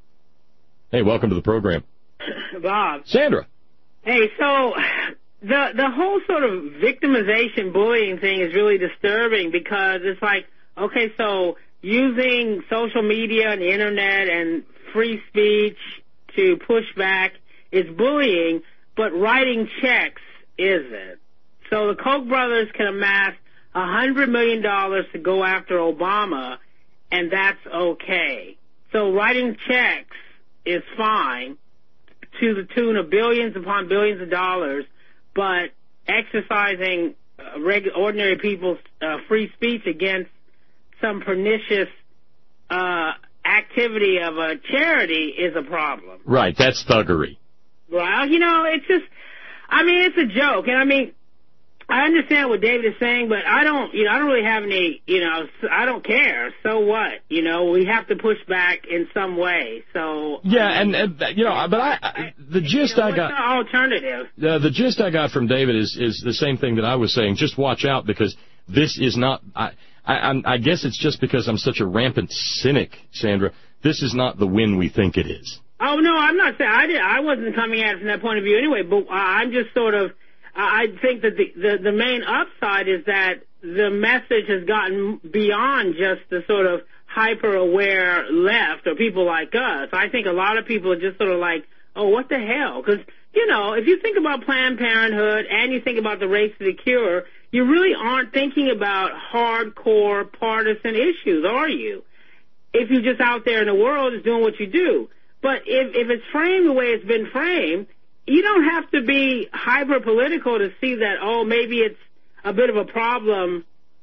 Hey, welcome to the program. Bob. Sandra. Hey, so the the whole sort of victimization, bullying thing is really disturbing because it's like, okay, so using social media and the internet and free speech to push back is bullying, but writing checks isn't. So the Koch brothers can amass one hundred million dollars to go after Obama, and that's okay. So writing checks is fine to the tune of billions upon billions of dollars, but exercising uh, reg- ordinary people's uh, free speech against some pernicious uh, activity of a charity is a problem. Right, that's thuggery. Well, you know, it's just, I mean, it's a joke. And I mean, I understand what David is saying, but I don't, you know, I don't really have any, you know, I don't care. So what? You know, we have to push back in some way. So yeah, I mean, and, and you know, but I, I the gist you know, I got, what's the alternative? Uh, the gist I got from David is is the same thing that I was saying. Just watch out because this is not. I I, I guess it's just because I'm such a rampant cynic, Sandra. This is not the win we think it is. Oh no, I'm not saying I did. I wasn't coming at it from that point of view anyway. But I'm just sort of. I think that the, the the main upside is that the message has gotten beyond just the sort of hyper-aware left or people like us. I think a lot of people are just sort of like, oh, what the hell? Because, you know, if you think about Planned Parenthood and you think about the race to the cure, you really aren't thinking about hardcore partisan issues, are you? If you're just out there in the world is doing what you do. But if, if it's framed the way it's been framed, you don't have to be hyper-political to see that, oh, maybe it's a bit of a problem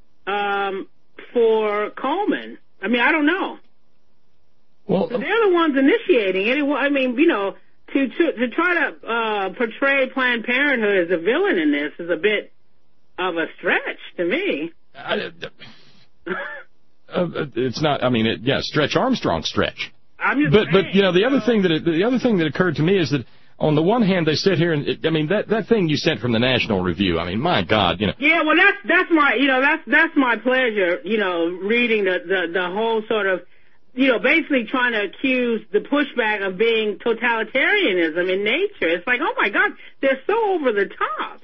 um, for Coleman. I mean, I don't know. Well, so they're the ones initiating it. I mean, you know, to to, to try to uh, portray Planned Parenthood as a villain in this is a bit of a stretch to me. I, uh, it's not, I mean, it, yeah, Stretch Armstrong stretch. I'm just but, saying, but, you know, the other so. thing that, it, the other thing that occurred to me is that on the one hand, they sit here and, it, I mean, that, that thing you sent from the National Review, I mean, my God, you know. Yeah, well, that's, that's my, you know, that's, that's my pleasure, you know, reading the, the, the whole sort of, you know, basically trying to accuse the pushback of being totalitarianism in nature. It's like, oh my God, they're so over the top.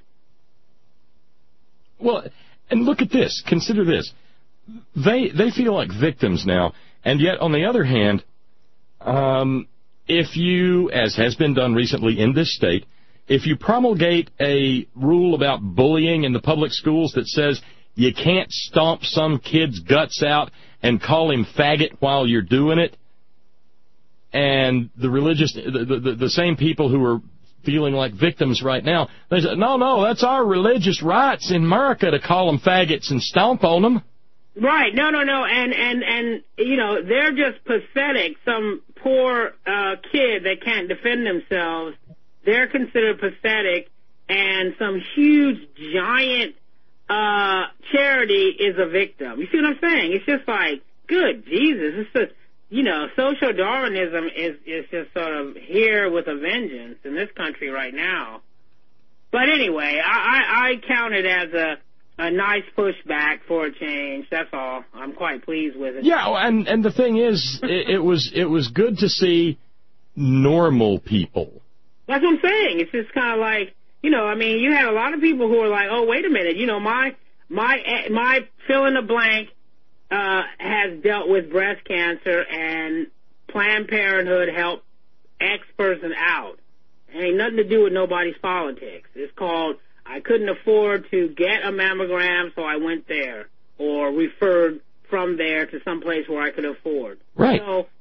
Well, and look at this, consider this. They, they feel like victims now, and yet, on the other hand, um, if you, as has been done recently in this state, if you promulgate a rule about bullying in the public schools that says you can't stomp some kid's guts out and call him faggot while you're doing it, and the religious, the, the, the same people who are feeling like victims right now, they say, no, no, that's our religious rights in America to call them faggots and stomp on them. Right. No, no, no. And, and, and, you know, they're just pathetic. Some poor uh, kid that can't defend themselves, they're considered pathetic, and some huge, giant uh, charity is a victim. You see what I'm saying? It's just like, good Jesus. It's just, you know, social Darwinism is, is just sort of here with a vengeance in this country right now. But anyway, I, I, I count it as a A nice pushback for a change. That's all. I'm quite pleased with it. Yeah, and and the thing is, it, it was it was good to see normal people. That's what I'm saying. It's just kind of like, you know, I mean, you had a lot of people who were like, oh, wait a minute, you know, my my my fill in the blank uh, has dealt with breast cancer, and Planned Parenthood helped X person out. It ain't nothing to do with nobody's politics. It's called, I couldn't afford to get a mammogram, so I went there, or referred from there to some place where I could afford. Right. So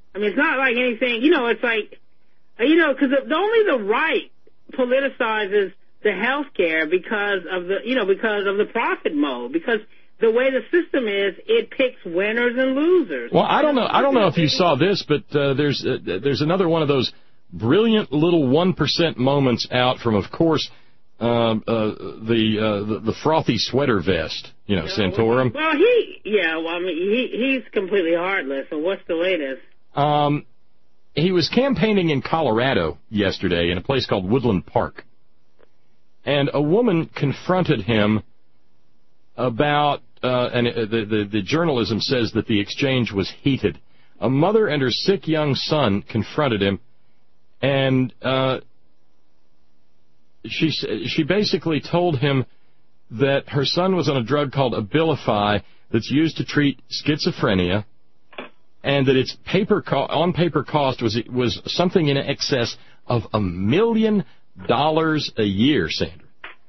I mean, it's not like anything, you know, it's like, you know, because the, only the right politicizes the health care because of the, you know, because of the profit mode, because the way the system is, it picks winners and losers. Well, I don't know. I don't know if you saw this, but uh, there's uh, there's another one of those brilliant little one percent moments out from, of course, uh, uh, the, uh, the the frothy sweater vest. You know, Santorum. Well, he, yeah. Well, I mean, he he's completely heartless. So what's the latest? Um, he was campaigning in Colorado yesterday in a place called Woodland Park, and a woman confronted him about. Uh, and the, the, the journalism says that the exchange was heated. A mother and her sick young son confronted him, and uh, she she basically told him that her son was on a drug called Abilify that's used to treat schizophrenia, and that its paper co- on paper cost was was something in excess of a million dollars a year, Sandra.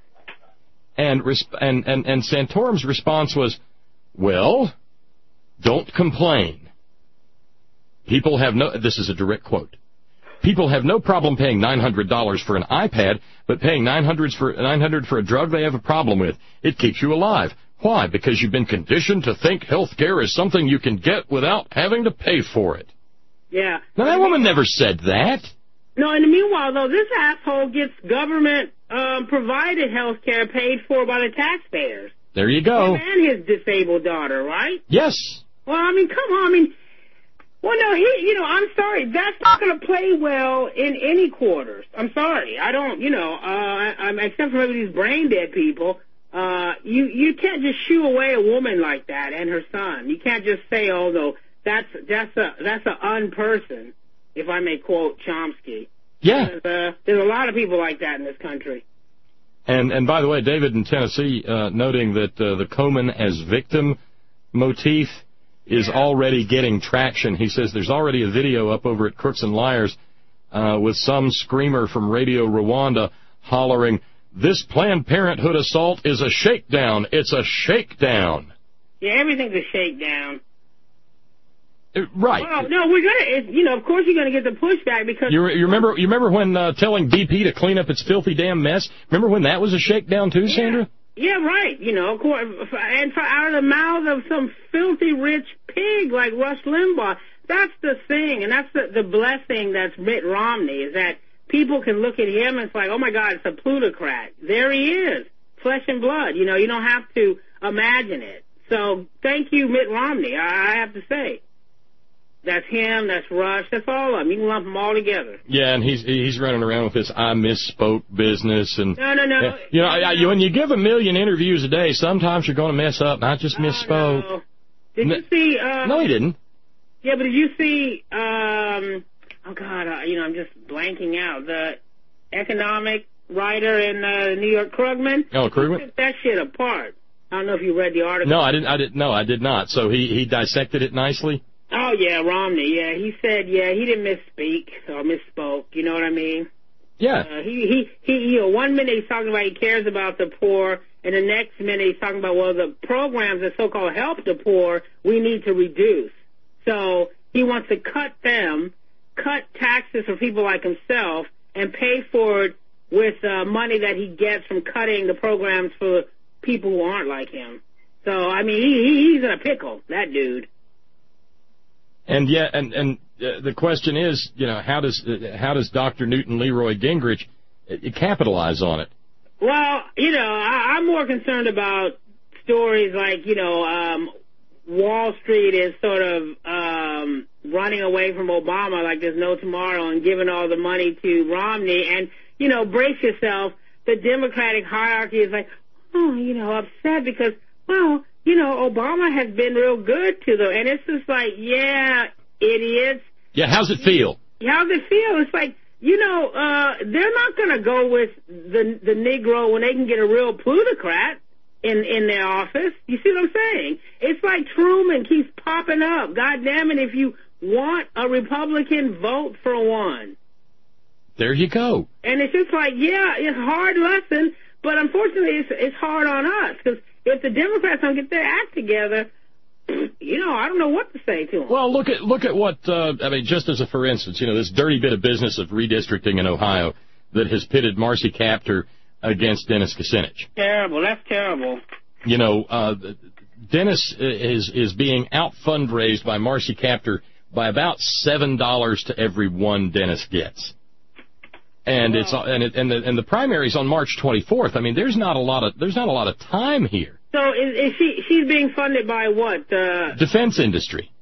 And, and and and Santorum's response was, well, don't complain. People have no, this is a direct quote, people have no problem paying nine hundred dollars for an iPad, but paying nine hundred dollars for, nine hundred dollars for a drug they have a problem with. It keeps you alive. Why? Because you've been conditioned to think health care is something you can get without having to pay for it. Yeah. Now, that woman never said that. No, in the meanwhile, though, this asshole gets government um, provided health care paid for by the taxpayers. There you go. Him and his disabled daughter, right? Yes. Well, I mean, come on. I mean, well, no, he, you know, I'm sorry. That's not going to play well in any quarters. I'm sorry. I don't, you know, uh, I, I'm, except for maybe these brain dead people, uh, you, you can't just shoo away a woman like that and her son. You can't just say, oh, no, that's, that's a, that's a unperson. If I may quote Chomsky. Yeah. There's, uh, there's a lot of people like that in this country. And and by the way, David in Tennessee, uh, noting that uh, the Komen as victim motif is yeah. already getting traction. He says there's already a video up over at Crooks and Liars uh, with some screamer from Radio Rwanda hollering, this Planned Parenthood assault is a shakedown. It's a shakedown. Yeah, everything's a shakedown. Right. Well, no, we're gonna. It, you know, of course, you're gonna get the pushback because you, you remember. You remember when uh, telling B P to clean up its filthy damn mess. Remember when that was a shakedown too, Sandra? Yeah, yeah, right. You know, of course, and for out of the mouth of some filthy rich pig like Rush Limbaugh. That's the thing, and that's the, the blessing that's Mitt Romney is that people can look at him and it's like, oh my God, it's a plutocrat. There he is, flesh and blood. You know, you don't have to imagine it. So thank you, Mitt Romney. I, I have to say. That's him, that's Rush, that's all of them. You can lump them all together. Yeah, and he's he's running around with this I misspoke business. And No, no, no. You know, I, you, when you give a million interviews a day, sometimes you're going to mess up, not just misspoke. No. Did you see... Uh, no, he didn't. Yeah, but did you see... Um, oh, God, uh, you know, I'm just blanking out. The economic writer in uh, New York, Krugman? Oh, Krugman? He took that shit apart. I don't know if you read the article. No, I didn't. I didn't. No, I did not. So he, he dissected it nicely? Oh, yeah, Romney, yeah. He said, yeah, he didn't misspeak or misspoke, you know what I mean? Yeah. Uh, he, he, he, you know, one minute he's talking about he cares about the poor, and the next minute he's talking about, well, the programs that so-called help the poor, we need to reduce. So he wants to cut them, cut taxes for people like himself, and pay for it with uh, money that he gets from cutting the programs for people who aren't like him. So, I mean, he, he's in a pickle, that dude. And yeah, and and uh, the question is, you know, how does uh, how does Doctor Newton Leroy Gingrich uh, capitalize on it? Well, you know, I, I'm more concerned about stories like, you know, um, Wall Street is sort of um, running away from Obama like there's no tomorrow and giving all the money to Romney. And, you know, brace yourself. The Democratic hierarchy is like, oh, you know, upset because, well, you know, Obama has been real good to them. And it's just like, yeah, idiots. Yeah, how's it feel? How's it feel? It's like, you know, uh, they're not going to go with the the Negro when they can get a real plutocrat in, in their office. You see what I'm saying? It's like Truman keeps popping up. God damn it, if you want a Republican, vote for one. There you go. And it's just like, yeah, it's a hard lesson, but unfortunately it's, it's hard on us because if the Democrats don't get their act together, you know, I don't know what to say to him. Well, look at look at what uh, I mean. Just as a for instance, you know, this dirty bit of business of redistricting in Ohio that has pitted Marcy Kaptur against Dennis Kucinich. Terrible. That's terrible. You know, uh, Dennis is is being out fundraised by Marcy Kaptur by about seven dollars to every one Dennis gets. And wow. it's and it, and the and the primary's on March twenty-fourth. I mean, there's not a lot of there's not a lot of time here. So is, is she she's being funded by what? The defense industry.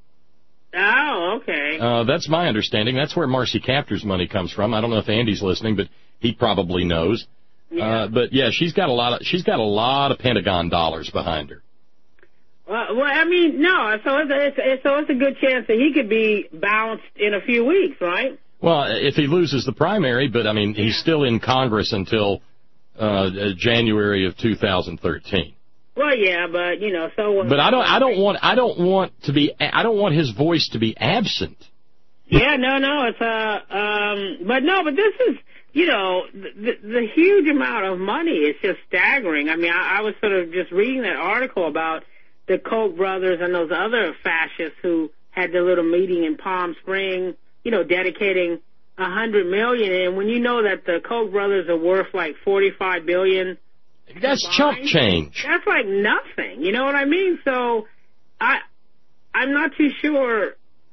Oh, okay. Uh, that's my understanding. That's where Marcy Kaptur's money comes from. I don't know if Andy's listening, but he probably knows. Yeah. Uh, but yeah, she's got a lot of she's got a lot of Pentagon dollars behind her. Well, well I mean, no. So it's, it's, it's so it's a good chance that he could be bounced in a few weeks, right? Well, if he loses the primary, but I mean, he's still in Congress until uh, January of two thousand thirteen. Well, yeah, but you know, so. But I don't, I don't want, I don't want to be, I don't want his voice to be absent. Yeah, no, no, it's uh, um, but no, but this is, you know, the, the huge amount of money is just staggering. I mean, I, I was sort of just reading that article about the Koch brothers and those other fascists who had their little meeting in Palm Springs. You know, dedicating a hundred million, and when you know that the Koch brothers are worth like forty-five billion, that's combined, chump change. That's like nothing. You know what I mean? So, I, I'm not too sure,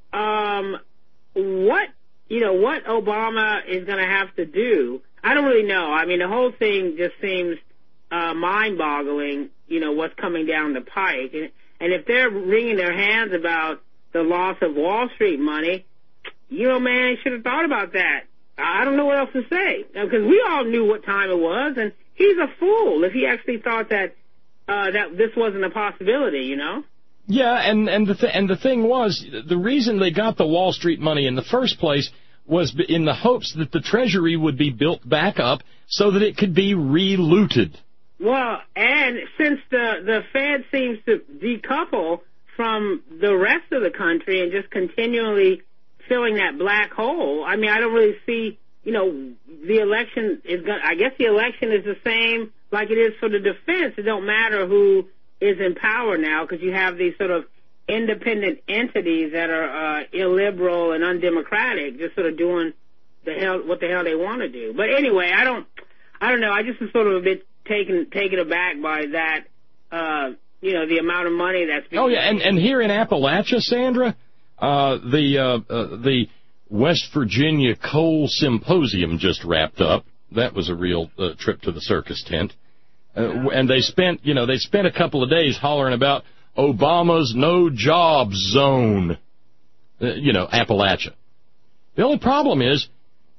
um, what you know what Obama is going to have to do. I don't really know. I mean, the whole thing just seems uh, mind-boggling. You know what's coming down the pike, and, and if they're wringing their hands about the loss of Wall Street money. You know, man, he should have thought about that. I don't know what else to say. Because we all knew what time it was, and he's a fool if he actually thought that uh, that this wasn't a possibility, you know? Yeah, and, and, the th- and the thing was, the reason they got the Wall Street money in the first place was in the hopes that the Treasury would be built back up so that it could be re-looted. Well, and since the, the Fed seems to decouple from the rest of the country and just continually filling that black hole. I mean, I don't really see, you know, the election is going to, I guess the election is the same like it is for the defense. It don't matter who is in power now because you have these sort of independent entities that are uh, illiberal and undemocratic, just sort of doing the hell, what the hell they want to do. But anyway, I don't, I don't know. I just was sort of a bit taken, taken aback by that, uh, you know, the amount of money that's being. Oh yeah, and, and here in Appalachia, Sandra, Uh, the uh, uh, the West Virginia Coal Symposium just wrapped up. That was a real uh, trip to the circus tent. Uh, and they spent, you know, they spent a couple of days hollering about Obama's no job zone. Uh, you know, Appalachia. The only problem is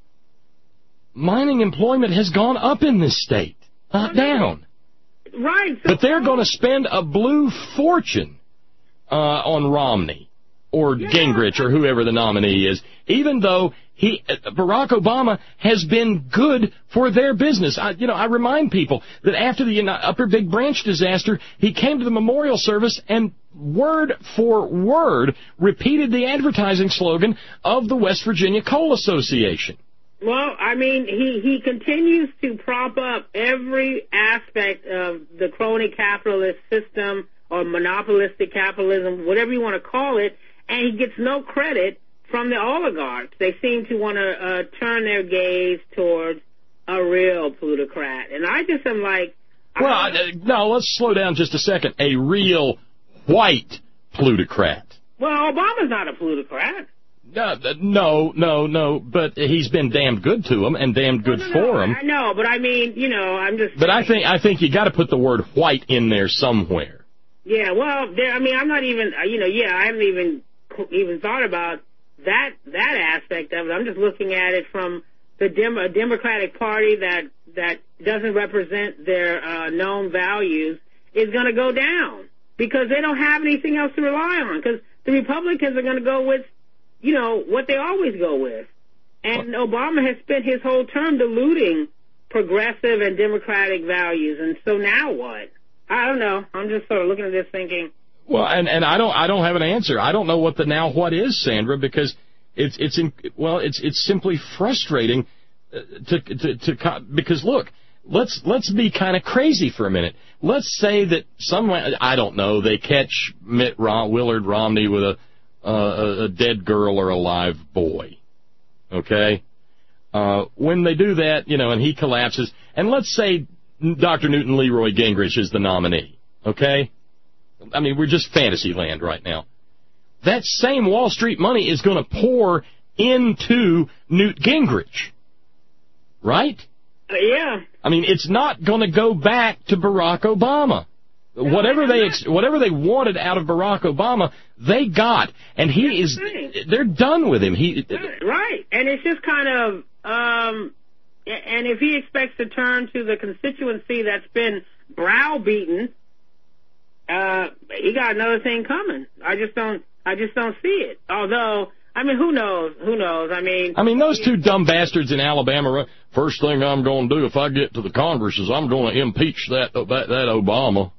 mining employment has gone up in this state, not down. Right. But they're going to spend a blue fortune uh, on Romney. Or yeah. Gingrich, or whoever the nominee is, even though he, Barack Obama has been good for their business. I, you know, I remind people that after the Upper Big Branch disaster, he came to the memorial service and word for word repeated the advertising slogan of the West Virginia Coal Association. Well, I mean, he, he continues to prop up every aspect of the crony capitalist system or monopolistic capitalism, whatever you want to call it, and he gets no credit from the oligarchs. They seem to want to uh, turn their gaze towards a real plutocrat. And I just am like... Well, uh, no, let's slow down just a second. A real white plutocrat. Well, Obama's not a plutocrat. No, no, no, no, but he's been damned good to him and damned good no, no, for no, him. I know, but I mean, you know, I'm just... But I think I think you got to put the word white in there somewhere. Yeah, well, there, I mean, I'm not even, you know, yeah, I haven't even... even thought about that that aspect of it. I'm just looking at it from the Dem- a Democratic Party that that doesn't represent their uh, known values is going to go down because they don't have anything else to rely on. Because the Republicans are going to go with, you know, what they always go with. And Obama has spent his whole term diluting progressive and democratic values. And so now what? I don't know. I'm just sort of looking at this thinking. Well, and, and I don't I don't have an answer. I don't know what the now what is, Sandra, because it's it's in, well it's it's simply frustrating to to, to because look, let's let's be kind of crazy for a minute. Let's say that someone, I don't know, they catch Mitt Rom, Willard Romney with a, uh, a dead girl or a live boy, okay? Uh, when they do that, you know, and he collapses, and let's say Doctor Newton Leroy Gingrich is the nominee, okay? I mean, we're just fantasy land right now. That same Wall Street money is going to pour into Newt Gingrich, right? Uh, yeah. I mean, it's not going to go back to Barack Obama. No, whatever they ex- whatever they wanted out of Barack Obama, they got, and he is. They're done with him. He right, and it's just kind of, um, and if he expects to turn to the constituency that's been browbeaten, uh, he got another thing coming. I just don't. I just don't see it. Although. I mean, who knows? Who knows? I mean... I mean, those two dumb bastards in Alabama, first thing I'm going to do if I get to the Congress is I'm going to impeach that that, that Obama.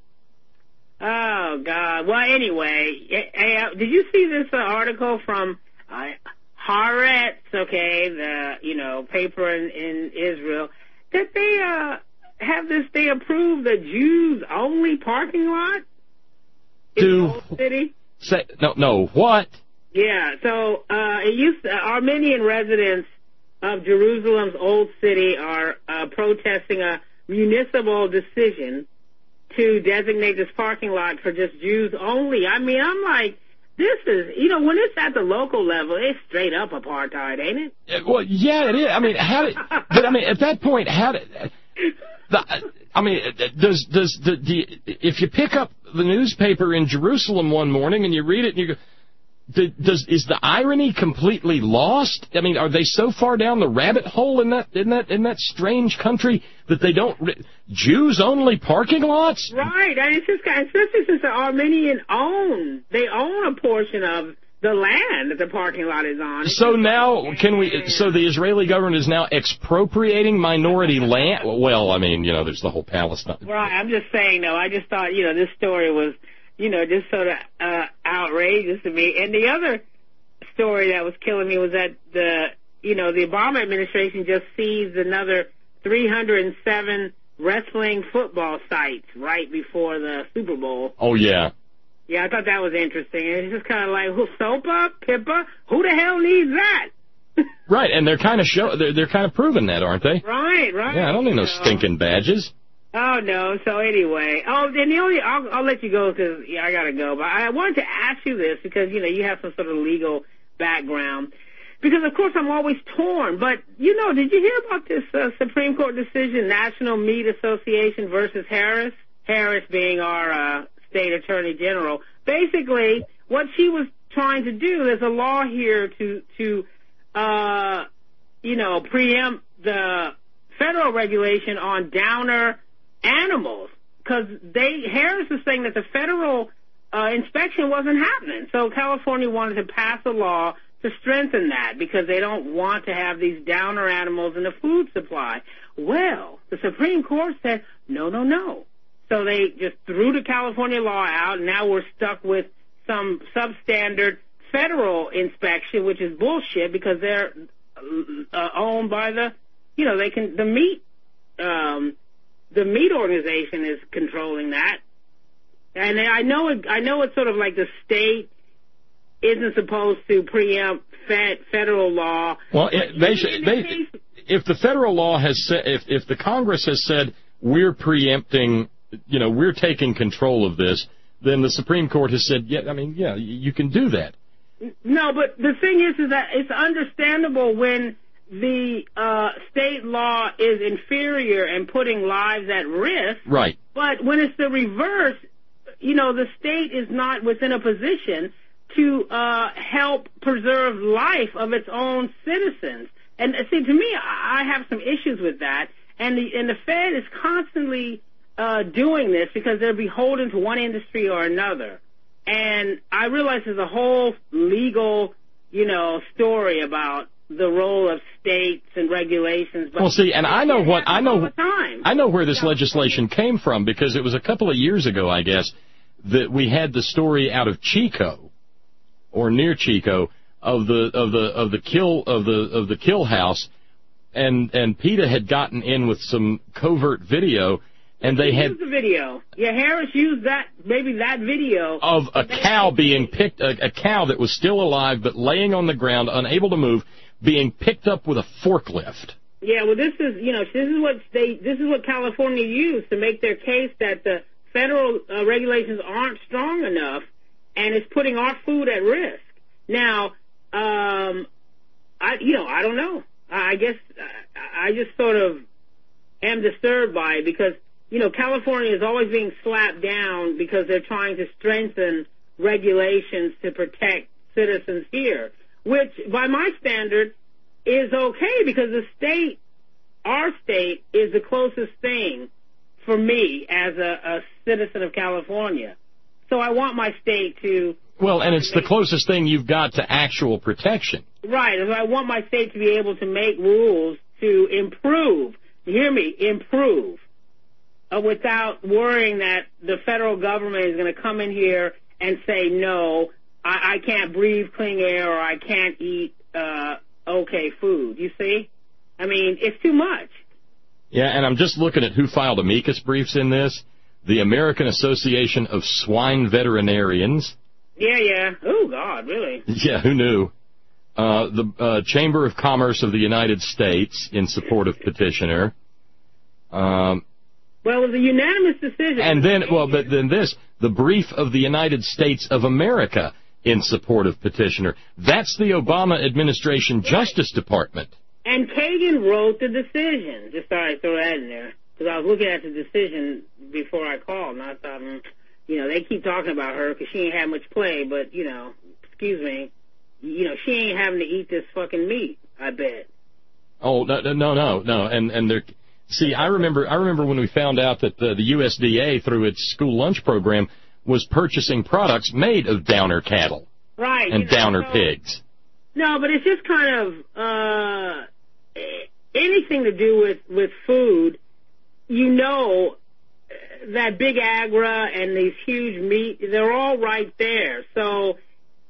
Oh, God. Well, anyway, uh, did you see this uh, article from uh, Haaretz, okay, the, you know, paper in, in Israel, that they uh, have this, they approve the Jews-only parking lot in Do, the old city? Say, no, no, what? Yeah, so uh, it used to, Armenian residents of Jerusalem's Old City are uh, protesting a municipal decision to designate this parking lot for just Jews only. I mean, I'm like, this is, you know, when it's at the local level, it's straight up apartheid, ain't it? Well, yeah, it is. I mean, how did, but I mean, at that point, how did, the, I mean, does, does, the, do you, if you pick up the newspaper in Jerusalem one morning and you read it and you go, Does is the irony completely lost? I mean, are they so far down the rabbit hole in that in that in that strange country that they don't Jews only parking lots? Right, and it's just especially since the Armenian own they own a portion of the land that the parking lot is on. So now can we? So the Israeli government is now expropriating minority land. Well, I mean, you know, there's the whole Palestine. Right, I'm just saying though. I just thought, you know, this story was, you know, just sort of uh, outrageous to me. And the other story that was killing me was that the, you know, the Obama administration just seized another three hundred seven wrestling football sites right before the Super Bowl. Oh, yeah. Yeah, I thought that was interesting. And it's just kind of like, who, Sopa, Pippa, who the hell needs that? Right, and they're kind of show, they're, they're kind of proving that, aren't they? Right, right. Yeah, I don't need no so. stinking badges. Oh, no. So anyway, oh, then the only, I'll, I'll let you go because yeah, I got to go. But I wanted to ask you this because, you know, you have some sort of legal background. Because, of course, I'm always torn. But, you know, did you hear about this uh, Supreme Court decision, National Meat Association versus Harris? Harris being our uh, state attorney general. Basically, what she was trying to do, there's a law here to, to uh, you know, preempt the federal regulation on downer animals, because they Harris is saying that the federal uh, inspection wasn't happening. So California wanted to pass a law to strengthen that because they don't want to have these downer animals in the food supply. Well, the Supreme Court said, no, no, no. So they just threw the California law out, and now we're stuck with some substandard federal inspection, which is bullshit because they're uh, owned by the, you know, they can, the meat, um, the meat organization is controlling that. And I know it, I know it's sort of like the state isn't supposed to preempt fed, federal law. Well, it, they should, they, case, if the federal law has said, if, if the Congress has said we're preempting, you know, we're taking control of this, then the Supreme Court has said, yeah, I mean, yeah, you can do that. No, but the thing is, is that it's understandable when the uh, state law is inferior and putting lives at risk. Right. But when it's the reverse, you know, the state is not within a position to uh, help preserve life of its own citizens. And see, to me, I have some issues with that. And the and the Fed is constantly uh, doing this because they're beholden to one industry or another. And I realize there's a whole legal, you know, story about the role of states and regulations. But well, see, and I know what I know. Time. I know where this legislation came from because it was a couple of years ago, I guess, that we had the story out of Chico, or near Chico, of the of the of the kill of the of the kill house, and and PETA had gotten in with some covert video, and they had used the video. Yeah, Harris used that, maybe that video of a cow being picked, a, a cow that was still alive but laying on the ground, unable to move, being picked up with a forklift. Yeah, well, this is, you know, this is what they, this is what California used to make their case that the federal uh, regulations aren't strong enough, and it's putting our food at risk. Now, um, I, you know, I don't know. I guess I just sort of am disturbed by it because, you know, California is always being slapped down because they're trying to strengthen regulations to protect citizens here, which, by my standard, is okay because the state, our state, is the closest thing for me as a, a citizen of California. So I want my state to... Well, and it's the closest thing you've got to actual protection. Right. I want my state to be able to make rules to improve, hear me, improve, uh, without worrying that the federal government is going to come in here and say, no, I, I can't breathe clean air or I can't eat uh, okay food. You see? I mean, it's too much. Yeah, and I'm just looking at who filed amicus briefs in this. The American Association of Swine Veterinarians. Yeah, yeah. Oh, God, really? Yeah, who knew? Uh, the uh, Chamber of Commerce of the United States in support of petitioner. Um, well, it was a unanimous decision. And then, well, but then this, the brief of the United States of America in support of petitioner. That's the Obama administration right. Justice Department. And Kagan wrote the decision. Just thought I'd throw that in there. Because I was looking at the decision before I called, and I thought, mm, you know, they keep talking about her because she ain't had much play, but, you know, excuse me, you know, she ain't having to eat this fucking meat, I bet. Oh, no, no, no, no. And, and they're, see, I remember, I remember when we found out that the, the U S D A, through its school lunch program, was purchasing products made of downer cattle. Right. And you know, downer so, pigs. No, but it's just kind of, uh, anything to do with, with food. You know that Big Agra and these huge meat, they're all right there. So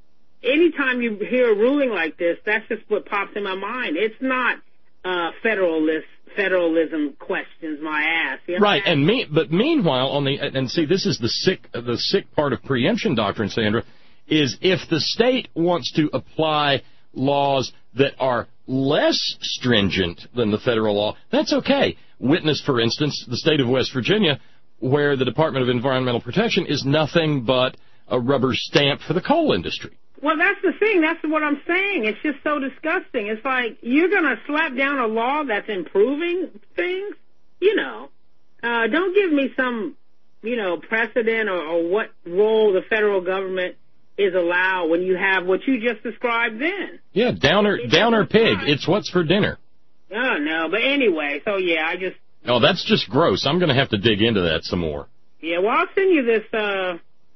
anytime you hear a ruling like this, that's just what pops in my mind. It's not uh, federalist, federalism questions my ass. You know? Right, and me, but meanwhile, on the and see, this is the sick the sick part of preemption doctrine, Sandra, is if the state wants to apply laws that are less stringent than the federal law, that's okay. Witness, for instance, the state of West Virginia, where the Department of Environmental Protection is nothing but a rubber stamp for the coal industry. Well, that's the thing. That's what I'm saying. It's just so disgusting. It's like, you're going to slap down a law that's improving things? You know, uh, don't give me some, you know, precedent or, or what role the federal government is allowed when you have what you just described then. Yeah, downer, downer pig. It's what's for dinner. Oh, no, but anyway, so yeah, I just... Oh, that's just gross. I'm going to have to dig into that some more. Yeah, well, I'll send you this, uh,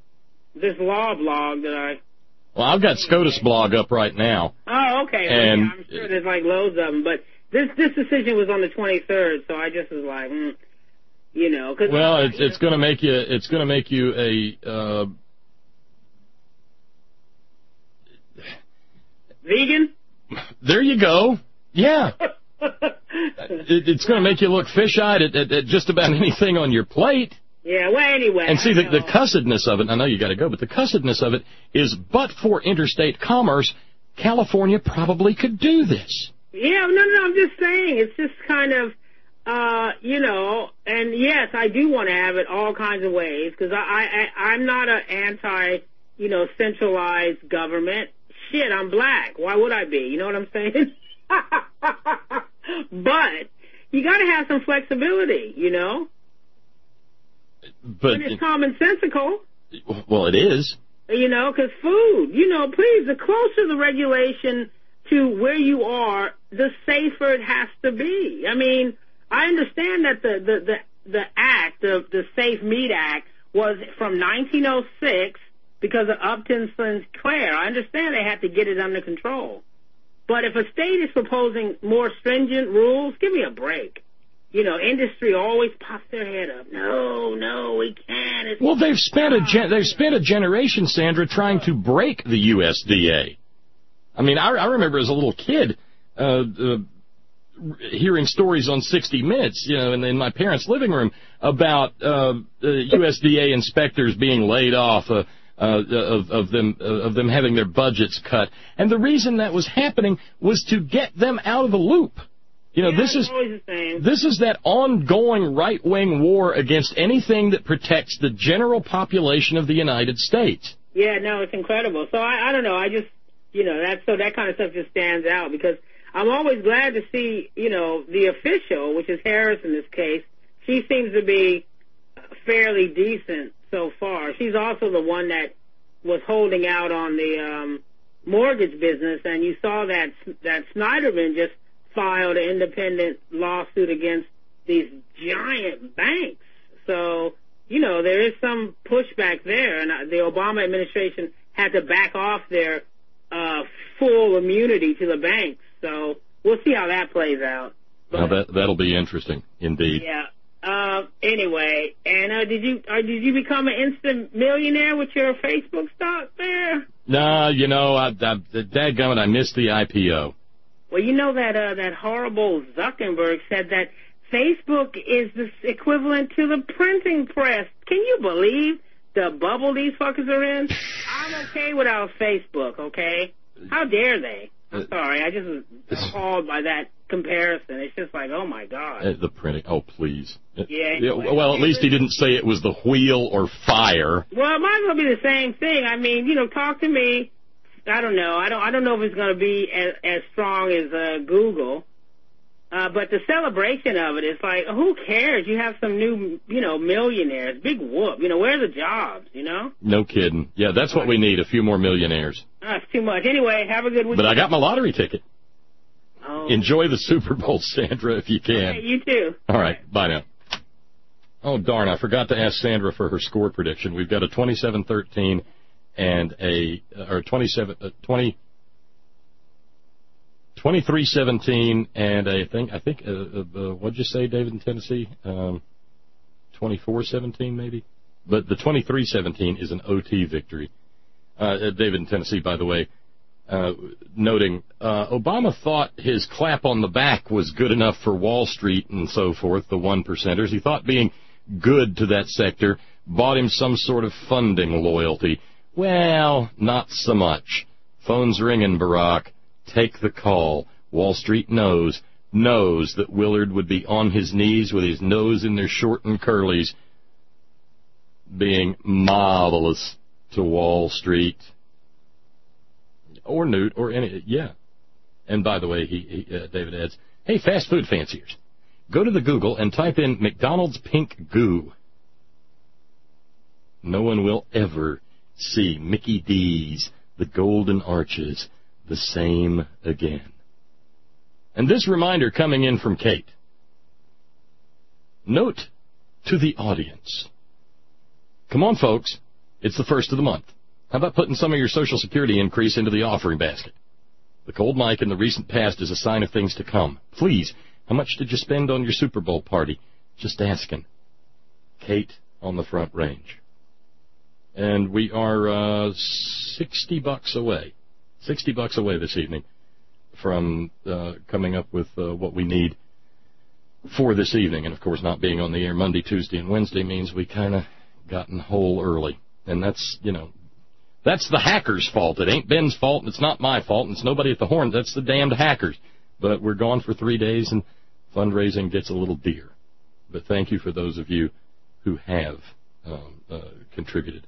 this law blog that I... Well, I've got SCOTUS blog up right now. Oh, okay. Well, and yeah, I'm sure there's like loads of them, but this this decision was on the twenty-third, so I just was like, mm, you know, cause well, I, it's it's going to make you it's going to make you a uh, vegan. There you go. Yeah. it, it's going to make you look fish-eyed at, at, at just about anything on your plate. Yeah, well, anyway. And see, the, the cussedness of it, I know you got to go, but the cussedness of it is, but for interstate commerce, California probably could do this. Yeah, no, no, I'm just saying, it's just kind of, uh, you know, and yes, I do want to have it all kinds of ways, because I, I, I'm not an anti, you know, centralized government. Shit, I'm black. Why would I be? You know what I'm saying? But you got to have some flexibility, you know? But and it's commonsensical. Well, it is. You know, because food, you know, please, the closer the regulation to where you are, the safer it has to be. I mean, I understand that the, the, the, the act, the, the Safe Meat Act, was from nineteen oh six because of Upton Sinclair. I understand they had to get it under control. But if a state is proposing more stringent rules, give me a break. You know, industry always pops their head up. No, no, we can't. It's well, they've spent a gen- they've spent a generation, Sandra, trying to break the U S D A. I mean, I, I remember as a little kid, uh, uh, hearing stories on sixty minutes, you know, in, in my parents' living room about uh, U S D A inspectors being laid off, uh, uh, of, of them uh, of them having their budgets cut, and the reason that was happening was to get them out of the loop. You know, yeah, this is this is that ongoing right-wing war against anything that protects the general population of the United States. Yeah, no, it's incredible. So I, I don't know. I just, you know, that so that kind of stuff just stands out because I'm always glad to see, you know, the official, which is Harris in this case. She seems to be fairly decent so far. She's also the one that was holding out on the um, mortgage business, and you saw that that Snyderman just filed an independent lawsuit against these giant banks. So, you know, there is some pushback there, and the Obama administration had to back off their uh, full immunity to the banks. So we'll see how that plays out. But, now that that'll be interesting, indeed. Yeah. Uh, anyway, and uh, did you uh, did you become an instant millionaire with your Facebook stock there? No, you know, I, I, dadgummit, I missed the I P O. Well, you know that uh, that horrible Zuckerberg said that Facebook is the equivalent to the printing press. Can you believe the bubble these fuckers are in? I'm okay without Facebook, okay? How dare they? I'm sorry, I just was appalled by that comparison. It's just like, oh, my God. Uh, the printing, oh, please. Yeah. Anyway. Well, at least he didn't say it was the wheel or fire. Well, it might as well be the same thing. I mean, you know, talk to me. I don't know. I don't. I don't know if it's going to be as, as strong as uh, Google, uh, but the celebration of it is like, who cares? You have some new, you know, millionaires. Big whoop. You know, where are the jobs? You know. No kidding. Yeah, that's what we need. A few more millionaires. That's too much. Anyway, have a good week. But I got my lottery ticket. Oh. Enjoy the Super Bowl, Sandra, if you can. Okay, you too. All right. Bye now. Oh darn! I forgot to ask Sandra for her score prediction. We've got a twenty-seven thirteen. And a, or twenty-seven, uh, twenty, twenty-three seventeen, and a thing, I think, uh, uh, what'd you say, David, in Tennessee? Um, twenty-four seventeen, maybe? But the twenty-three seventeen is an O T victory. Uh, David in Tennessee, by the way, uh, noting, uh, Obama thought his clap on the back was good enough for Wall Street and so forth, the one percenters. He thought being good to that sector bought him some sort of funding loyalty. Well, not so much. Phone's ringing, Barack. Take the call. Wall Street knows, knows that Willard would be on his knees with his nose in their short and curlies, being marvelous to Wall Street. Or Newt, or any, yeah. And by the way, he, he uh, David adds, hey, fast food fanciers, go to the Google and type in McDonald's pink goo. No one will ever see Mickey D's, the Golden Arches, the same again. And this reminder coming in from Kate. Note to the audience. Come on, folks. It's the first of the month. How about putting some of your Social Security increase into the offering basket? The cold mic in the recent past is a sign of things to come. Please, how much did you spend on your Super Bowl party? Just asking. Kate on the Front Range. And we are uh, sixty bucks away, sixty bucks away this evening from uh, coming up with uh, what we need for this evening. And, of course, not being on the air Monday, Tuesday, and Wednesday means we kind of gotten whole early. And that's, you know, that's the hackers' fault. It ain't Ben's fault, and it's not my fault, and it's nobody at the horn. That's the damned hackers. But we're gone for three days, and fundraising gets a little dear. But thank you for those of you who have um, uh, contributed.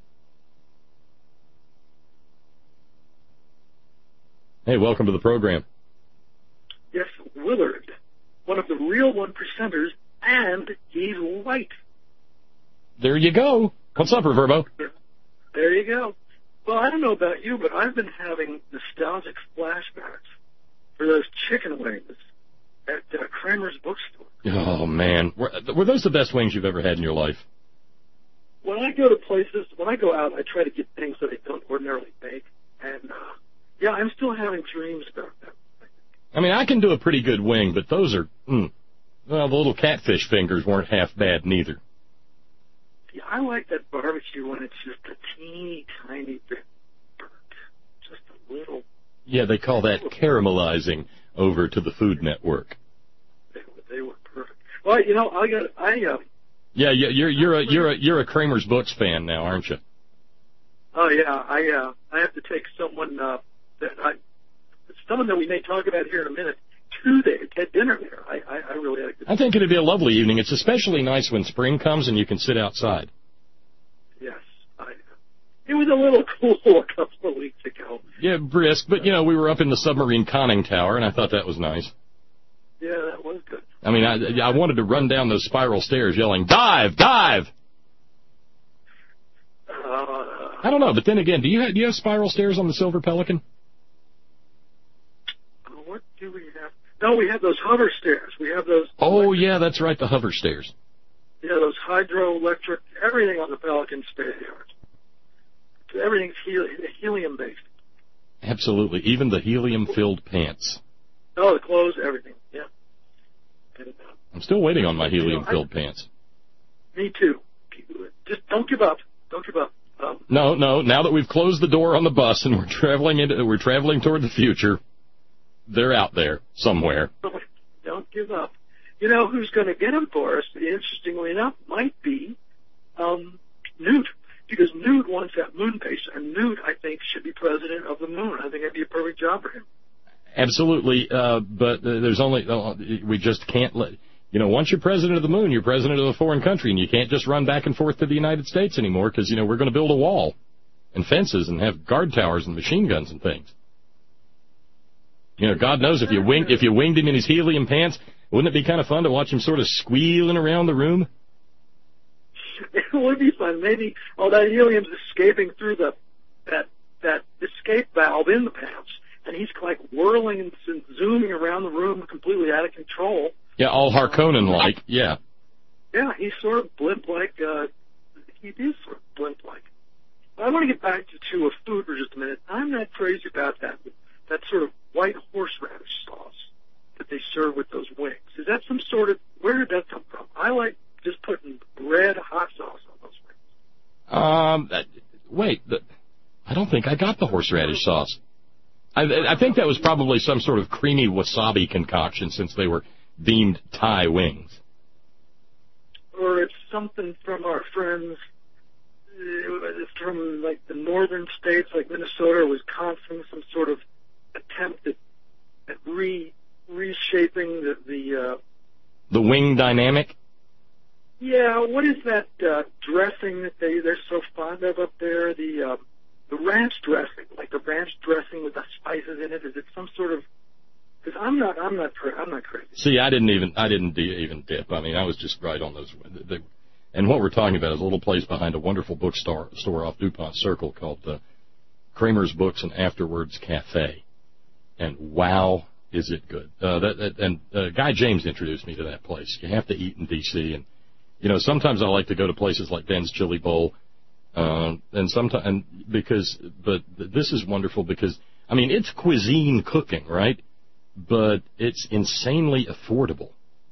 Hey, welcome to the program. Yes, Willard, one of the real one percenters, and he's white. There you go. What's up, Reverbo? There you go. Well, I don't know about you, but I've been having nostalgic flashbacks for those chicken wings at uh, Kramer's bookstore. Oh, man. Were, were those the best wings you've ever had in your life? When I go to places, when I go out, I try to get things that I don't ordinarily bake, and uh, yeah, I'm still having dreams about that. I mean, I can do a pretty good wing, but those are, mm, well, the little catfish fingers weren't half bad neither. See, I like that barbecue when it's just a teeny tiny bit burnt, just a little. Yeah, they call that caramelizing over to the Food Network. they were perfect. Well, you know, I got I uh. Yeah, you're you're a you're a you're a Kramer's Books fan now, aren't you? Oh yeah, I uh I have to take someone uh that I someone that we may talk about here in a minute to there to dinner there. I I, I really had a good. I think it'd be a lovely evening. It's especially nice when spring comes and you can sit outside. Yes, I. It was a little cool a couple of weeks ago. Yeah, brisk, but you know we were up in the submarine conning tower, and I thought that was nice. Yeah, that was good. I mean, I I wanted to run down those spiral stairs yelling, "Dive, dive!" Uh, I don't know, but then again, do you have, do you have spiral stairs on the Silver Pelican? What do we have? No, we have those hover stairs. We have those. Oh, yeah, that's right, the hover stairs. Yeah, those hydroelectric, everything on the Pelican stay yard. Everything's heli- helium-based. Absolutely, even the helium-filled pants. Oh, the clothes, everything, yeah. And, uh, I'm still waiting on my helium-filled you know, I, pants. Me too. Just don't give up. Don't give up. Um, no, no. Now that we've closed the door on the bus and we're traveling into, we're traveling toward the future, they're out there somewhere. Don't give up. You know who's going to get them for us? Interestingly enough, might be um, Newt, because Newt wants that moon base, and Newt, I think, should be president of the moon. I think that'd be a perfect job for him. Absolutely, uh, but uh, there's only uh, we just can't let. You know, once you're president of the moon, you're president of a foreign country, and you can't just run back and forth to the United States anymore because, you know, we're going to build a wall and fences and have guard towers and machine guns and things. You know, God knows if you winged, if you winged him in his helium pants, wouldn't it be kind of fun to watch him sort of squealing around the room? It would be fun. Maybe all that helium's escaping through the that that escape valve in the pants, and he's like whirling and zooming around the room completely out of control. Yeah, all Harkonnen-like, yeah. Yeah, he's sort of blimp-like. Uh, he is sort of blimp-like. I want to get back to, to a food for just a minute. I'm not crazy about that that sort of white horseradish sauce that they serve with those wings. Is that some sort of, where did that come from? I like just putting red hot sauce on those wings. Um, wait, the, I don't think I got the horseradish sauce. I, I think that was probably some sort of creamy wasabi concoction since they were deemed Thai wings. Or it's something from our friends, it's from like the northern states like Minnesota or Wisconsin, some sort of attempt at, at re, reshaping the... The, uh, the wing dynamic? Yeah, what is that uh, dressing that they, they're so fond of up there? The, uh, the ranch dressing, like the ranch dressing with the spices in it. Is it some sort of... Because I'm not, I'm not, I'm not crazy. See, I didn't even, I didn't even dip. I mean, I was just right on those. They, and what we're talking about is a little place behind a wonderful bookstore store off DuPont Circle called uh, Kramer's Books and Afterwards Cafe. And wow, is it good? Uh, that, that and uh, Guy James introduced me to that place. You have to eat in D C and you know, sometimes I like to go to places like Ben's Chili Bowl, uh, and sometimes and because, but this is wonderful because I mean it's cuisine cooking, right? But it's insanely affordable.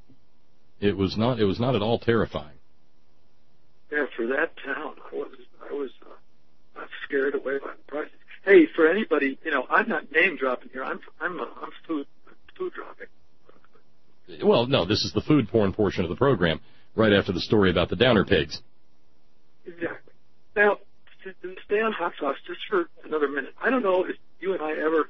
It was not. It was not at all terrifying. Yeah, for that town, I was. I was uh, not scared away by the prices. Hey, for anybody, you know, I'm not name dropping here. I'm. I'm. Uh, I'm food. Food dropping. Well, no, this is the food porn portion of the program. Right after the story about the Downer pigs. Exactly. Now, to, to stay on hot sauce just for another minute. I don't know if you and I ever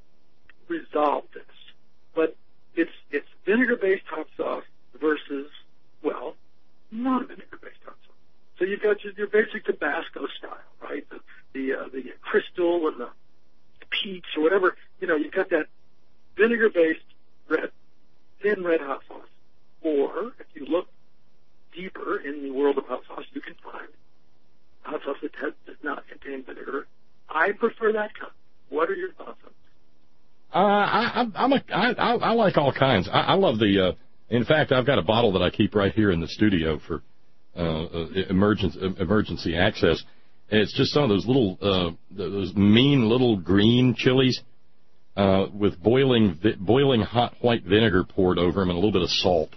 resolved this. But it's it's vinegar-based hot sauce versus, well, non-vinegar-based hot sauce. So you've got your, your basic Tabasco style, right? The the, uh, the crystal and the peach or whatever. You know, you've got that vinegar-based red, thin red hot sauce. Or if you look deeper in the world of hot sauce, you can find hot sauce that has, does not contain vinegar. I prefer that kind. What are your thoughts on that? Uh, I, I'm a, I, I, I like all kinds. I, I love the. Uh, in fact, I've got a bottle that I keep right here in the studio for uh, uh, emergency emergency access. And it's just some of those little, uh, those mean little green chilies uh, with boiling boiling hot white vinegar poured over them and a little bit of salt.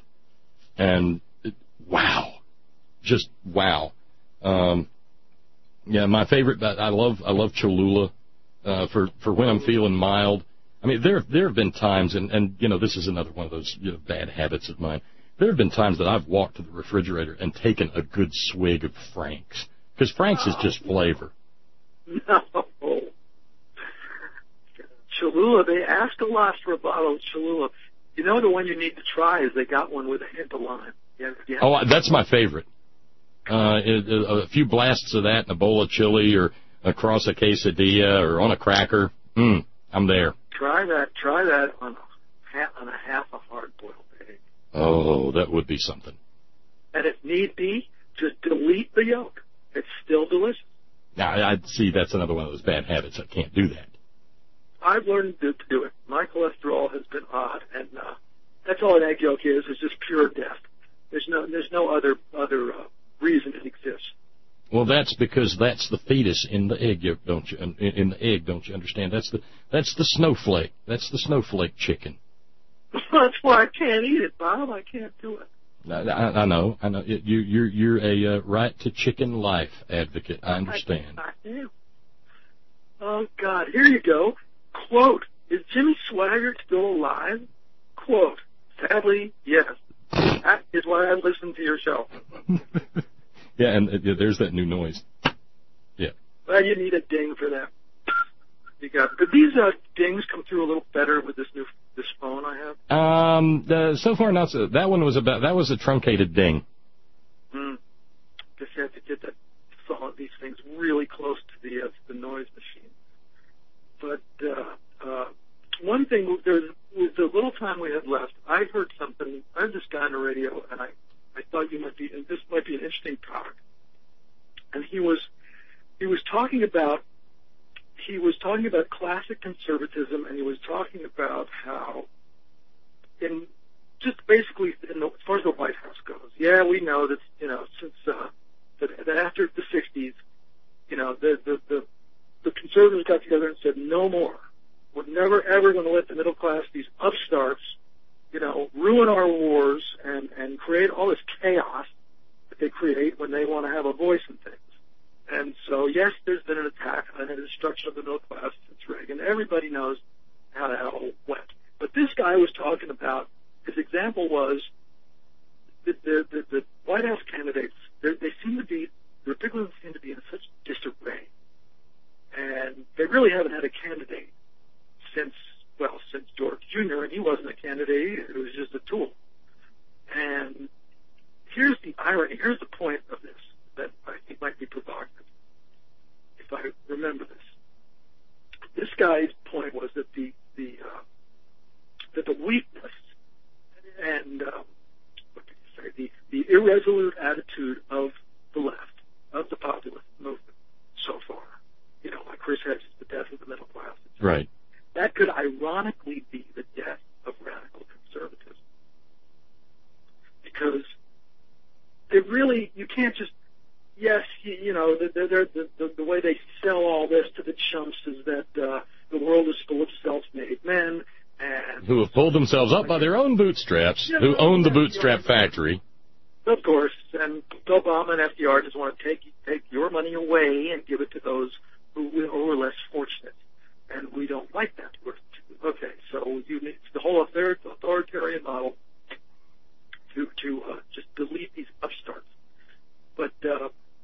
And it, wow, just wow. Um, yeah, my favorite. I love I love Cholula uh, for for when I'm feeling mild. I mean, there there have been times, and, and you know, this is another one of those you know, bad habits of mine. There have been times that I've walked to the refrigerator and taken a good swig of Frank's, because Frank's is just flavor. No. Cholula, they asked a lot for a bottle of Cholula. You know the one you need to try is they got one with a hint of lime. Yeah, yeah. Oh, that's my favorite. Uh, it, a few blasts of that in a bowl of chili or across a quesadilla or on a cracker. Mm, I'm there. Try that. Try that on a half, on a half a hard-boiled egg. Oh, that would be something. And if need be, just delete the yolk. It's still delicious. Now, I see that's another one of those bad habits. I can't do that. I've learned to do it. My cholesterol has been odd, and uh, that's all an egg yolk is. It's just pure death. There's no, there's no other other uh, reason it exists. Well, that's because that's the fetus in the egg yolk, don't you? In, in the egg, don't you understand? That's the that's the snowflake. That's the snowflake chicken. That's why I can't eat it, Bob. I can't do it. I, I, I know. I know. You you're you're a uh, right to chicken life advocate. I understand. I, I am. Oh God, here you go. Quote, is Jimmy Swaggart still alive? Quote, sadly, yes. That is why I listen to your show. Yeah, and uh, yeah, there's that new noise. Yeah. Well, you need a ding for that. You got, but these uh, dings come through a little better with this new this phone I have. Um, the, so far not so. That one was about that was a truncated ding. Hmm. Guess you have to get that phone, these things really close to the uh, to the noise machine. But uh, uh, one thing, there's, with the little time we had left, I heard something. I heard this guy on the radio, and I, I thought you might be, and this might be an interesting topic. And he was, he was talking about, he was talking about classic conservatism, and he was talking about how, in just basically, in the, as far as the White House goes, yeah, we know that you know since uh, that, that after the sixties, you know the the the the conservatives got together and said, no more. We're never, ever going to let the middle class, these upstarts, you know, ruin our wars and, and create all this chaos that they create when they want to have a voice in things. And so, yes, there's been an attack and a destruction of the middle class since Reagan. Everybody knows how that all went. But this guy was talking about, his example was the, the, the, the White House candidates, they seem to be, the Republicans seem to be in such disarray. And they really haven't had a candidate since, well, since George Junior, and he wasn't a candidate either. It was just a tool. And here's the irony, here's the point of this that I think might be provocative, if I remember this. This guy's point was that the, the, uh, that the weakness and, um, what did you say, the, the irresolute attitude of the left, of the populist movement so far, you know, like Chris Hedges, the death of the middle class. Right. That could ironically be the death of radical conservatism. Because it really, you can't just, yes, you, you know, the, the, the, the way they sell all this to the chumps is that uh, the world is full of self-made men. And who have pulled themselves up by their own bootstraps, yeah, who own the bootstrap factory. Of course, and Obama and F D R just want to take take your money away and give it to those who, who are less fortunate, and we don't like that. We're, okay, so you need the whole authoritarian model to to uh, just delete these upstarts. But uh,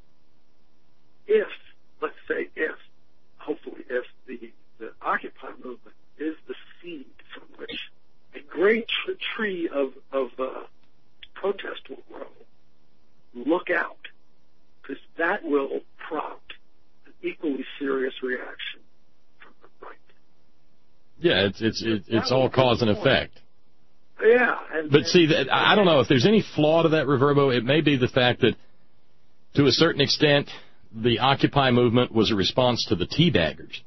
if, let's say, if, hopefully, if the the Occupy movement is the seed from which a great tr- tree of of uh, protest will grow, look out, because that will prompt an equally serious reaction from the right. Yeah, it's it's it's, it's all cause and effect. Yeah, and, but and, see, that, I don't know if there's any flaw to that, Reverbo. It may be the fact that, to a certain extent, the Occupy movement was a response to the teabaggers.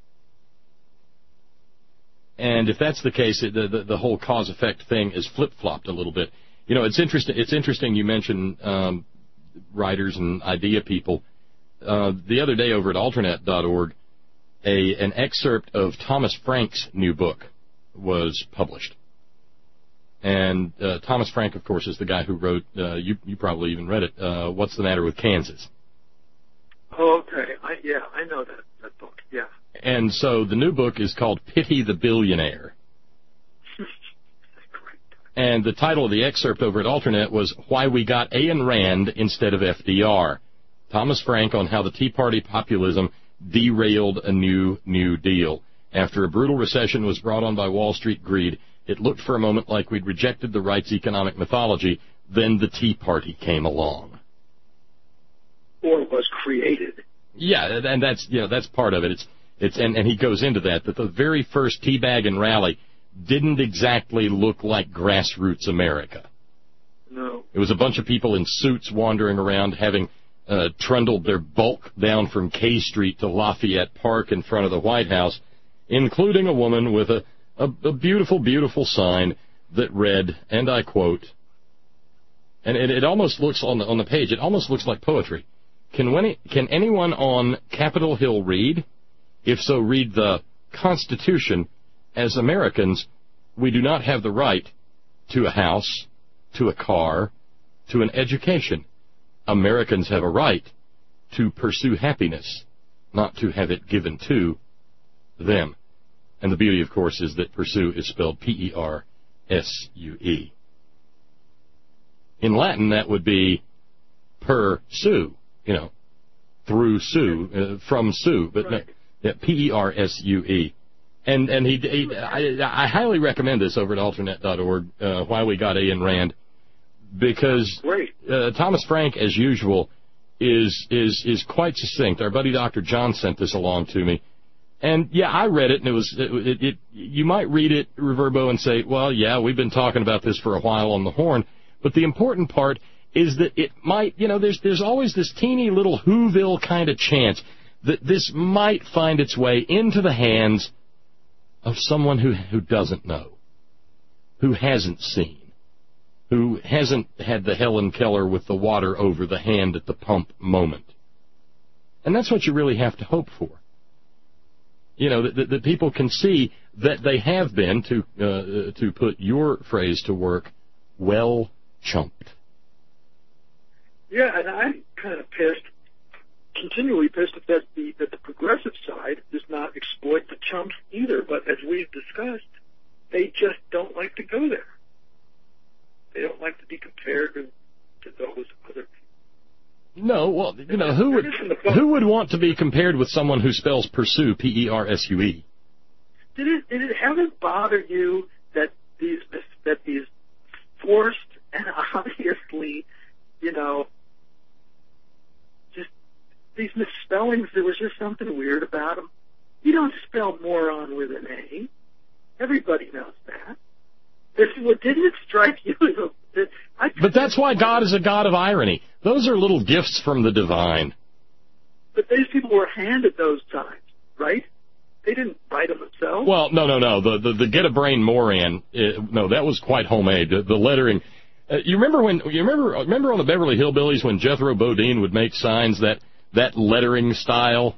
And if that's the case, it, the, the the whole cause-effect thing is flip-flopped a little bit. You know, it's interesting. It's interesting you mentioned um, writers and idea people. Uh, the other day over at alternet dot org, a an excerpt of Thomas Frank's new book was published. And uh, Thomas Frank, of course, is the guy who wrote, uh, you you probably even read it, uh, What's the Matter with Kansas? Oh, okay. I, yeah, I know that, that book, yeah. And so the new book is called Pity the Billionaire. And the title of the excerpt over at Alternet was Why We Got Ayn Rand Instead of F D R. Thomas Frank on how the Tea Party populism derailed a new New Deal. After a brutal recession was brought on by Wall Street greed, it looked for a moment like we'd rejected the right's economic mythology. Then the Tea Party came along. Or was created. Yeah, and that's, you know, that's part of it. It's, it's, and, and he goes into that, that the very first teabag and rally didn't exactly look like grassroots America. No. It was a bunch of people in suits wandering around having uh, trundled their bulk down from K Street to Lafayette Park in front of the White House, including a woman with a, a, a beautiful, beautiful sign that read, and I quote, and it, it almost looks on the, on the page, it almost looks like poetry. Can, when, can anyone on Capitol Hill read? If so, read the Constitution. As Americans, we do not have the right to a house, to a car, to an education. Americans have a right to pursue happiness, not to have it given to them. And the beauty, of course, is that pursue is spelled P E R S U E. In Latin, that would be per su, you know, through sue, uh, from sue, but right. no, yeah, P E R S U E. And and he, he I, I highly recommend this over at Alternet dot org, uh, Why We Got Ayn Rand, because uh, Thomas Frank, as usual, is is is quite succinct. Our buddy Doctor John sent this along to me, and yeah, I read it, and it was it, it, it you might read it, Reverbo, and say, well, yeah, we've been talking about this for a while on the Horn, but the important part is that it might, you know, there's there's always this teeny little Whoville kind of chance that this might find its way into the hands of someone who who doesn't know, who hasn't seen, who hasn't had the Helen Keller with the water over the hand at the pump moment. And that's what you really have to hope for. You know, that, that, that people can see that they have been, to uh, to put your phrase to work, well chumped. Yeah, and I'm kind of pissed, continually pissed that the that the progressive side does not exploit the chumps either. But as we've discussed, they just don't like to go there. They don't like to be compared to, to those other people. No, well, you know, who would who would want to be compared with someone who spells pursue, P E R S U E? Did it did it ever bother you that these that these forced and obviously, you know, these misspellings, there was just something weird about them. You don't spell moron with an A. Everybody knows that. This, what didn't it strike you as a... I, but that's why God is a God of irony. Those are little gifts from the divine. But these people were handed those signs, right? They didn't write them themselves. Well, no, no, no. The the, the Get a Brain Moran, uh, no, that was quite homemade. The, the lettering... Uh, you remember when... You remember remember on the Beverly Hillbillies when Jethro Bodine would make signs that... that lettering style?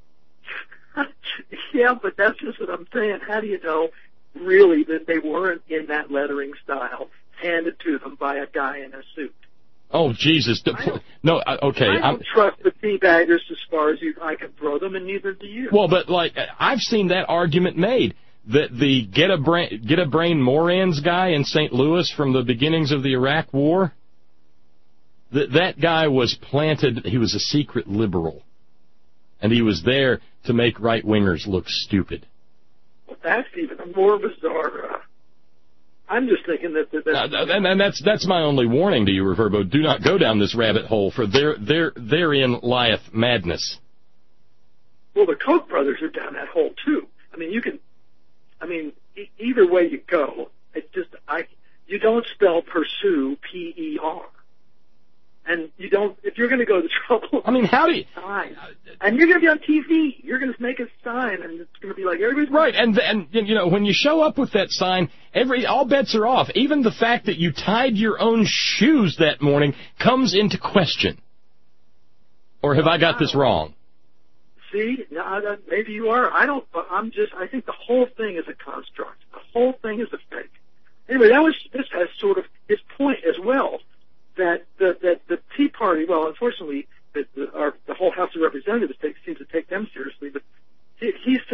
Yeah, but that's just what I'm saying. How do you know, really, that they weren't in that lettering style handed to them by a guy in a suit? Oh, Jesus. No, okay. I don't I'm, trust the teabaggers as far as you, I can throw them, and neither do you. Well, but, like, I've seen that argument made, that the Get a Brain, Get a Brain Morans guy in Saint Louis from the beginnings of the Iraq War, That that guy was planted, he was a secret liberal, and he was there to make right-wingers look stupid. Well, that's even more bizarre. Uh, I'm just thinking that... that, that uh, and, and that's that's my only warning to you, Reverbo. Do not go down this rabbit hole, for there, there, therein lieth madness. Well, the Koch brothers are down that hole, too. I mean, you can... I mean, e- either way you go, it's just... I you don't spell pursue, P E R. And you don't, if you're going to go to trouble. I mean, how do you. Sign, and you're going to be on T V. You're going to make a sign, and it's going to be like everybody's. Right, and, and, you know, when you show up with that sign, every all bets are off. Even the fact that you tied your own shoes that morning comes into question. Or have I got this wrong? See, no, maybe you are. I don't, I'm just, I think the whole thing is a construct. The whole thing is a fake. Anyway, that was, this has sort of his point as well. That the, that the Tea Party, well, unfortunately, the, the, our, the whole House of Representatives take, seems to take them seriously, but he, he's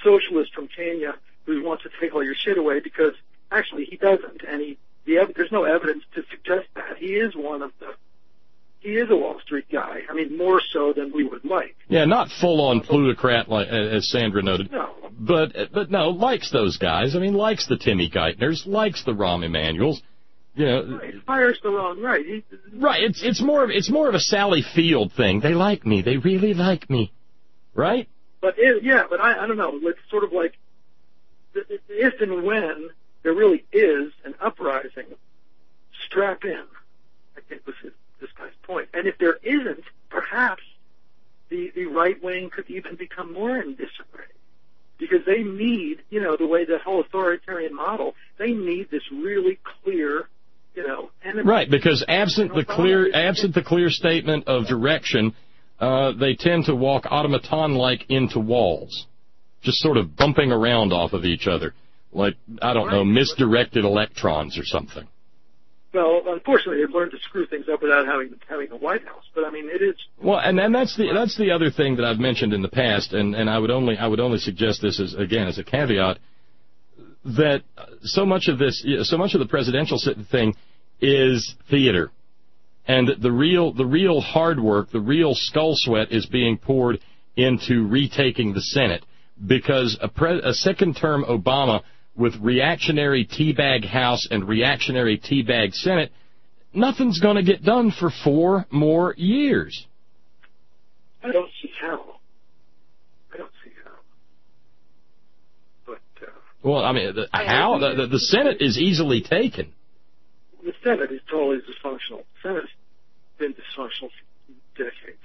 socialist from Kenya who wants to take all your shit away, because actually he doesn't, and he the ev- there's no evidence to suggest that. He is one of the he is a Wall Street guy. I mean, more so than we would like. Yeah, not full-on plutocrat, like, as Sandra noted. No. But, but no, likes those guys. I mean, likes the Timmy Geithners, likes the Rahm Emanuels. You know, right. Fires the wrong right. He, right. It's it's more of it's more of a Sally Field thing. They like me. They really like me. Right? But it, yeah, but I I don't know. It's sort of like if and when there really is an uprising, strap in. I think was his, this guy's point. And if there isn't, perhaps the the right wing could even become more in disarray, because they need, you know, the way that whole authoritarian model, they need this really clear, you know, enemy. Right, because absent the clear absent the clear statement of direction, uh, they tend to walk automaton-like into walls, just sort of bumping around off of each other, like, I don't know, misdirected electrons or something. Well, unfortunately, they've learned to screw things up without having having the White House. But I mean, it is. Well, and and that's the that's the other thing that I've mentioned in the past, and and I would only I would only suggest this as again as a caveat, that so much of this, so much of the presidential thing is theater, and the real the real hard work, the real skull sweat is being poured into retaking the Senate, because a, pre, a second term Obama with reactionary teabag House and reactionary teabag Senate, nothing's going to get done for four more years. I don't see how. I don't see how. But uh, well, I mean, the, how the, the the Senate is easily taken. The Senate is totally dysfunctional. The Senate's been dysfunctional for decades.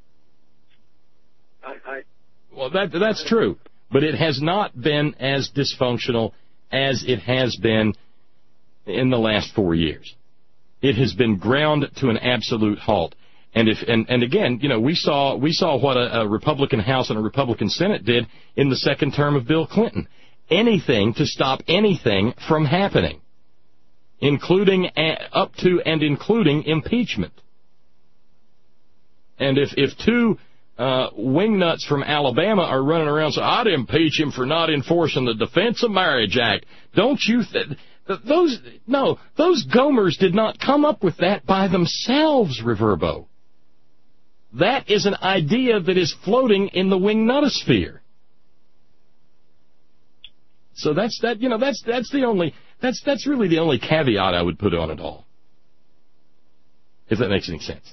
I, I well, that that's true. But it has not been as dysfunctional as it has been in the last four years. It has been ground to an absolute halt. And if and, and again, you know, we saw we saw what a, a Republican House and a Republican Senate did in the second term of Bill Clinton. Anything to stop anything from happening, including up to and including impeachment. And if if two Uh, wingnuts from Alabama are running around saying, I'd impeach him for not enforcing the Defense of Marriage Act. Don't you th- th- those, no, those Gomers did not come up with that by themselves, Reverbo. That is an idea that is floating in the wingnutosphere. So that's that, you know, that's, that's the only, that's, that's really the only caveat I would put on it all. If that makes any sense.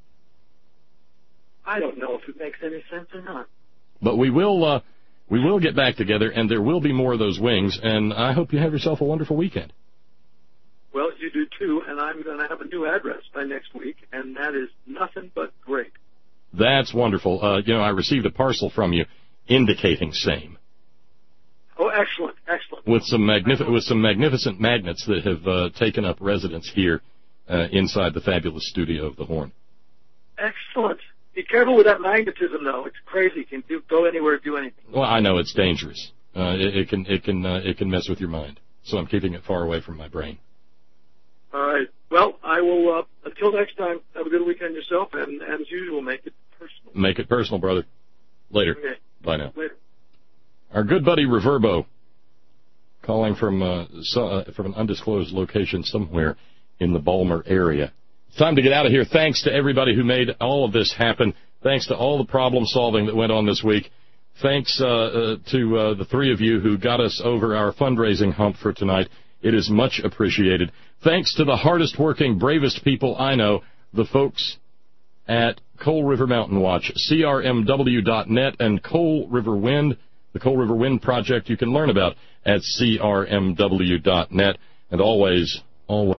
I don't know if it makes any sense or not. But we will uh, we will get back together, and there will be more of those wings, and I hope you have yourself a wonderful weekend. Well, you do too, and I'm going to have a new address by next week, and that is nothing but great. That's wonderful. Uh, you know, I received a parcel from you indicating same. Oh, excellent, excellent. With some magnifi- with some magnificent magnets that have uh, taken up residence here uh, inside the fabulous studio of the Horn. Excellent. Be careful with that magnetism, though. It's crazy. It can do, go anywhere, do anything. Well, I know it's dangerous. Uh, it, it can it can uh, it can mess with your mind. So I'm keeping it far away from my brain. All right. Well, I will. Uh, until next time. Have a good weekend yourself, and as usual, make it personal. Make it personal, brother. Later. Okay. Bye now. Later. Our good buddy Reverbo, calling from uh, so, uh, from an undisclosed location somewhere in the Balmer area. It's time to get out of here. Thanks to everybody who made all of this happen. Thanks to all the problem solving that went on this week. Thanks uh, uh, to uh, the three of you who got us over our fundraising hump for tonight. It is much appreciated. Thanks to the hardest working, bravest people I know, the folks at Coal River Mountain Watch, C R M W dot net, and Coal River Wind, the Coal River Wind Project you can learn about at C R M W dot net. And always, always.